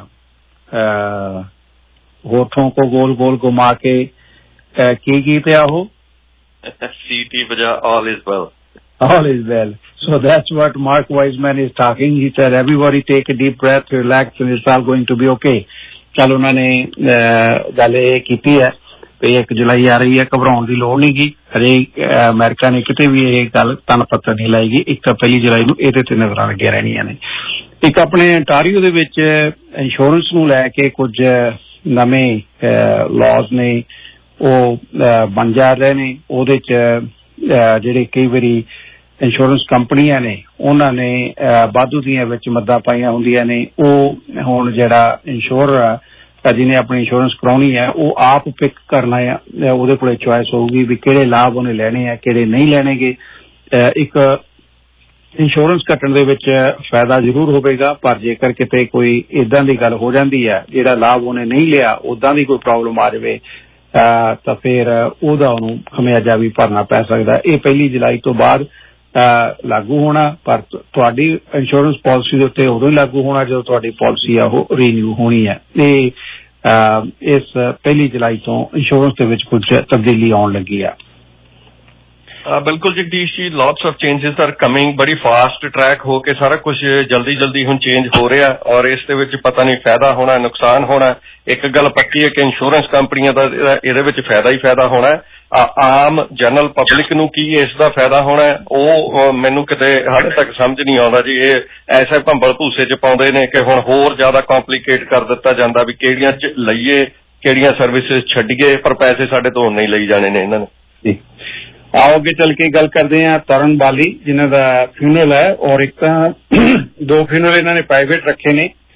ਹੋਠੋਂ ਕੋ ਗੋਲ ਗੋਲ ਘੁਮਾ ਕੇ ਕੀ ਗੀਤ ਹੈ ਉਹ? ਸੀਟੀ ਵਜਾ all is well. All is well. So that's what Mark Wiseman is talking. He said, everybody take a deep breath, relax, and it's all going to be okay. ਚੱਲ ਉਹਨਾਂ ਨੇ ਗੱਲ ਇਹ ਕੀਤੀ ਹੈ ਵੀ ਇੱਕ ਜੁਲਾਈ ਆ ਰਹੀ ਹੈ, ਘਬਰਾਉਣ ਦੀ ਲੋੜ ਨਹੀਂ ਗੀ। ਹਰੇਕ ਅਮਰੀਕਾ ਨੇ ਕਿਤੇ ਵੀ ਇਹ ਗੱਲ ਤਨ ਪੱਤਰ ਨਹੀਂ ਲਾਏਗੀ। ਇੱਕ ਤਾਂ ਪਹਿਲੀ ਜੁਲਾਈ ਨੂੰ ਇਹਦੇ ਤੇ ਨਜ਼ਰਾਂ ਲੱਗੀਆਂ ਰਹਿਣੀਆਂ ਨੇ। ਇੱਕ ਆਪਣੇ ਅੰਟਾਰੀਓ ਦੇ ਵਿੱਚ ਇੰਸ਼ੋਰੈਂਸ ਨੂੰ ਲੈ ਕੇ ਕੁਝ ਨਵੇਂ ਲਾਜ਼ ਨੇ ਉਹ ਬਣ ਜਾ ਰਹੇ ਨੇ। ਉਹਦੇ ਚ ਜਿਹੜੇ ਕਈ ਵਾਰੀ ਇੰਸ਼ੋਰੈਂਸ ਕੰਪਨੀਆਂ ਨੇ ਉਹਨਾਂ ਨੇ ਵਾਧੂ ਦੀਆਂ ਵਿੱਚ ਮੱਦਾਂ ਪਾਈਆਂ ਹੁੰਦੀਆਂ ਨੇ। ਉਹ ਹੁਣ ਜਿਹੜਾ ਇੰਸ਼ੋਰਰ ਆ ਜਿਹਨੇ ਆਪਣੀ ਇੰਸ਼ੋਰੈਂਸ ਕਰਾਉਣੀ ਹੈ ਉਹ ਆਪ ਪਿਕ ਕਰਨਾ ਆ, ਉਹਦੇ ਕੋਲੇ ਚੁਆਇਸ ਹੋਊਗੀ ਵੀ ਕਿਹੜੇ ਲਾਭ ਉਹਨੇ ਲੈਣੇ ਆ ਕਿਹੜੇ ਨਹੀਂ ਲੈਣੇਗੇ। ਇੱਕ ਇੰਸ਼ੋਰੈਂਸ ਕੱਟਣ ਦੇ ਵਿੱਚ ਫਾਇਦਾ ਜ਼ਰੂਰ ਹੋਵੇਗਾ, ਪਰ ਜੇਕਰ ਕਿਤੇ ਕੋਈ ਏਦਾਂ ਦੀ ਗੱਲ ਹੋ ਜਾਂਦੀ ਹੈ ਜਿਹੜਾ ਲਾਭ ਉਹਨੇ ਨਹੀਂ ਲਿਆ, ਓਦਾਂ ਦੀ ਕੋਈ ਪ੍ਰੋਬਲਮ ਆ ਜਾਵੇ ਤਾਂ ਫਿਰ ਉਹਦਾ ਉਹਨੂੰ ਖਮਿਆਜਾ ਵੀ ਭਰਨਾ ਪੈ ਸਕਦਾ। ਇਹ ਪਹਿਲੀ ਜੁਲਾਈ ਤੋਂ ਬਾਅਦ ਲਾਗੂ ਹੋਣਾ, ਪਰ ਤੁਹਾਡੀ ਇੰਸ਼ੋਰੈਂਸ ਪਾਲਿਸੀ ਦੇ ਉੱਤੇ ਉਦੋਂ ਹੀ ਲਾਗੂ ਹੋਣਾ ਜਦੋਂ ਤੁਹਾਡੀ ਪਾਲਿਸੀ ਆ ਉਹ ਰੀਨਿਊ ਹੋਣੀ ਹੈ। ਇਹ ਇਸ ਪਹਿਲੀ ਜੁਲਾਈ ਤੋਂ ਇੰਸ਼ੋਰੈਂਸ ਦੇ ਵਿੱਚ ਕੁਝ ਤਬਦੀਲੀ ਆਉਣ ਲੱਗੀ ਆ। ਬਿਲਕੁਲ Jagdish ji, lots of changes are coming. ਬੜੀ ਫਾਸਟ ਟਰੈਕ ਹੋ ਕੇ ਸਾਰਾ ਕੁਝ ਜਲਦੀ ਜਲਦੀ ਹੁਣ ਚੇਂਜ ਹੋ ਰਿਹਾ ਔਰ ਇਸ ਦੇ ਵਿੱਚ ਪਤਾ ਨਹੀਂ ਫਾਇਦਾ ਹੋਣਾ ਨੁਕਸਾਨ ਹੋਣਾ। ਇੱਕ ਗੱਲ ਪੱਕੀ ਹੈ ਕਿ ਇੰਸ਼ੋਰੈਂਸ ਕੰਪਨੀਆਂ ਦਾ ਇਹਦੇ ਵਿੱਚ ਫਾਇਦਾ ਹੀ ਫਾਇਦਾ ਹੋਣਾ। ਆਮ ਜਨਰਲ ਪਬਲਿਕ ਨੂੰ ਕੀ ਇਸ ਦਾ ਫਾਇਦਾ ਹੋਣਾ ਉਹ ਮੈਨੂੰ ਕਿਤੇ ਹਾਲੇ ਤੱਕ ਸਮਝ ਨਹੀਂ ਆਉਂਦਾ ਜੀ। ਇਹ ਐਸੇ ਭੰਬਲ ਭੂਸੇ ਚ ਪਾਉਂਦੇ ਨੇ ਕਿ ਹੁਣ ਹੋਰ ਜ਼ਿਆਦਾ ਕੰਪਲੀਕੇਟ ਕਰ ਦਿੱਤਾ ਜਾਂਦਾ ਵੀ ਕਿਹੜੀਆਂ ਚ ਲਈਏ ਕਿਹੜੀਆਂ ਸਰਵਿਸਿਜ਼ ਛੱਡੀਏ, ਪਰ ਪੈਸੇ ਸਾਡੇ ਤੋਂ ਨਹੀਂ ਲਈ ਜਾਣੇ ਨੇ ਇਹਨਾਂ ਨੇ। ਆਓ ਅੱਗੇ ਚੱਲ ਕੇ ਗੱਲ ਕਰਦੇ ਹਾਂ ਤਰਨ ਬਾਲੀ ਜਿਨ੍ਹਾਂ ਦਾ ਫਿਊਨਰਲ ਹੈ। ਔਰ ਇੱਕ ਤਾਂ ਦੋ ਫਿਊਨਰਲ ਇਹਨਾਂ ਨੇ ਪ੍ਰਾਈਵੇਟ ਰੱਖੇ ਨੇ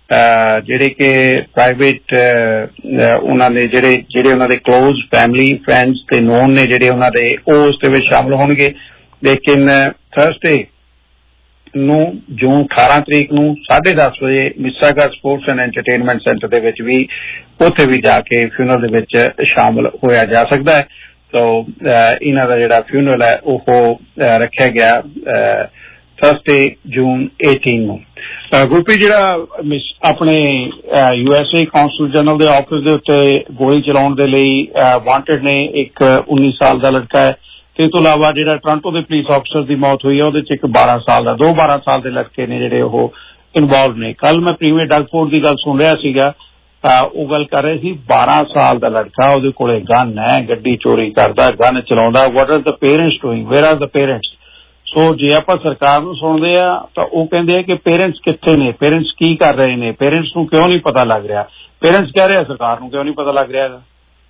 ਜਿਹੜੇ ਕਿ ਪ੍ਰਾਈਵੇਟ ਉਹਨਾਂ ਦੇ ਜਿਹੜੇ ਜਿਹੜੇ ਉਹਨਾਂ ਦੇ ਕਲੋਜ਼ ਫੈਮਿਲੀ ਫਰੈਂਡਸ ਤੇ ਨੋਨ ਨੇ ਜਿਹੜੇ ਉਹਨਾਂ ਦੇ ਉਹ ਉਸ ਦੇ ਵਿੱਚ ਸ਼ਾਮਲ ਹੋਣਗੇ। ਲੇਕਿਨ ਥਰਸਡੇ ਨੂੰ ਜੂਨ ਅਠਾਰਾਂ ਤਰੀਕ ਨੂੰ ਸਾਢੇ ਦਸ ਵਜੇ Mississauga sports and entertainment centre ਦੇ ਵਿੱਚ ਵੀ ਉੱਥੇ ਵੀ ਜਾ ਕੇ ਫਿਊਨਰਲ ਦੇ ਵਿੱਚ ਸ਼ਾਮਲ ਹੋਇਆ ਜਾ ਸਕਦਾ ਹੈ। ਸੋ ਇਹਨਾਂ ਦਾ ਜਿਹੜਾ ਫਿਊਨਰਲ ਹੈ ਉਹ ਰੱਖਿਆ ਗਿਆ ਥਰਸਡੇ ਜੂਨ ਅਠਾਰਾਂ ਨੂੰ। ਗੁਰਪ੍ਰੀਤ ਜਿਹੜਾ ਆਪਣੇ U S A consul general ਦੇ ਆਫਿਸ ਦੇ ਉੱਤੇ ਗੋਲੀ ਚਲਾਉਣ ਦੇ ਲਈ ਵਾਂਟਡ ਨੇ ਇੱਕ ਉੱਨੀ ਸਾਲ ਦਾ ਲੜਕਾ ਹੈ ਤੇ ਇਸ ਤੋਂ ਇਲਾਵਾ ਜਿਹੜਾ ਟੋਰਾਂਟੋ ਦੇ ਪੁਲਿਸ ਆਫਿਸਰ ਦੀ ਮੌਤ ਹੋਈ ਹੈ ਉਹਦੇ ਚ ਇੱਕ ਬਾਰਾਂ ਸਾਲ ਦਾ ਦੋ ਬਾਰਾਂ ਸਾਲ ਦੇ ਲੜਕੇ ਨੇ ਜਿਹੜੇ ਉਹ ਇਨਵੋਲਵ ਨੇ। ਕੱਲ ਮੈਂ ਪ੍ਰੀਮੀਅਰ ਡਗਫੋਰਡ ਦੀ ਗੱਲ ਸੁਣ ਰਿਹਾ ਸੀਗਾ, ਉਹ ਗੱਲ ਕਰ ਰਹੇ ਸੀ ਬਾਰਾਂ ਸਾਲ ਦਾ ਲੜਕਾ ਉਹਦੇ ਕੋਲੇ ਗਨ ਹੈ, ਗੱਡੀ ਚੋਰੀ ਕਰਦਾ, ਗਨ ਚਲਾਉਂਦਾ। What are the parents doing, where are the parents? So ਜੇ ਆਪਾਂ ਸਰਕਾਰ ਨੂੰ ਸੁਣਦੇ ਆ ਤਾਂ ਉਹ ਕਹਿੰਦੇ ਆ ਕਿ ਪੇਰੈਂਟਸ ਕਿੱਥੇ ਨੇ, ਪੇਰੈਂਟਸ ਕੀ ਕਰ ਰਹੇ ਨੇ, ਪੇਰੈਂਟਸ ਨੂੰ ਕਿਉਂ ਨਹੀਂ ਪਤਾ ਲੱਗ ਰਿਹਾ। ਪੇਰੈਂਟਸ ਕਹਿ ਰਹੇ ਸਰਕਾਰ ਨੂੰ ਕਿਉਂ ਨਹੀਂ ਪਤਾ ਲੱਗ ਰਿਹਾ।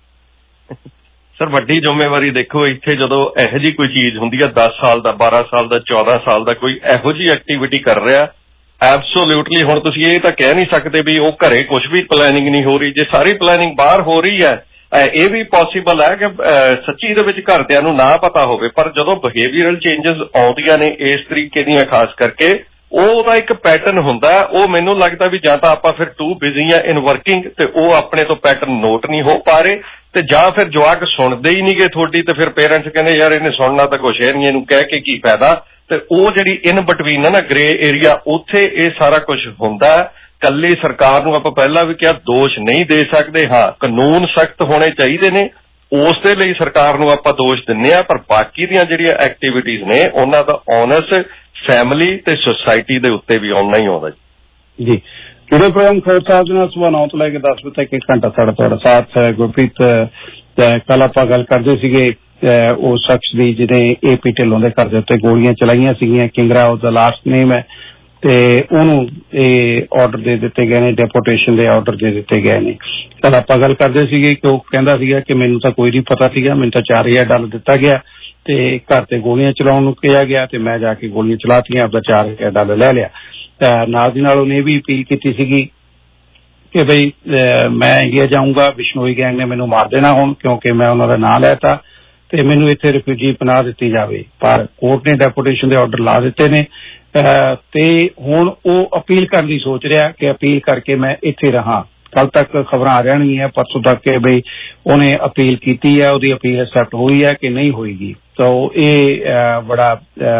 ਸਰ ਵੱਡੀ ਜ਼ਿੰਮੇਵਾਰੀ ਦੇਖੋ ਇੱਥੇ ਜਦੋਂ ਇਹੋ ਜਿਹੀ ਕੋਈ ਚੀਜ਼ ਹੁੰਦੀ ਆ ਦਸ ਸਾਲ ਦਾ, ਬਾਰਾਂ ਸਾਲ ਦਾ, ਚੌਦਾਂ ਸਾਲ ਦਾ ਕੋਈ ਇਹੋ ਜਿਹੀ ਐਕਟੀਵਿਟੀ ਕਰ ਰਿਹਾ, ਐਬਸੋਲਿਊਟਲੀ ਹੁਣ ਤੁਸੀਂ ਇਹ ਤਾਂ ਕਹਿ ਨਹੀਂ ਸਕਦੇ ਵੀ ਉਹ ਘਰੇ ਕੁਝ ਵੀ ਪਲੈਨਿੰਗ ਨਹੀਂ ਹੋ ਰਹੀ। ਜੇ ਸਾਰੀ ਪਲੈਨਿੰਗ ਬਾਹਰ ਹੋ ਰਹੀ ਹੈ ਇਹ ਵੀ ਪੋਸੀਬਲ ਹੈ ਕਿ ਸੱਚੀ ਦੇ ਵਿੱਚ ਘਰਦਿਆਂ ਨੂੰ ਨਾ ਪਤਾ ਹੋਵੇ, ਪਰ ਜਦੋਂ ਬਿਹੇਵੀਅਰਲ ਚੇਂਜਸ ਆਉਂਦੀਆਂ ਨੇ ਇਸ ਤਰੀਕੇ ਦੀਆਂ ਖਾਸ ਕਰਕੇ ਉਹਦਾ ਇੱਕ ਪੈਟਰਨ ਹੁੰਦਾ। ਉਹ ਮੈਨੂੰ ਲੱਗਦਾ ਵੀ ਜਾਂ ਤਾਂ ਆਪਾਂ ਫਿਰ ਟੂ ਬਿਜ਼ੀ ਆ ਇਨ ਵਰਕਿੰਗ ਤੇ ਉਹ ਆਪਣੇ ਤੋਂ ਪੈਟਰਨ ਨੋਟ ਨਹੀਂ ਹੋ ਪਾ ਰਹੇ, ਤੇ ਜਾਂ ਫਿਰ ਜਵਾਕ ਸੁਣਦੇ ਹੀ ਨਹੀਂਗੇ ਤੁਹਾਡੀ, ਤੇ ਫਿਰ ਪੇਰੈਂਟਸ ਕਹਿੰਦੇ ਯਾਰ ਇਹਨੇ ਸੁਣਨਾ ਤਾਂ ਕੁਛ ਹੈ ਨਹੀਂ, ਇਹਨੂੰ ਕਹਿ ਕੇ ਕੀ ਫਾਇਦਾ। ਤੇ ਉਹ ਜਿਹੜੀ ਇਨ ਬਿਟਵੀਨ ਹੈ ਨਾ ਗ੍ਰੇ ਏਰੀਆ, ਉੱਥੇ ਇਹ ਸਾਰਾ ਕੁਝ ਹੁੰਦਾ। ਕੱਲੀ ਸਰਕਾਰ ਨੂੰ ਆਪਾਂ ਪਹਿਲਾਂ ਵੀ ਕਿਹਾ ਦੋਸ਼ ਨਹੀਂ ਦੇ ਸਕਦੇ, ਹਾਂ ਕਾਨੂੰਨ ਸਖਤ ਹੋਣੇ ਚਾਹੀਦੇ ਨੇ, ਉਸ ਦੇ ਲਈ ਸਰਕਾਰ ਨੂੰ ਆਪਾਂ ਦੋਸ਼ ਦਿੰਦੇ ਆ, ਪਰ ਬਾਕੀ ਦੀਆਂ ਜਿਹੜੀਆਂ ਐਕਟੀਵਿਟੀਜ਼ ਨੇ ਉਹਨਾਂ ਦਾ ਓਨਸ ਫੈਮਿਲੀ ਤੇ ਸੁਸਾਇਟੀ ਦੇ ਉੱਤੇ ਵੀ ਆਉਣਾ ਹੀ ਆਉਂਦਾ ਜੀ। जुड़े प्रोग्राम खबर साहब ने सुबह नौ तो लेकर दस बजे तक एक घंटा साढ़ा थोड़ा साथ है। गुरप्रीत कल आप गल करते सीगे उस शख्स की जिन्हें ए पी ढिल्लों के घर के उत्ते गोलियां चलाइया सीगियां, किंगरा उसका लास्ट नेम है, ते उन्होंने ये ऑर्डर दे दिते गए ने, डेपोटेशन के ऑर्डर दे दिते गए ने। कल आप गल करते सीगे कि वह कहता सीगा कि मैनू तो कोई नहीं पता सीगा, मैनू तो चार हजार डॉलर दिता गया ते घर ते गोलियां चलाउण नूं कहा गया ते मैं जाके गोलियां चलातियां, आपदा चार हजार डॉलर ले लिया। नाल दी नाल उन्हें भी अपील की सीगी कि बई मैं इंडिया जाऊंगा, बिश्नोई गैंग ने मैनू मार देना हुण क्योंकि मैं उन्होंने नाम लैता ते मैनू इत्थे रिफ्यूजी पनाह दित्ती जावे, पर कोर्ट ने डेपोटेशन के ऑर्डर ला दिते ने ते हुण ओ अपील करन दी सोच रहा कि अपील करके मैं इत्थे रहां। कल तक खबर आ जानी है परसों तक कि बई उन्हें अपील की है, उसकी अपील एक्सेप्ट हुई है कि नहीं होगी। तो ये बड़ा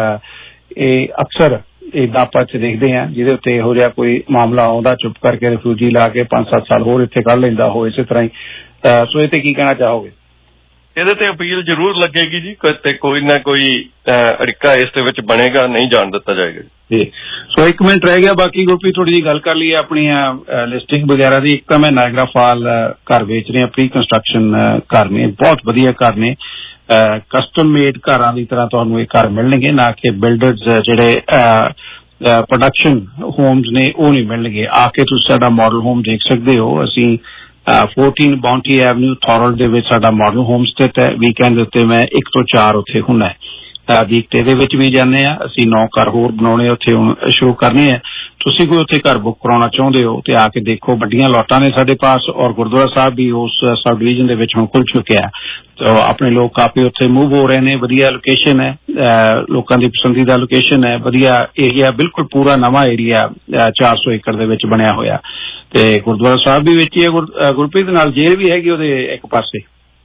अक्सर ਆਪਾਂ ਚ ਦੇਖਦੇ ਹਾਂ ਜਿਹਦੇ ਉੱਤੇ ਇਹੋ ਜਿਹਾ ਕੋਈ ਮਾਮਲਾ ਆਉਂਦਾ, ਚੁੱਪ ਕਰਕੇ ਰਿਫਿਊਜੀ ਲਾ ਕੇ ਪੰਜ ਸੱਤ ਸਾਲ ਹੋਰ ਇੱਥੇ ਕੱਢ ਲੈਂਦਾ ਹੋ ਇਸੇ ਤਰ੍ਹਾਂ ਹੀ। ਸੋ ਇਹ ਤੇ ਕੀ ਕਹਿਣਾ ਚਾਹੋਗੇ? ਇਹਦੇ ਤੇ ਅਪੀਲ ਜ਼ਰੂਰ ਲੱਗੇਗੀ ਜੀ, ਤੇ ਕੋਈ ਨਾ ਕੋਈ ਅੜਿੱਕਾ ਇਸ ਦੇ ਵਿੱਚ ਬਣੇਗਾ, ਨਹੀਂ ਜਾਣ ਦਿੱਤਾ ਜਾਏਗਾ ਜੀ। ਸੋ ਇੱਕ ਮਿੰਟ ਰਹਿ ਗਿਆ ਬਾਕੀ, ਗੁਰਪ੍ਰੀਤ ਥੋੜੀ ਜਿਹੀ ਗੱਲ ਕਰ ਲਈਏ ਆਪਣੀਆਂ ਲਿਸਟਿੰਗ ਵਗੈਰਾ ਦੀ। ਇੱਕ ਤਾਂ ਮੈਂ ਨਾਇਗਰਾ ਫਾਲ ਘਰ ਵੇਚ ਰਿਹਾ, ਪ੍ਰੀ ਕੰਸਟਰਕਸ਼ਨ ਘਰ ਨੇ, ਬਹੁਤ ਵਧੀਆ ਘਰ ਨੇ, ਕਸਟਮ ਮੇਡ ਘਰਾਂ ਦੀ ਤਰ੍ਹਾਂ ਤੁਹਾਨੂੰ ਇਹ ਘਰ ਮਿਲਣਗੇ, ਨਾ ਕਿ ਬਿਲਡਰਸ ਜਿਹੜੇ ਪ੍ਰੋਡਕਸ਼ਨ ਹੋਮਸ ਨੇ ਉਹ ਨਹੀਂ ਮਿਲਣਗੇ। ਆ ਕੇ ਤੁਸੀਂ ਸਾਡਾ ਮਾਡਲ ਹੋਮ ਦੇਖ ਸਕਦੇ ਹੋ। ਅਸੀਂ ਚੌਦਾਂ ਬਾਉਂਟੀ ਐਵਨਿਊ ਥੋਰਲ ਦੇ ਵਿੱਚ ਸਾਡਾ ਮਾਡਲ ਹੋਮ ਸਥਿਤ ਹੈ। ਵੀਕਐਂਡ ਦੇ ਉੱਤੇ ਮੈਂ ਇੱਕ ਤੋਂ ਚਾਰ ਉੱਥੇ ਹੁੰਦਾ ਹੈ, ਵੀਕਡੇ ਦੇ ਵਿੱਚ ਵੀ ਜਾਂਦੇ ਆ। ਅਸੀਂ ਨੌ ਘਰ ਹੋਰ ਬਣਾਉਣੇ ਉੱਥੇ ਹੁਣ ਸ਼ੁਰੂ ਕਰਨੇ ਆ। ਤੁਸੀਂ ਕੋਈ ਉੱਥੇ ਘਰ ਬੁੱਕ ਕਰਾਉਣਾ ਚਾਹੁੰਦੇ ਹੋ ਤੇ ਆ ਕੇ ਦੇਖੋ, ਵੱਡੀਆਂ ਲੋਟਾਂ ਨੇ ਸਾਡੇ ਪਾਸ, ਔਰ ਗੁਰਦੁਆਰਾ ਸਾਹਿਬ ਵੀ ਉਸ ਸਬ ਡਿਵੀਜ਼ਨ ਦੇ ਵਿੱਚ ਹੁਣ ਖੁੱਲ ਚੁੱਕਿਆ। ਤੋ ਆਪਣੇ ਲੋਕ ਕਾਫੀ ਉੱਥੇ ਮੂਵ ਹੋ ਰਹੇ ਨੇ। ਵਧੀਆ ਲੋਕੇਸ਼ਨ ਹੈ, ਲੋਕਾਂ ਦੀ ਪਸੰਦੀਦਾ ਲੋਕੇਸ਼ਨ ਹੈ, ਵਧੀਆ ਏਰੀਆ, ਬਿਲਕੁਲ ਪੂਰਾ ਨਵਾਂ ਏਰੀਆ ਚਾਰ ਸੌ ਏਕੜ ਦੇ ਵਿੱਚ ਬਣਿਆ ਹੋਇਆ, ਤੇ ਗੁਰਦੁਆਰਾ ਸਾਹਿਬ ਵੀ ਵਿੱਚ ਹੀ ਹੈ। ਗੁਰਪ੍ਰੀਤ ਨਾਲ ਜੇਲ੍ਹ ਵੀ ਹੈਗੀ ਉਹਦੇ ਇੱਕ ਪਾਸੇ।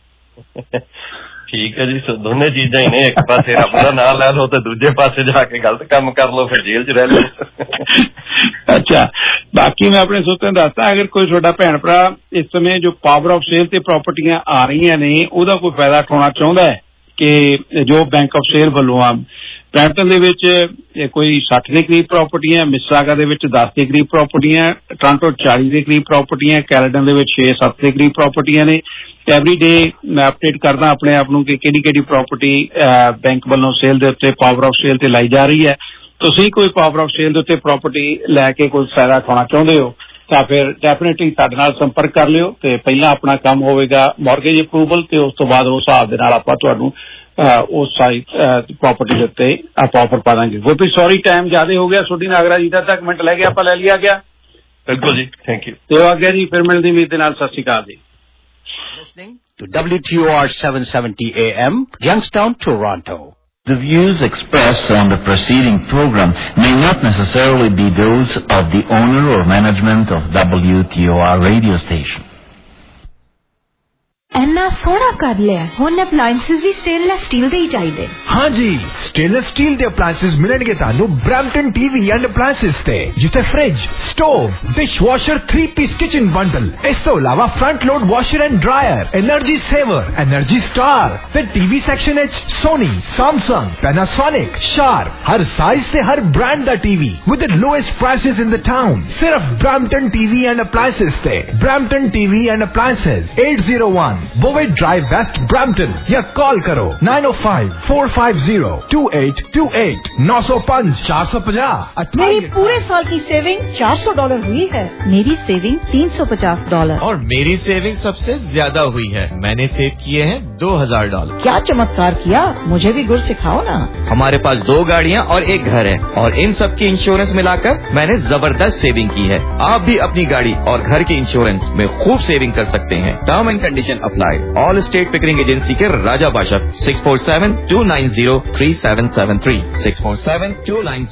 ਠੀਕ ਹੈ ਜੀ, ਦੋਨੇ ਚੀਜ਼ਾਂ ਹੀ ਨੇ, ਇੱਕ ਪਾਸੇ ਰੱਬ ਦਾ ਨਾਮ ਲੈ ਲਓ ਤੇ ਦੂਜੇ ਪਾਸੇ ਜਾ ਕੇ ਗਲਤ ਕੰਮ ਕਰ ਲਓ, ਫਿਰ ਜੇਲ੍ਹ 'ਚ ਰਹਿ ਲਓ। ਅੱਛਾ, ਬਾਕੀ ਮੈਂ ਆਪਣੇ ਸੋਤਿਆਂ ਦੱਸਦਾ, ਅਗਰ ਕੋਈ ਤੁਹਾਡਾ ਭੈਣ ਭਰਾ ਇਸ ਸਮੇਂ ਜੋ ਪਾਵਰ ਆਫ ਸੇਲ ਤੇ ਪ੍ਰਾਪਰਟੀਆਂ ਆ ਰਹੀਆਂ ਨੇ ਉਹਦਾ ਕੋਈ ਫਾਇਦਾ ਉਠਾਉਣਾ ਚਾਹੁੰਦਾ ਹੈ ਕਿ ਜੋ ਬੈਂਕ ਆਫ ਸੇਲ ਵੱਲੋਂ ਆ, ਬਰੈਂਪਟਨ ਦੇ ਵਿੱਚ ਕੋਈ ਸੱਠ ਦੇ ਕਰੀਬ ਪ੍ਰਾਪਰਟੀਆਂ, ਮਿਸਿਸਾਗਾ ਦੇ ਵਿੱਚ ਦਸ ਦੇ ਕਰੀਬ ਪ੍ਰਾਪਰਟੀਆਂ, ਟੋਰਾਂਟੋ ਚਾਲੀ ਦੇ ਕਰੀਬ ਪ੍ਰਾਪਰਟੀਆਂ, ਕੈਲੇਡਨ ਦੇ ਵਿੱਚ ਛੇ ਸੱਤ ਦੇ ਕਰੀਬ ਪ੍ਰਾਪਰਟੀਆਂ ਨੇ। ਐਵਰੀ ਡੇ ਮੈਂ ਅਪਡੇਟ ਕਰਦਾ ਆਪਣੇ ਆਪ ਨੂੰ ਕਿ ਕਿਹੜੀ ਕਿਹੜੀ ਪ੍ਰਾਪਰਟੀ ਬੈਂਕ ਵੱਲੋਂ ਸੇਲ ਦੇ ਉੱਤੇ ਪਾਵਰ ਆਫ ਸੇਲ ਤੇ ਲਾਈ ਜਾ ਰਹੀ ਹੈ। ਤੁਸੀਂ ਕੋਈ ਪਾਵਰ ਆਫ ਸੇਲ ਦੇ ਉੱਤੇ ਪ੍ਰਾਪਰਟੀ ਲੈ ਕੇ ਕੋਈ ਫਾਇਦਾ ਉਠਾਉਣਾ ਚਾਹੁੰਦੇ ਹੋ ਤਾਂ ਫਿਰ ਡੈਫੀਨੇਟਲੀ ਸਾਡੇ ਨਾਲ ਸੰਪਰਕ ਕਰ ਲਿਓ, ਤੇ ਪਹਿਲਾਂ ਆਪਣਾ ਕੰਮ ਹੋਵੇਗਾ ਮਾਰਗੇਜ ਅਪਰੂਵਲ, ਤੇ ਉਸ ਤੋਂ ਬਾਅਦ ਉਸ ਹਿਸਾਬ ਦੇ ਨਾਲ ਆਪਾਂ ਤੁਹਾਨੂੰ ਉਸ ਸਾਈਟ ਪ੍ਰਾਪਰਟੀ ਦੇ ਉੱਤੇ ਆਪਾਂ ਆਫਰ ਪਾ ਦਾਂਗੇ। ਗੋਪੀ ਸੌਰੀ ਟਾਈਮ ਜ਼ਿਆਦਾ ਹੋ ਗਿਆ, ਤੁਹਾਡੀ ਨਾਗਰਾ ਜੀ ਦਾ ਤੱਕ ਮਿੰਟ ਲੈ ਗਿਆ, ਆਪਾਂ ਲੈ ਲਿਆ ਗਿਆ। ਬਿਲਕੁਲ ਜੀ, ਥੈਂਕ ਯੂ। ਤੇ ਅੱਗੇ ਜੀ ਫਿਰ ਮਿਲਦੀ ਉਮੀਦ ਦੇ ਨਾਲ, ਸਤਿ ਸ਼੍ਰੀ ਅਕਾਲ ਜੀ। To W T O R seven seventy A M, Youngstown, Toronto. The views expressed on the preceding program may not necessarily be those of the owner or management of W T O R radio station. ਇੰਨਾ ਸੋਹਣਾ ਕਰ ਲਿਆ, ਹੁਣ appliances ਵੀ stainless steel ਦੇ ਹੀ ਚਾਹੀਦੇ। हाँ जी, स्टेनलेस स्टील ਦੇ ਅਪਲਾਈਐਂਸਸ ਮਿਲਣਗੇ ਤੁਹਾਨੂੰ ਬ੍ਰੈਂਪਟਨ ਟੀਵੀ ਐਂਡ ਅਪਲਾਈਐਂਸਸ ਤੇ, ਜਿੱਥੇ fridge, stove, dishwasher, three piece kitchen bundle, ਇਸ ਤੋਂ ਇਲਾਵਾ front load washer and dryer, energy saver, energy star ਤੇ ਟੀਵੀ ਸੈਕਸ਼ਨ ਵਿੱਚ ਸੋਨੀ, ਸੈਮਸੰਗ, ਪੈਨਾਸੋਨਿਕ, ਸ਼ਾਰਪ, ਹਰ ਸਾਈਜ਼ ਤੇ ਹਰ ਬ੍ਰਾਂਡ ਦਾ TV with the lowest prices in the town, ਸਿਰਫ ਬ੍ਰੈਂਪਟਨ ਟੀਵੀ ਐਂਡ ਅਪਲਾਈਐਂਸਸ ਤੇ। Brampton TV and appliances eight oh one Bovey Drive West, Brampton, या call करो nine oh five, four five zero, two eight two eight, nine oh five, four five zero। मेरी पूरे साल की saving चार सौ dollar हुई है। मेरी सेविंग तीन सौ पचास डॉलर। और मेरी सेविंग सबसे ज्यादा हुई है, मैंने सेव किए हैं दो हजार डॉलर। क्या चमत्कार किया, मुझे भी गुर सिखाओ ना। हमारे पास दो गाड़ियाँ और एक घर है, और इन सब की इंश्योरेंस मिलाकर मैंने जबरदस्त सेविंग की है। आप भी अपनी गाड़ी और घर के इंश्योरेंस में खूब सेविंग कर सकते हैं। Term and condition apply. Allstate Pickering agency के राजा बादशाह, six four seven, two nine zero, three seven seven three, six four seven, two nine